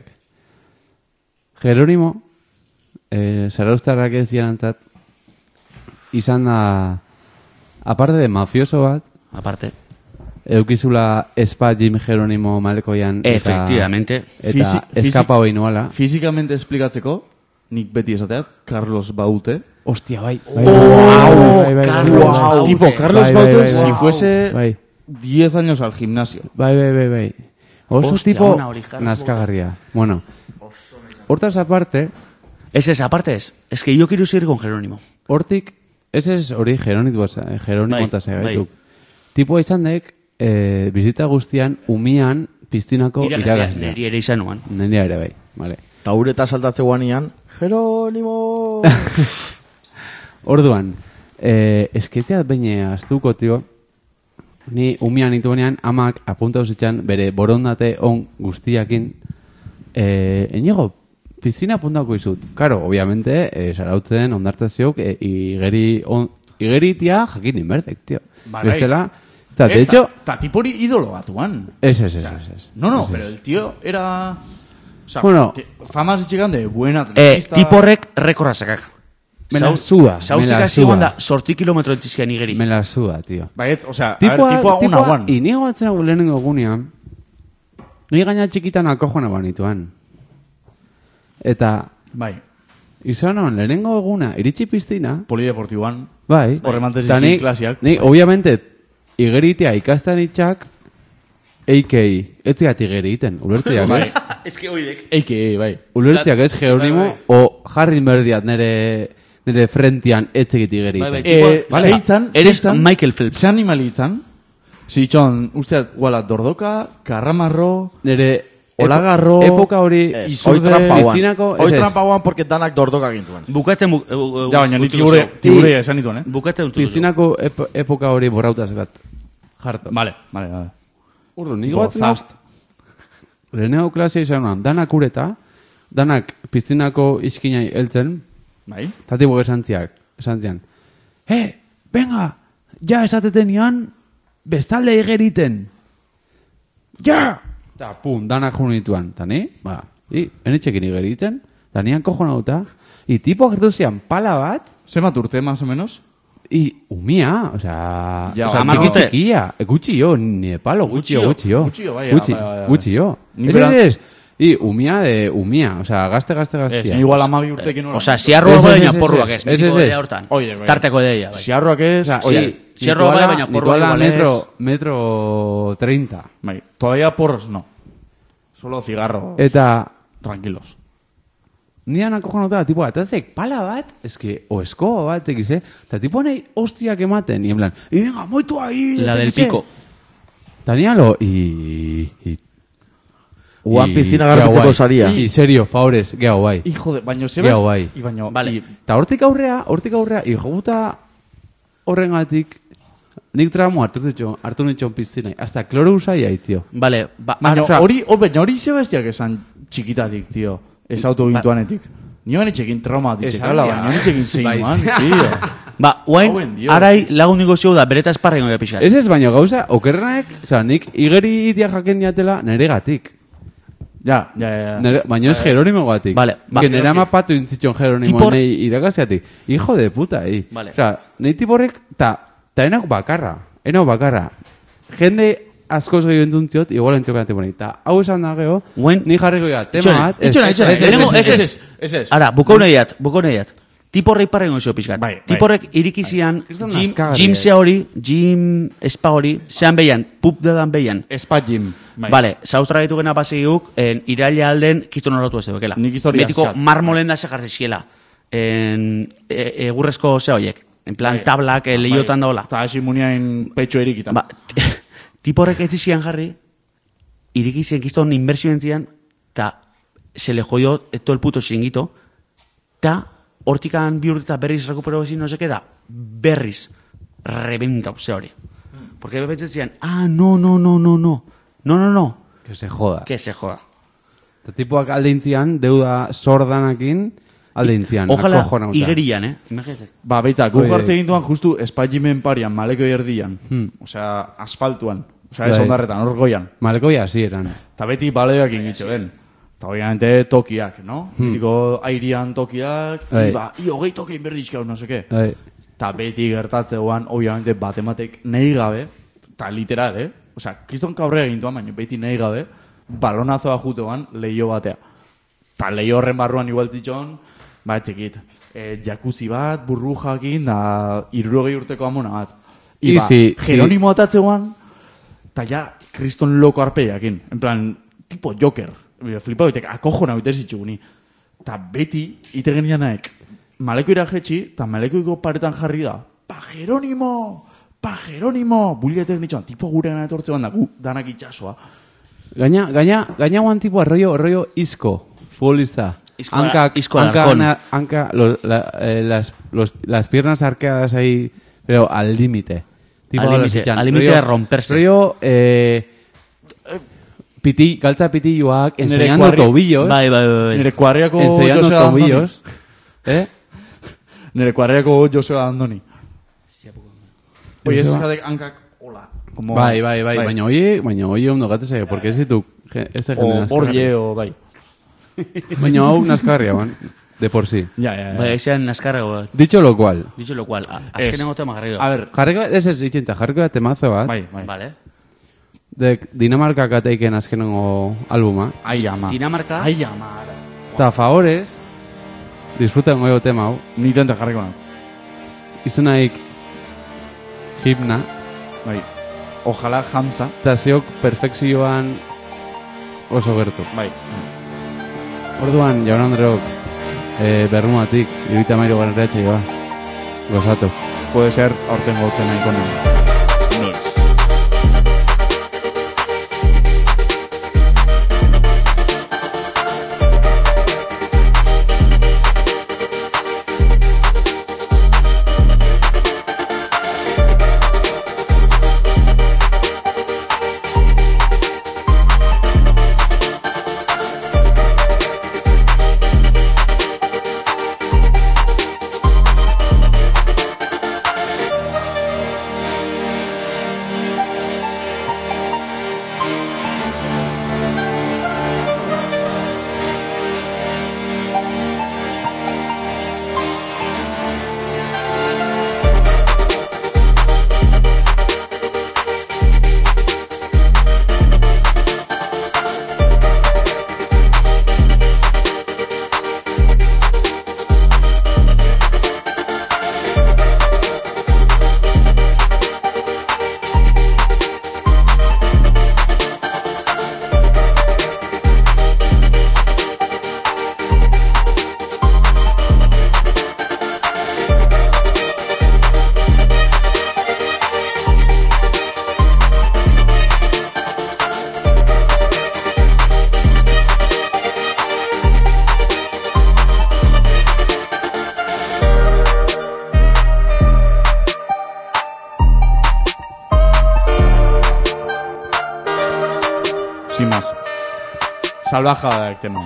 Jeronimo, eh, zaraustarrak ez dianantzat, izan da, aparte de mafioso bat, Aparte, eukizula espa Jim Jeronimo malekoian, eta, efectivamente, eta Fisi- eskapa hoi nuala. Fizikamente esplikatzeko, nik beti esateat, Carlos Baute. Hostia, bai. Oh, Carlos Baute. Tipo, Carlos Bai, bai, Baute, bai, si bai. fuese Bai. diez años al gimnasio. Bai, bai, bai, bai. Oso Hostia, tipo ona hori, Carlos nazkagarria. Bueno, hortaz aparte, es es, aparte es, es que yo quiero ir con Jerónimo. hortik, ez ez hori Jeronimo Jeronimo Bai, eta bai. segaituk. Tipo izan dek, eh, bizita guztian, umian, piztinako Irakaslia, iragazlea. niri ere izan nuan. Nenia ere bai, vale. Ta ureta saltatze guanian, Jeronimo! Orduan, Eh, esketzeat baina aztuko, tio. Ni umian ituenean amak apunta usitzen bere borondate on guztiakin. Eh, Enigo, piztina apuntako izut. Karo, obviamente, eh, sarautzen ondartaziok eh, igeri, on, igeritia jakin inbertek, tio. Bai, bai. Bestela, eta, de Ez, hecho... Ta, ta tipori ídolo batuan. Es, es, es, es, es. No, no, Es, pero es. el tío era... O sea, Bueno. te- fama se llegan de buena Eh, atletista. tiporrek rekorra sakak. Me la suda, me Zaustik la hasi suda. da, sortzi kilometro entizkian igeri. Me la suda, tío. Baietz, o sea, a Tipoa, ver, tipoa una tipoa, guan. inigo batzen hau lehenengo egunean, ni gaina txikitan akojona banituan. Eta, Bai, izan hon, lehenengo eguna, iritsi piztina, polideportiboan. bai. Horremantez Eta ikin nik- klasiak. Nik, obviamente, igeritea ikastan itxak, eikei, etziat igeri iten, ulertziak, Bai. ez? Ez que hoidek. Eike, bai. Ulertziak, ez, Jeronimo, o jarri berdiat nire, nire frentian etzegit igeri Bai, bai, iten. tipo- Eh, Vale. zeitzan, Eres zeitzan, Michael Phelps. Ze animalitzan, zitxon, usteat, guala, dordoka, karramarro, Nire, Olagarro, epo- epoka hori, Ez, izurde- hoi trampauan. piscinako- Hoi ez, ez. trampauan porque danak dordoka gintuen. Bukatzen bu, uh, uh, Ja, baina ni utzi tibure, duzu. tibure esan dituen, eh? Bukatzen dut. Piscinako ep epoka hori borrautaz bat. Jarto. Vale, vale, vale. Urdu, nik Tipo, batzen hau, fast. lehenengo klasia izan nuan, danak ureta, danak piztinako iskinai heltzen, Bai? eta tipo esantziak, esantzian, he, venga, ja esateten nian, bestalde igeriten. Ja! Eta, pum, danak junituan. Eta ni, ba, i, enitxekin igeriten, eta nian kojona duta, i tipo gertu zian pala bat, Zemat urte, más o menos? I, umia, o sea, Ja, o sea, hamar txiki urte. txikia, e, gutxi jo, ni de palo, gutxi jo, gutxi jo. Gutxi jo, bai, Gutxi, bai, bai, bai. gutxi jo. Ni Ez, beran- ez, ez. I, umia de umia, o sea, gazte, gazte, Ez, gaztia. ni igual amabi urtekin nola. Osea, ziarroa Ez, ez, bai, ez, baina ez, porruak ez. ez. Ez, ez, Mitiko ez. ideia hortan. Oide, bai. Tarteko ideia, bai. Siarroak ez, O sea, oie, sí, Zierroa bai, nituala- baina porroa nituala igual ez. metro, metro treinta. bai, todavía porros no. Solo cigarro. Eta, Tranquilos. nian acojonauta, tipo, atazek pala bat, eske, o eskoa bat, ekiz, eh? Eta tipo nahi hostiak ematen, y en plan, y venga, moitu ahí, La del ekiz, eh? pico. Danielo, y... y Uan y- piztina geha garbitzeko guai. saria. Y serio, favores, geha guai. Hijo de, baino zebaz... Geha guai. I baino... Vale. i- Eta hortik aurrea, hortik aurrea, ijoguta horrengatik, nik tramo hartu zitxo, hartu nitxon piztinai. Hasta kloro usai tio. Vale, ba, Baina Osea- hori, o, baina hori zebaztiak esan txikitatik, tio. Ez Ba- autogintuanetik. Nio banitxekin trauma Esan ditxekala, dia. baina nitxekin zeinuan, Bai. tio. ba, Hauen guain, dio. arai lagun niko zio da, bereta esparrengo da pixat. Ez ez, baina gauza, okerrenak, oza, nik igeri itia jaken diatela neregatik. Ja, ja, ja. ja. Nere, baina ez Jeronimo gatik. Vale, ba- que nera mapatu intzitxon Jeronimo Tipor- nahi irakasiatik. Hijo de puta, hi. Vale. Osa, nahi tiporrek, ta, ta enak bakarra. Enak bakarra. Jende askoz gehiago entuntziot, igual entzokan tiponi. Ta, hau esan da geho, Guen- ni jarriko ya, tema Itxone, bat. ez, itxone, ez, itxone, ez, ez, lehenengo- ez, ez, ez, ez. Ez ez. Ara, buko nahiat, buko nahiat. Tiporrei parrengo zio pixkat. Bai, bai. Tiporrek irikizian, Kriston gym, nazkagarria, gym eh. zea hori, gym espa hori, zean behian, pup dadan behian. Espa Jim. Bai. Vale, zaustra gaitu gena pasiguk, en iraila alden kiston horatu ez dukela. Nik historia Betiko zat. marmolen da se jarri ziela. En, e, egurrezko ze horiek. En plan, Bai. tablak, e, lehiotan daola. Eta hasi muniain petxo erikitan. Ba, tiporrek ez zian jarri, irikizien kiston inversioen zian, ta se le jodió todo el puto xinguito, ta hortikan bi urte eta berriz rekupero ezin no se queda, berriz rebenta ze hori. Porque bebetzen zian, ah, no, no, no, no, no, no, no, no, Que se joda. que se joda. Eta tipoak aldeintzian, deuda sordanakin, aldeintzian. Ojalá acojonauta. igerian, eh? Imagínate. Ba, beitza, guk Oie. hartze gintuan justu Espa Jimen parian, maleko erdian. Hmm. Osea, asfaltuan. Osea, ez Bai. ondarretan, hor goian. Malekoia hasi eran. Eta beti baleak ingitxo ben. Eta obviamente tokiak, no? Hmm. Mitiko airian tokiak, Bai. i ba, i hogei tokein berdizkau, no seke. Bai. Eta beti gertatzeoan, obviamente, batematek nahi gabe, eta literal, eh? Osea, kiston kaurrea gintuan, baina beti nahi gabe, balonazoa juteoan leio batea. Eta leio horren barruan igual titxon, ba, txikit, e, jacuzzi bat, burbujakin, da, irurogei urteko amona bat. I ba, Easy, Jeronimo atatzeoan, eta ja, kriston loko arpeiakin. En plan, tipo Joker. Flipau, itek, akojona bite zitxuguni. Eta beti, ite genianaek, malekoira jetxi, eta malekoiko paretan jarri da, pa Jeronimo, pa Jeronimo, buliatek nitxoan, tipo gure gana etortze banda, gu, danak itxasoa. Gaina, gaina, gaina guan tipo arroio, arroio izko, futbolista. Isco- Anca, Isco anca, Alarcón. ana- anca, lo- la- eh, las, los- las piernas arqueadas ahí, pero al límite. Tipo Al los límite, echan. al límite Rollo- de romperse. Rollo, eh, piti, galtza pitilloak, Nire enseñando kuarri- tobillos. Bai, bai, bai. bai. Nire kuarriako enseñando Joseba Andoni. tobillos. ¿Eh? Nire kuarriako Joseba Andoni. Oye, Joseba. eskatek hankak, hola. Como, Bai, bai, bai, baina oie, baina oie ondo gatese, porque ez ditu, ge- este jende O nazkarria. Borje, o bai. Baina hau nazkarria, ban, de por sí. Ja, ja, ja. Bai, ezean naskarrago. Dicho lo cual, Dicho lo cual, a- azkenengo tema jarriko. A ver, jarriko bat, ez ez itxinta, jarriko bat temazo bat, bai, bai. Vale. de Dinamarkak ateiken azkenengo albuma, Ai, ama. Dinamarka. Ai, ama. eta favorez, disfruten goio tema hau, Ni tenta jarriko nahi. izenaik himna, Bai. Ojalá Hamza. eta ziok perfekzioan oso gertu. Bai. Orduan, jaun Andreok, eh, berrumatik, irita mairu garen reatxe joa, gozatu. Puede ser aurtengo tema ikonen. Noiz. Sin más. Salvajada da tema.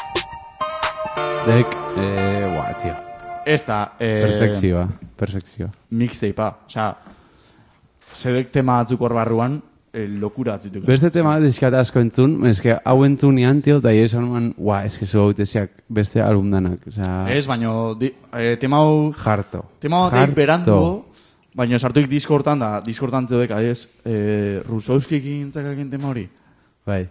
Dek, eh, guau, tio. Ez da, eh, Perfekzioa, perfekzioa. mixtapea. Osea, zedek tema batzuk hor barruan, eh, lokura atzituk. Beste tema bat dizkat asko entzun, eske hau entzunean, tio, eta esan man, guau, eske zu hautesiak beste alumdanak, osea, Ez, baino, di, eh, tema hau, jarto. tema hau Jarto. berandu, baino sartuik diskortan da, diskortan zeudek, adez, eh, Rusowskikin zakakin tema hori. Bai.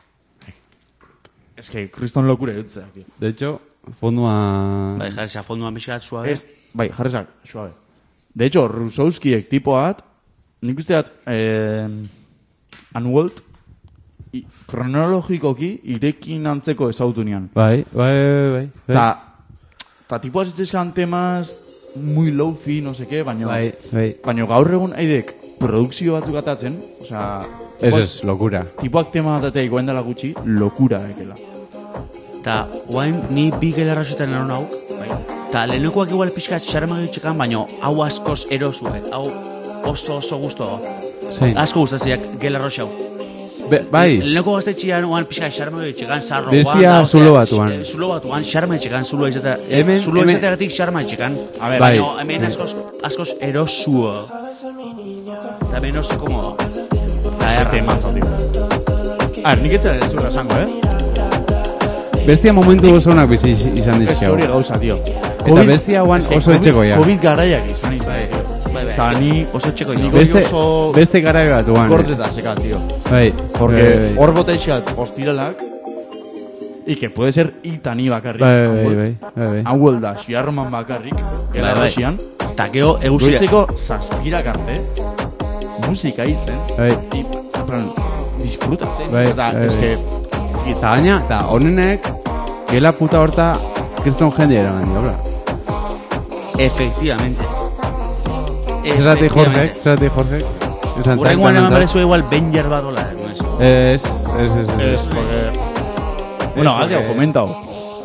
Ez que, kriston lokura dutzeak, tio. De hecho, fondua... Bai, jarri, fonduan bizkat suabe. Ez, bai, jarrezak, suabe. De hecho, Rusowskiek tipoat, nik usteat, eh, Unworld, i- kronologikoki irekin antzeko ezautu nian. Bai, bai, bai, bai. bai. Ta, ta tipoaz etxezkan temas muy low-fi, no seke, baino, Bai, bai. baino gaur egun aidek produkzio batzuk atatzen, osea, Ez tipoak- ez, lokura. tipoak tema atatea ikoen dela gutxi, lokura ekela. Ta, guain, ni bi gelarra zuten eron hau. Bai. Ta, lehenekoak igual pixkat xarma gitxekan, baino, hau askoz erosue. Hau oso oso gusto. Zein. Asko gustaziak gelarro xau. Be, bai, Leheneko gaztetxian, oan pixka xarma gitxekan, zarro. Bestia zulo batuan. Zulo batuan, xarma gitxekan, zulo izate. Hemen- Zulo hemen- izateagatik xarma gitxekan. A ver, Bai. Baina, hemen askoz, askoz erosua. Eta hemen oso komodo. Eta erra. Temazo, tío. A ver, nik ez da ez zurra esango, eh? bestia momentu oso onak bizi izan Ez dizkiago. hori gauza, tío. Eta bestia guan Ez que oso COVID- etxekoia. COVID garaiak izan izan, Bai, tío. bai, bai. Eta eske ni oso txeko nik jo. hori Beste, oso beste gara batuan. korteta seka, tío. Bai, Porque bai, bai. hor bota iskat ostiralak, y que puede ser itani bakarrik. Bai, bai, bai, bai, bai. Hau da, xiarroman bakarrik, gela Bai, bai. rosian. Eta geho, eguzia. Goizeko zazpirak arte, musika hitzen, Bai. y, en plan, disfrutatzen. Bai, Eta, bai, es bai. que, Eta gaina, eta honenek, gela puta horta, kriston jende eraman dio, bla. Efectivamente. Zerati Jorgek, zerati Jorgek. Esan Urrengoan eman zain berezu igual Benjer bat dola. No es. Ez, ez, ez, ez. es, porque... Bueno, alde hau, komentau.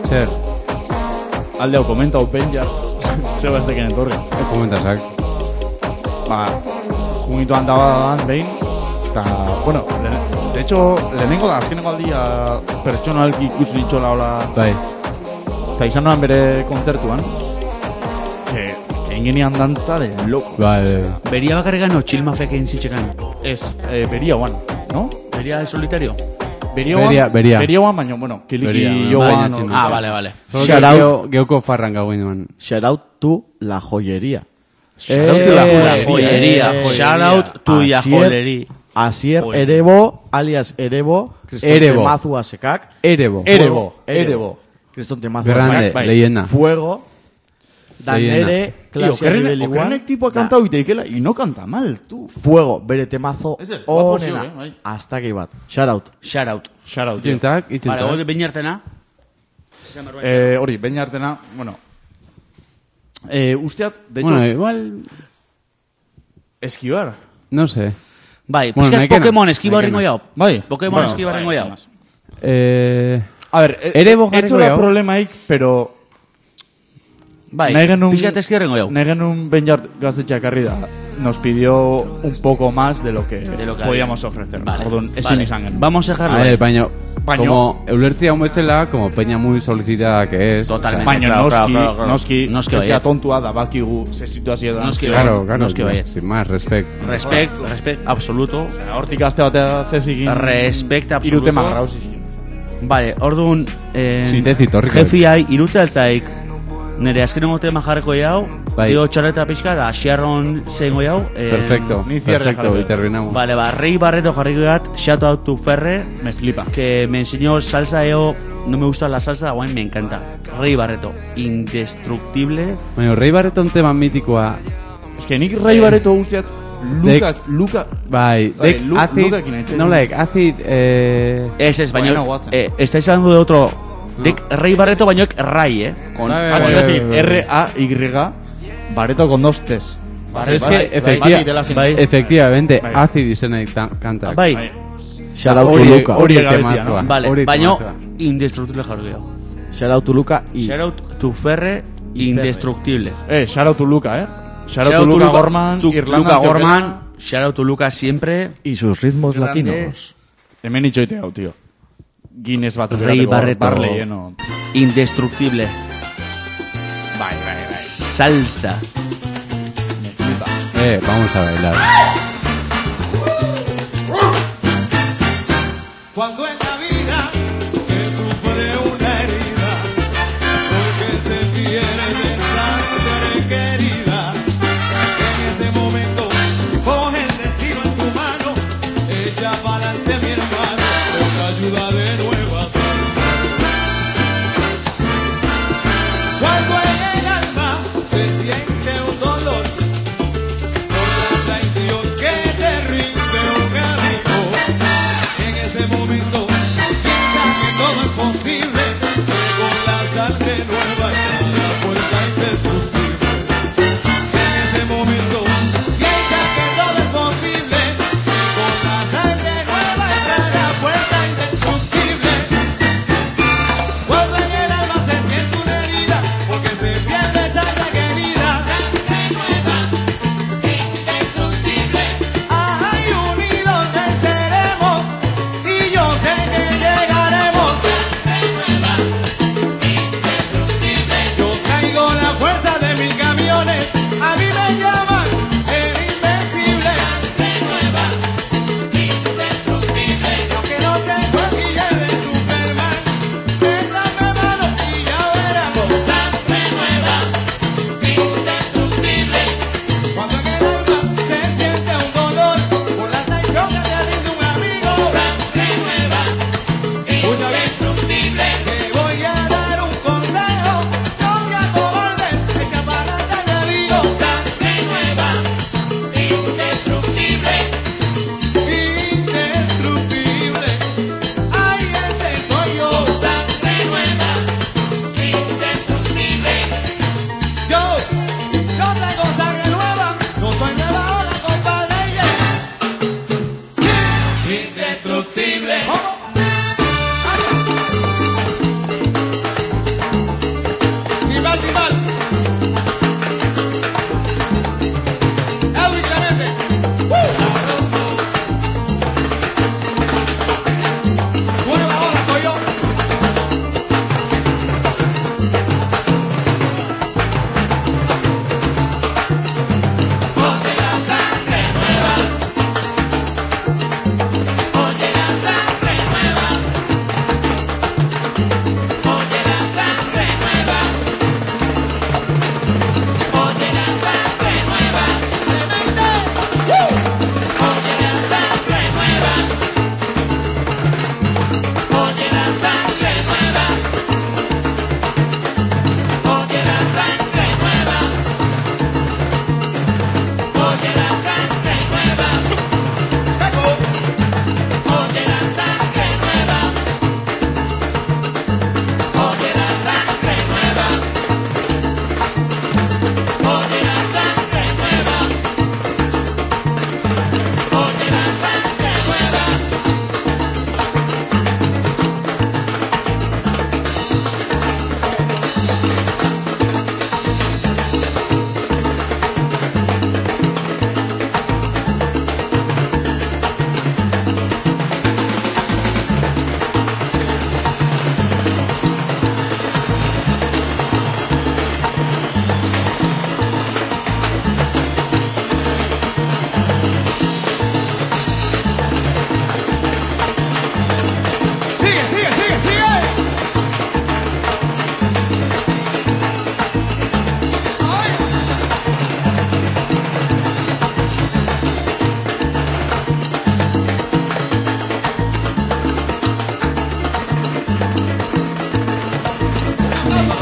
Zer, Alde hau komentau Benjar, zeba ez deken etorri. e, komentasak. Ba, jungituan daban behin, eta, bueno, le, de hecho, lehenengo da, azkenengo aldia pertsonalki ikusi nintxola hola, Bai, eta izan noan bere kontzertuan, que, que ingenian dantza de loco. bai, bai. Beria bakarregan o txilmafek egin zitxekan. Ez, eh, beria guan, no? Beria el solitario? Beria Beria- guan, beria. beria guan, baina, bueno, kiliki Beria, joan. baina o- txino. Ah, vale, vale. Solo Shout que out. geo- Geuko farran gauen duan. Shout out to la joyería. Eh, La joyería. Eh, Shout out to ya Asier- joyería. Asier Joder. Erebo, alias Erebo, Kriston Erebo. Temazu asekak. Erebo. Erebo, Erebo. Kriston Temazu Grande, asekak. bai. leyenda. Fuego. Da Leyenda. nere, Tío, klasia okerrenek nibel igual. okerrenek tipo ha Da, cantado iteikela, y no canta mal, tú. Fuego, bere temazo Ez ez, guapo ziur, onena. eh, bai. Hasta que bat. Shout out. Shout out. Shout out, tío. Itxuntzak, Vale, itxuntzak. gode beinartena. Eh, hori, behin artena, bueno, eh, usteat, de hecho, Bueno, igual, eskibar. no sé. Bai, Bueno, pizkat naikena, Pokemon eskiba naikena. ringo jau. Bai. Pokemon Bueno, eskiba bai, ringo jau. esanaz. Eh, A ver, eh, Erebo ez jarriko zula jau. problemaik, pero Bai, nahi genuen, pizkat eskiba ringo jau. nahi genuen Benjart gaztetxeak da, nos pidió un poco más de lo que, De lo que podíamos había. ofrecer. Vale, Orduan, ezin vale. izan genuen. Vamos a dejarlo. a ver, ahí. baina, Baino- como eulertzia un bezala, como peña muy solicitada que es. Totalmente. Baina Claro, noski, claro, claro. noski, Noski noski, baietz. tontua da, bakigu, ze situazio da. Noski O sea, baietz. claro, claro, Noski tío, baietz. sin más, respect. Respect, respect absoluto. Hortik aste batea zezikin. Respect absoluto. Irute magrauz izkin. Vale, orduan, eh, Sintezit, horriko. jefi hai, irute altaik, nire azkenengo tema jarriko jau, Bai. dio txarreta pixka, da asiarron zeingo jau. eh, Perfecto, ni cierre perfecto, jarriko. y terminamos. Vale, ba, Rey Barreto jarriko gat, shout out to Ferre, Me flipa. que me enseñó salsa, yo no me gusta la salsa, guay, me encanta. Rey Barreto, indestructible. Baina, Rei Barreton tema mitikoa, Ez que nik Rai Bareto guztiat, Luka, Luka, bai, Bai, dek Lu- acid, Lukakin aitzen. no like, acid, eh... Es, es, baño, Bueno, guatzen. eh, estáis hablando de otro, de Rey Barreto, baño Ray, eh. Con, Bai, bai, Así, bai, así, bai, bai. R A Y, Bareto con dos T's. Es Bai, que, bai, efectiva- bai, dela sin- bai. efectivamente, Bai. acid izenek ta- kanta. Bai, Bai. Shout out to Hori, Luka. hori Hori gabezia, tematua. no? vale, Hori baño tematua. indestructible jarriko jau. Shout out to Luka y Shout out to Ferre, indestructible. Eh, shout out to Luka, eh. Shout out Shout to Luka Gorman, to Irlanda Luka zeukela. Gorman, shout out to Luka siempre. y sus ritmos Grande. latinos. Hemen itxoite hau, tío. Guinness batzuk Rei erateko, Barreto. Barley, eh, no. Indestructible. Bai, bai, bai. Salsa. Me flipa. Eh, vamos a bailar. Cuando en la vida se sufre una herida, porque se pierde sangre querida, en ese momento coge el destino en tu mano, echa para adelante mi hermano, con ayuda de nueva salud. Cuando en el alma se siente un dolor, por la traición que te rinde un amigo, en ese momento piensa que todo es posible, que con la sangre nueva está la fuerza indestructible. En ese momento piensa que todo es posible, que con la sangre nueva está la fuerza indestructible. Cuando en el alma se siente una herida, porque se pierde sangre querida, sangre nueva, indestructible. Ay, unidos venceremos, y yo sé que llegaremos. Sangre nueva, indestructible.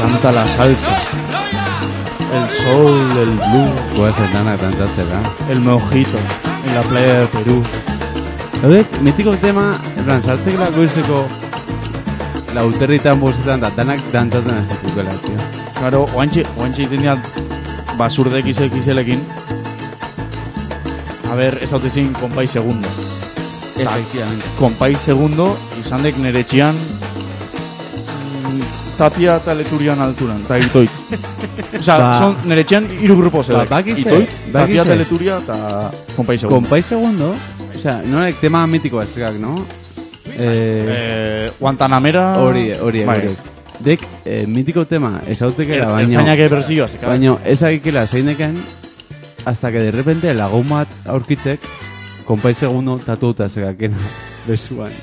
canta la salsa, el sol, el blues, Guazen danak dantzatzera. el mojito, en la playa de Perú. Haudek, mitiko tema, en plan, sartzek lako izeko lauterritan bostetan da, danak dantzatzen ez ditukela, tío. Claro, oantxe, oantxe iten diat basurdek izek izelekin. A ver, ez dautezin konpai segundo. Efectivamente. Konpai segundo, izan dek nere txian mm, Tapia eta Leturian alturan, eta itoitz. Osa, Ba- son nere txian iru grupo zedek. Ba, bakize, Itoitz, bakize. Tapia eta Leturia eta konpai segundo. Konpai segundo, o sea, nolak tema mitiko ezkak, no? Eh, Eh, Guantanamera... hori, hori, bai. hori. Dek, eh, mitiko tema, esautzekera, Er- baino... Ertzainak bersioa, zeka. Baino, ezagikela zeineken, hasta que de repente lagun bat aurkitzek, konpai segundo tatuta zekakena, besuan.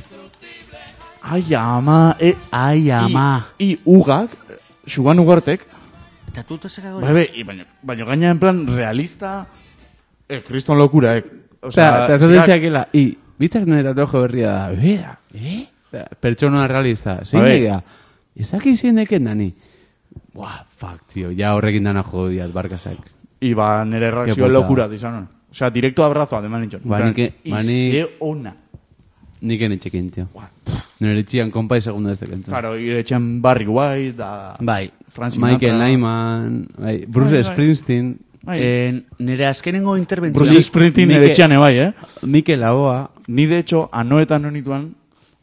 Ai, ama, e... Ai, ama. I, i ugak, xugan ugartek, Eta tu toseka bai, bai, i, baino, baino gaina en plan realista, eh, kriston lokura, eh. Eta, Osea, eta zigak- esaten i, bitzak nire tatuaje berria da, bera, eh? Eta, pertsona realista, zein Bai. egia, ezaki zeineken dani. Buah, fuck, tío, ja horrekin dana jodiat, barkazak. I ba, nire reakzioa puta. lokura, izan. Osea, direkto abrazo ademan nintzen. Ba, nike- I ba, ni- ze ona. Nik enetxekin, tío. Nire txian konpai segunda ez tekentzen. Claro, ire etxen Barry White, da... Bai. Frank Sinatra. Michael Nyman, bai, Bruce Bai, bai. Springsteen, Bai. En, nire azkenengo interbentzioa... Bruce Springsteen Mike- nire etxean ebai, eh? Mikel Laboa, Ni de hecho, anoetan honituan,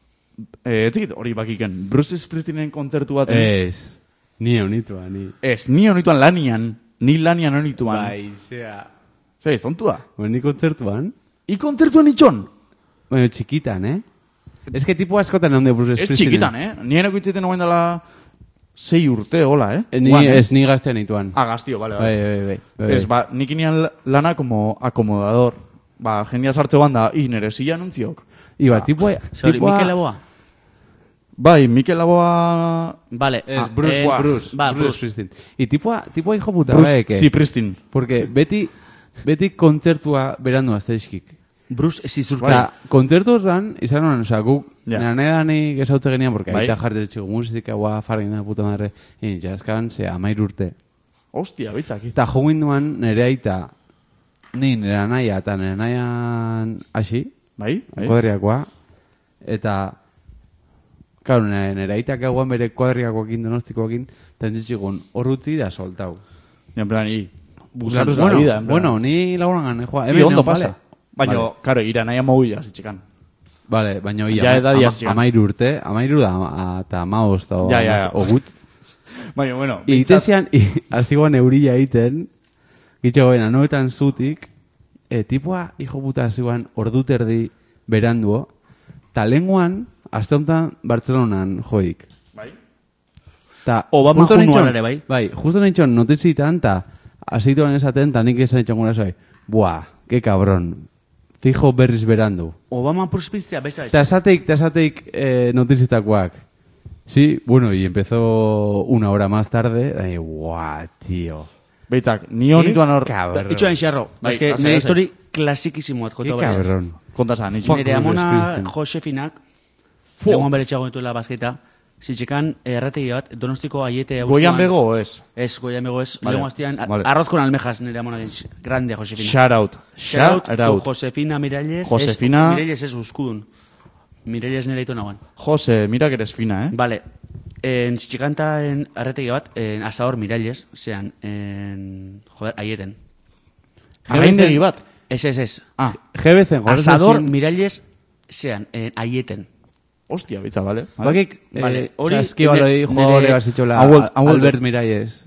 eh, ez dakit hori bakiken, Bruce Springsteenen kontzertu baten, ez, ni eunitua, ni. ez, ni honituan lanian, ni lanian honituan. Bai, zea. Zez, tontua. Baina ni kontzertuan, I kontzertuan itxon? baina txikitan, eh? Ez que tipo askotan egon de Bruce Ez Springsteen. txikitan, eh? Ni eneko itzeten oain dela sei urte, hola, eh? Eh, Ni, Guan, eh? ez ni gaztean ituan. Ah, gaztio, bale, Bai, bale. bai, bai. bai. Ez, ba, nik inean lana como acomodador. Ba, jendia sartze da, i, nere zila anuntziok. Iba, tipua... Sorry, tipua- Mikel Laboa. Bai, Mikel Laboa... Vale. Ez, ah, Bruce, eh, Bruce, Ba, Bruce Bruce. Springsteen. Y tipua, tipua hijo puta, Bruce bai, que... Springsteen. Porque beti, beti kontzertua berandu azteizkik. Bruce Zizurka. Eta, kontzertu horran, izan honen, oza, guk, Ja. nera nahi dani gezautze genian, porque Bai. aita jarri txiko musika, guaa, fargin da puta madre, egin, jazkan, ze, amair urte. Ostia, bitzak. Eta jogin duan, nere aita, ni nera naia, eta nera naian hasi, Bai? Bai? kuadriakoa, eta, claro, nere, nere aitak gauan bere kuadriakoakin, donostikoakin, eta entzitxigun, hor utzi da soltau. Y en plan, i... Bueno, Buscando la vida, en plan. bueno, ni lagurangan, eh, joa, I ondo egon, pasa. vale. Baina, Vale. karo, ira nahi amogila, zitxikan. Vale, baina Ja ia, edadi ama, hasian. amairu urte, amairu da, ama- eta amaoz, eta Ja, ja, ja. ogut. Baina, bueno, Itezian, hasi guan eurila egiten, gitxo goen, anoetan zutik, e, tipua, hijo puta, hasi guan, ordu terdi beranduo, eta lenguan, azte honetan, Bartzelonan joik. Bai? Ta, Obama justo junuan nintxon- ere, bai. Bai, justo nintxon notizitan, eta azituan esaten, eta nik esan nintxon gura zoi, buah, que cabrón, fijo berriz berandu. Obama Bruce Springsteen beste. Eta esateik, eta esateik eh, notizitakoak. Sí, bueno, y empezó una hora más tarde. Ay, guau, tío. Beitzak, ni honituan hor... Cabrón. Itxoan xarro. Bai, Es que lasai, nire lasai. histori klasikisimoat. Qué cabrón. Kontazan, itxi. Fuck. Nire Bruce amona Springsteen. Josefinak, egon bere txago dituela basketa, zitxekan errategi bat, donostiko aiete... Goian auzoan- bego o ez? Ez, goian bego ez. Vale, Lehengo aztian, vale. arroz con almejas nire amona grande Josefina. Shout out. Shout Shout out out. to Josefina Miralles. Josefina- Ez, Miralles ez uzkudun. Miralles nire ito nagoan. Jose, mira que eres fina, eh? Vale. En txikanta en arretegi bat, en asador Miralles, zean, en... Joder, aieten. Arraindegi bat. Ez, ez, ez. Ah, G B C, Asador Miralles, zean, en aieten. hostia, bitza, vale? Bakik, Vale, eh, hori saskibaloi nire- jugadore nire- basitxola Hauel- hauel- Albert Miralles.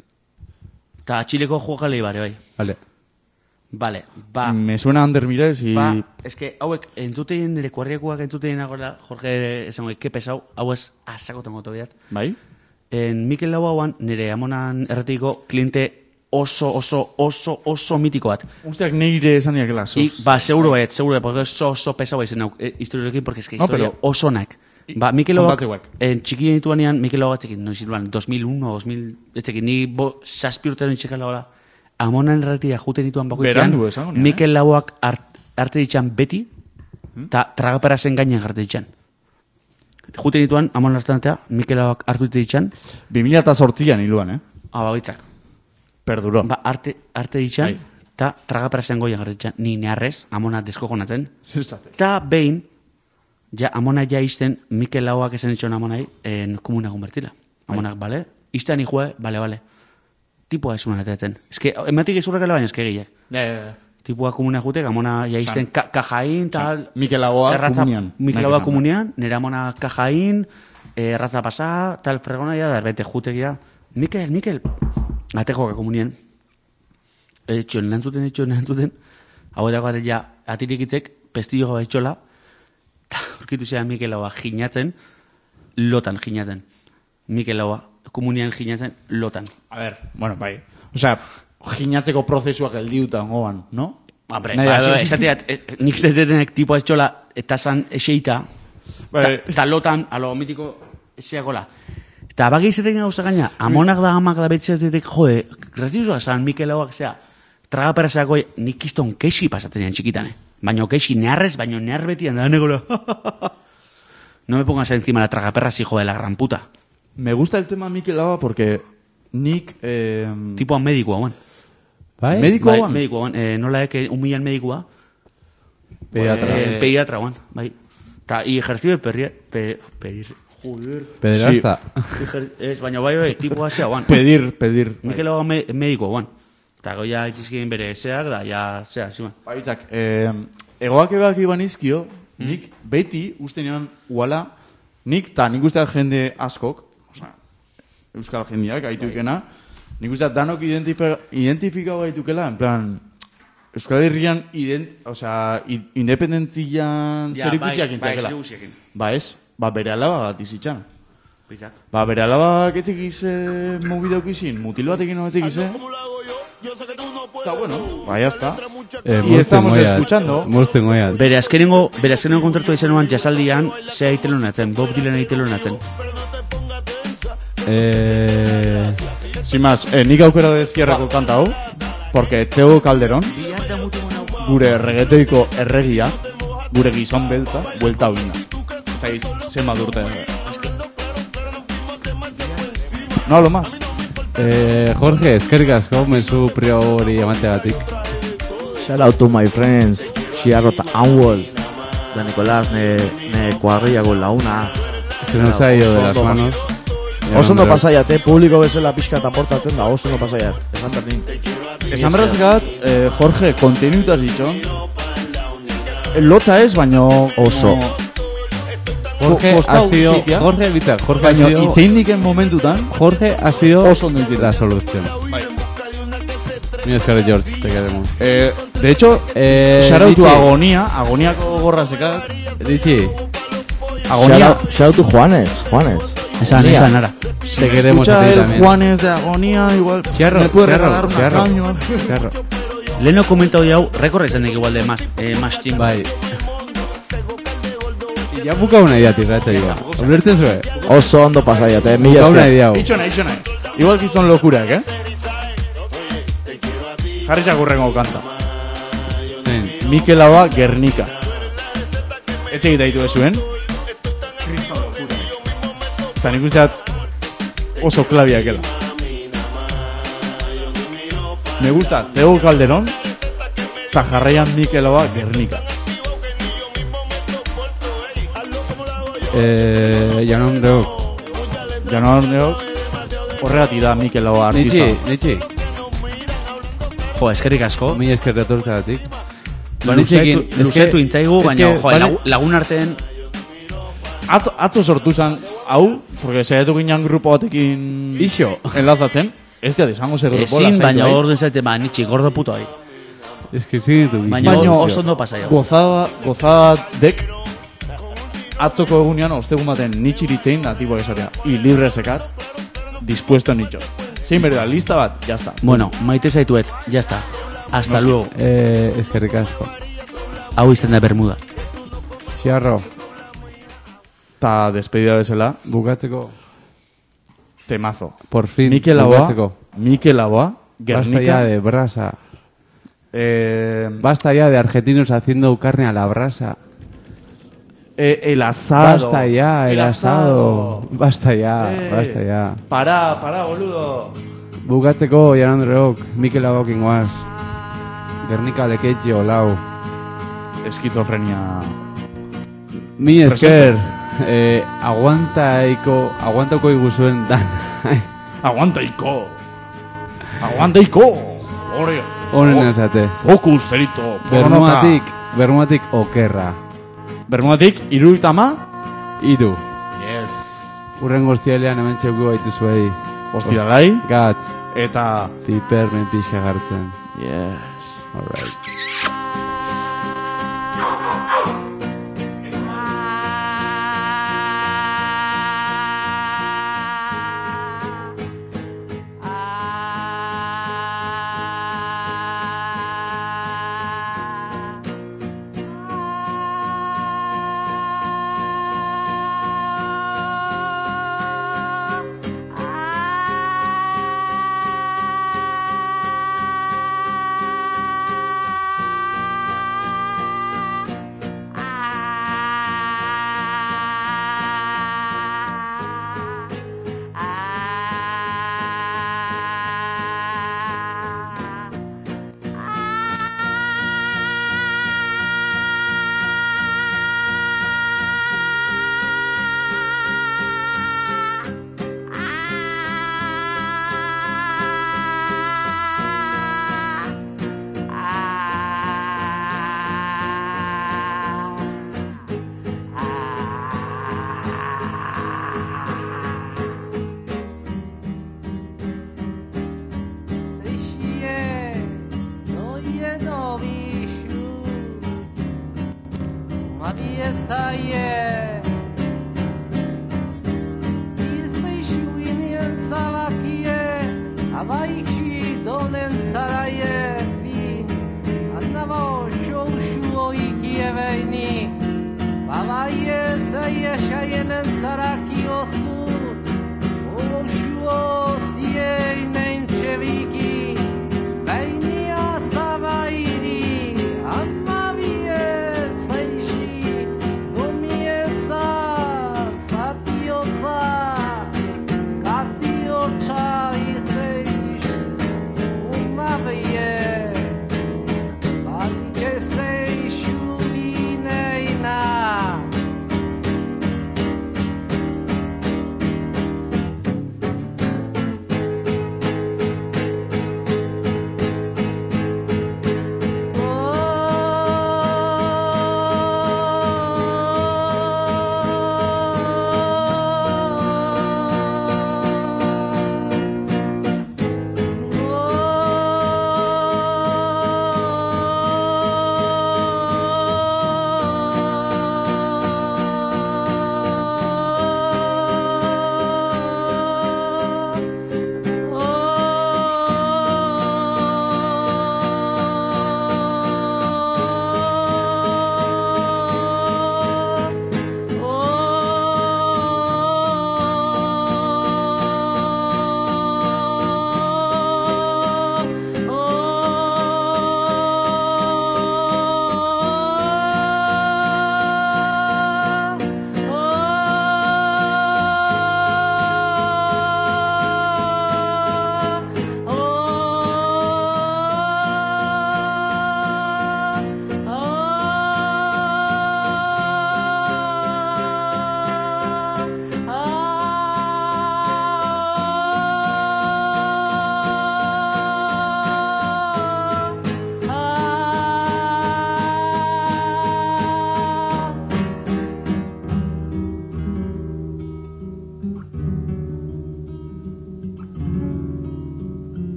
Ta txileko juegalei bare, bai. Vale. Vale, ba... Me suena Ander Mires y... Ba, eske hauek entzutein nire kuarriakoak entzutein agora, Jorge esango, ke pesau, hau ez asakoten goto bidat. Bai? En Mikel Lau hauan, nire amonan erretiko klinte oso, oso, oso, oso mitiko bat. Usteak neire esan diakela, sos. I, ba, seguro bet, seguro bet, porque oso, oso pesau izen hau, eh, historiorekin, porque eske No, historia pero- oso nak. Ba, Mikel Lauak, kontatzeuak. en txiki dituanean, Mikel Lauak etzekin, noiz iruan, dos mil uno, dos mil, etzekin, ni bo, saspi urteren txekala hola, amonan erretia juten dituan bakoitzean, Berandu esango nian, eh? Mikel Lauak hart, hartze ditxan beti, eta tragaparazen gainen jarte ditxan. Juten dituan, amon hartanatea, Mikelauak hartu ditxan, bi mila zortzian hiluan, eh? abagitzak. Perduron. Ba, arte, arte ditxan, Bai. eta tragaperazen goian garritxan, ni neharrez, amona deskojonatzen. Zesate. Eta behin, ja, amona ja izten, Mikel Lauak esan ditxon amonai, en komuna convertila. Amonak, bale? Iztean ikue, bale, bale. Tipua ez unan ateatzen. Ez que, ematik izurrak ele baina, ez que gehiak. Ja, ja, ja. Tipua komuna jutek, amona ja izten ka, kajain, tal... Mikel Laboa erratza- komunian. Mikel Nahi Laboa esan. komunian, nire amona kajain, eh, erratza pasa, tal pregona, ja, darbete jutekia. Mikel, Mikel, ateko komunian. Etxo, nerantzuten, etxo, nerantzuten. Hauetako ate ja, atirikitzek, pestillo gaba etxola, eta urkitu zean Mikel Laboa jinatzen, lotan jinatzen. Mikel Laboa komunian jinatzen, lotan. A ver, bueno, bai. Osea, jinatzeko prozesuak geldiuta goan, no? Hombre, Nahi ba, hasi- ba, esateat, eh, nik zetetenek tipo etxola, eta zan eseita, Bai. eta lotan, alo mitiko eseakola. Eta bagi izaten gauza gaina, amonak da amak da betxetetek, jode, graciosoa zan Mikel Lauak, zea, traga perraseako nik izton keixi pasatzen ean txikitan, eh? Baina keixi neharrez, baina nehar betian da negola. No me pongas encima la tragaperras, hijo de la gran puta. Me gusta el tema Mikel Laboa porque nik... Eh, Tipo medikoa, guan. Bai? Medikoa, Bai, guan? medikoa, guan. Eh, nola eke humilan medikoa. Pediatra. Eh, pediatra, guan. Bai. Ta, y ejerció de perri... Pe, pedir... Joder. Pederasta. Ejer- Ez, baina bai, bai, tipua zea, guan. Pedir, pedir. Mikel Laboa me, medikoa, guan. Eta goia itxizkien bere eseak, da, ja, zea, zima. Baitzak, eh, egoak ebak iban izkio, nik beti uste nian uala, nik, ta nik usteat jende askok, osea, euskal jendeak gaituikena, nik usteat danok identifi- identifikau gaitukela, en plan, Euskal Herrian ident, osea, i- independentzian Ja, zerikusiak bai, intzakela. bai, zerikusiakin. Ba ez, ba bere alaba bat izitzan. Bitzak. Ba bere alaba etzekiz eh, mugideok izin, mutil batekin no etzekiz, eh? Eta bueno, ba ya está. Eh, Y estamos escuchando. Mosten goiat. Bere azkenengo, bere azkenengo kontratu izanuan jasaldian, zea itelo natzen, Bob Dylan itelo natzen. Eh... Sin más, eh, nik aukera de cierreko kanta hau, porque Teo Calderón, gure reggaetoiko erregia, gure gizon beltza, buelta hau inda. Zaiz, zema durte. No hablo más. Eh, Jorge, eskerrik asko, mezu priori emateagatik. Shout out to my friends, Xiarro eta Anwol, da Nicolás, ne, ne kuadriago launa. Se nos ha ido de las Oso ondo manos. Oso ondo pasaiat, eh? Publiko bezala pixka eta portatzen da, oso ondo pasaiat. Esan ternin. Esan berrazekat, eh, Jorge, kontenutaz ditxon, lotza ez, baino... Oso. Jorge Kostau ha sido... zitia. Jorge, bitza, Jorge ha Baina sido... itzeindiken momentutan, Jorge ha sido Oso ondo hitz egiten. la solución. Mira, Oscar George, te queremos. eh, de hecho, Eh, xarautu Richie. agonia, agoniako gorrazekat, Richie, agonia... Shout out to Juanes, Juanes. Esan, Mira. esan, ara. Si te me queremos escucha a ti el también. Juanes de agonía, igual Ciarro, me puede ciarro, regalar una ciarro, caña. ciarro. Leno komentau jau, rekorra izan dik igual de más, eh, más chimba. Bai. Ya buka una idea, tirratxa, iba. Olertzen zue? Oso ondo pasaiat, eh? Mila Buka una esker. idea, hau. Itxo nahi, itxo nahi. Igual gizton lokurak, eh? Jarri xakurrengo kanta. Zein. Mikel Laboa, Gernika. Ez egita ditu ezuen. Kriston lokura. Eta nik usteat oso klabiakela. Me gusta Teo Calderón eta jarraian Mikel Laboa, Gernika. Eh, Janon Reok. Januar neok horregatik da Mikel Laboa artista. Nitsi, nitsi. Jo, eskerrik asko. Mi esker retortzagatik. Luzetu, luzetu intzaigu, es baina, que, jo, vale. lagu- lagun artean, Atzo, atzo sortu zen, hau, porque saiatu ginen grupo batekin Ixo. enlazatzen. Ez da, desango zer grupo. ezin, lasaitu, baina bai. orden zaite, ba, nitxi, gordo puto ahí. Es que sí, tu Baina Baina- oso ondo pasai hau. Gozada, gozada dek atzoko egunean ostegun baten nitxiritzein da tipo esatea. Y libre sekat, dispuesto nicho. Zein berda, lista bat, ya está. Bueno, maite zaituet, ya está. Hasta Noski. luego. Eh, eskerrik asko. Hau izan da Bermuda. Xiarro, Ta despedida bezala, bukatzeko. temazo. Por fin, Mikel Laboa, bukatzeko. Mikel Laboa, Basta ya Gernika. de brasa. Eh, Basta ya de argentinos haciendo carne a la brasa. Eh, el asado. Basta ya, el, asado. Basta ya, Eh, basta ya. Para, para, boludo. Bukatzeko, Jan Andreok, Mikel Abokin guaz. Gernika Leketxio, lau. Esquizofrenia. Mi esker, eh, aguantaiko, aguantauko iguzuen dan. Aguantaiko. Aguantaiko. Hore. Honen esate. Fokus, terito. Bermuatik, bermuatik okerra. Bermuatik, iruitama. Iru. Yes. Urren goztialean hemen txeuko gaitu zuei. Ostiralai. Gatz, Eta... pipermen pixka jartzen. Yes. Alright.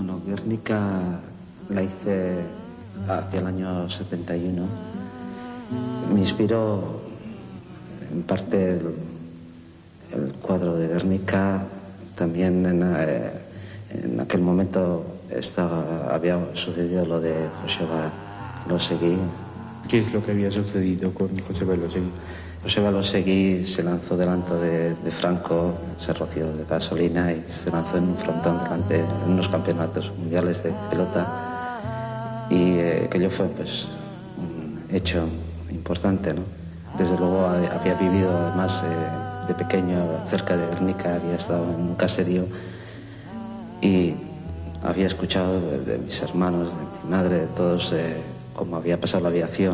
Bueno, Guernica la hice hacia el año setenta y uno. Me inspiró en parte el, el cuadro de Guernica, también en, eh, en aquel momento estaba, había sucedido lo de Joseba Losegui. ¿Qué es lo que había sucedido con Joseba Losegui? Joseba Losegui se lanzó delante de, de Franco, se roció de gasolina y se lanzó en un frontón delante en unos campeonatos mundiales de pelota, y eh, aquello fue pues un hecho importante, ¿no? Desde luego había vivido además eh, de pequeño cerca de Guernica, había estado en un caserío y había escuchado de, de mis hermanos, de mi madre, de todos, eh, cómo había pasado la aviación,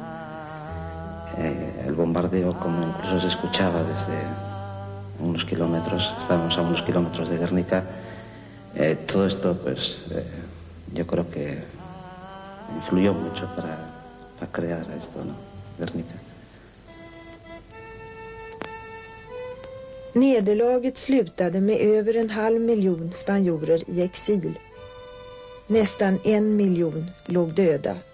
eh, el bombardeo, como incluso se escuchaba desde unos kilómetros, estábamos a unos kilómetros de Guernica. Eh, todo esto, pues, eh, yo creo que influyó mucho para, para crear esto, ¿no? Guernica. Nederlaget slutade med över en halv miljon spanjorer i exil. Nästan en miljon låg döda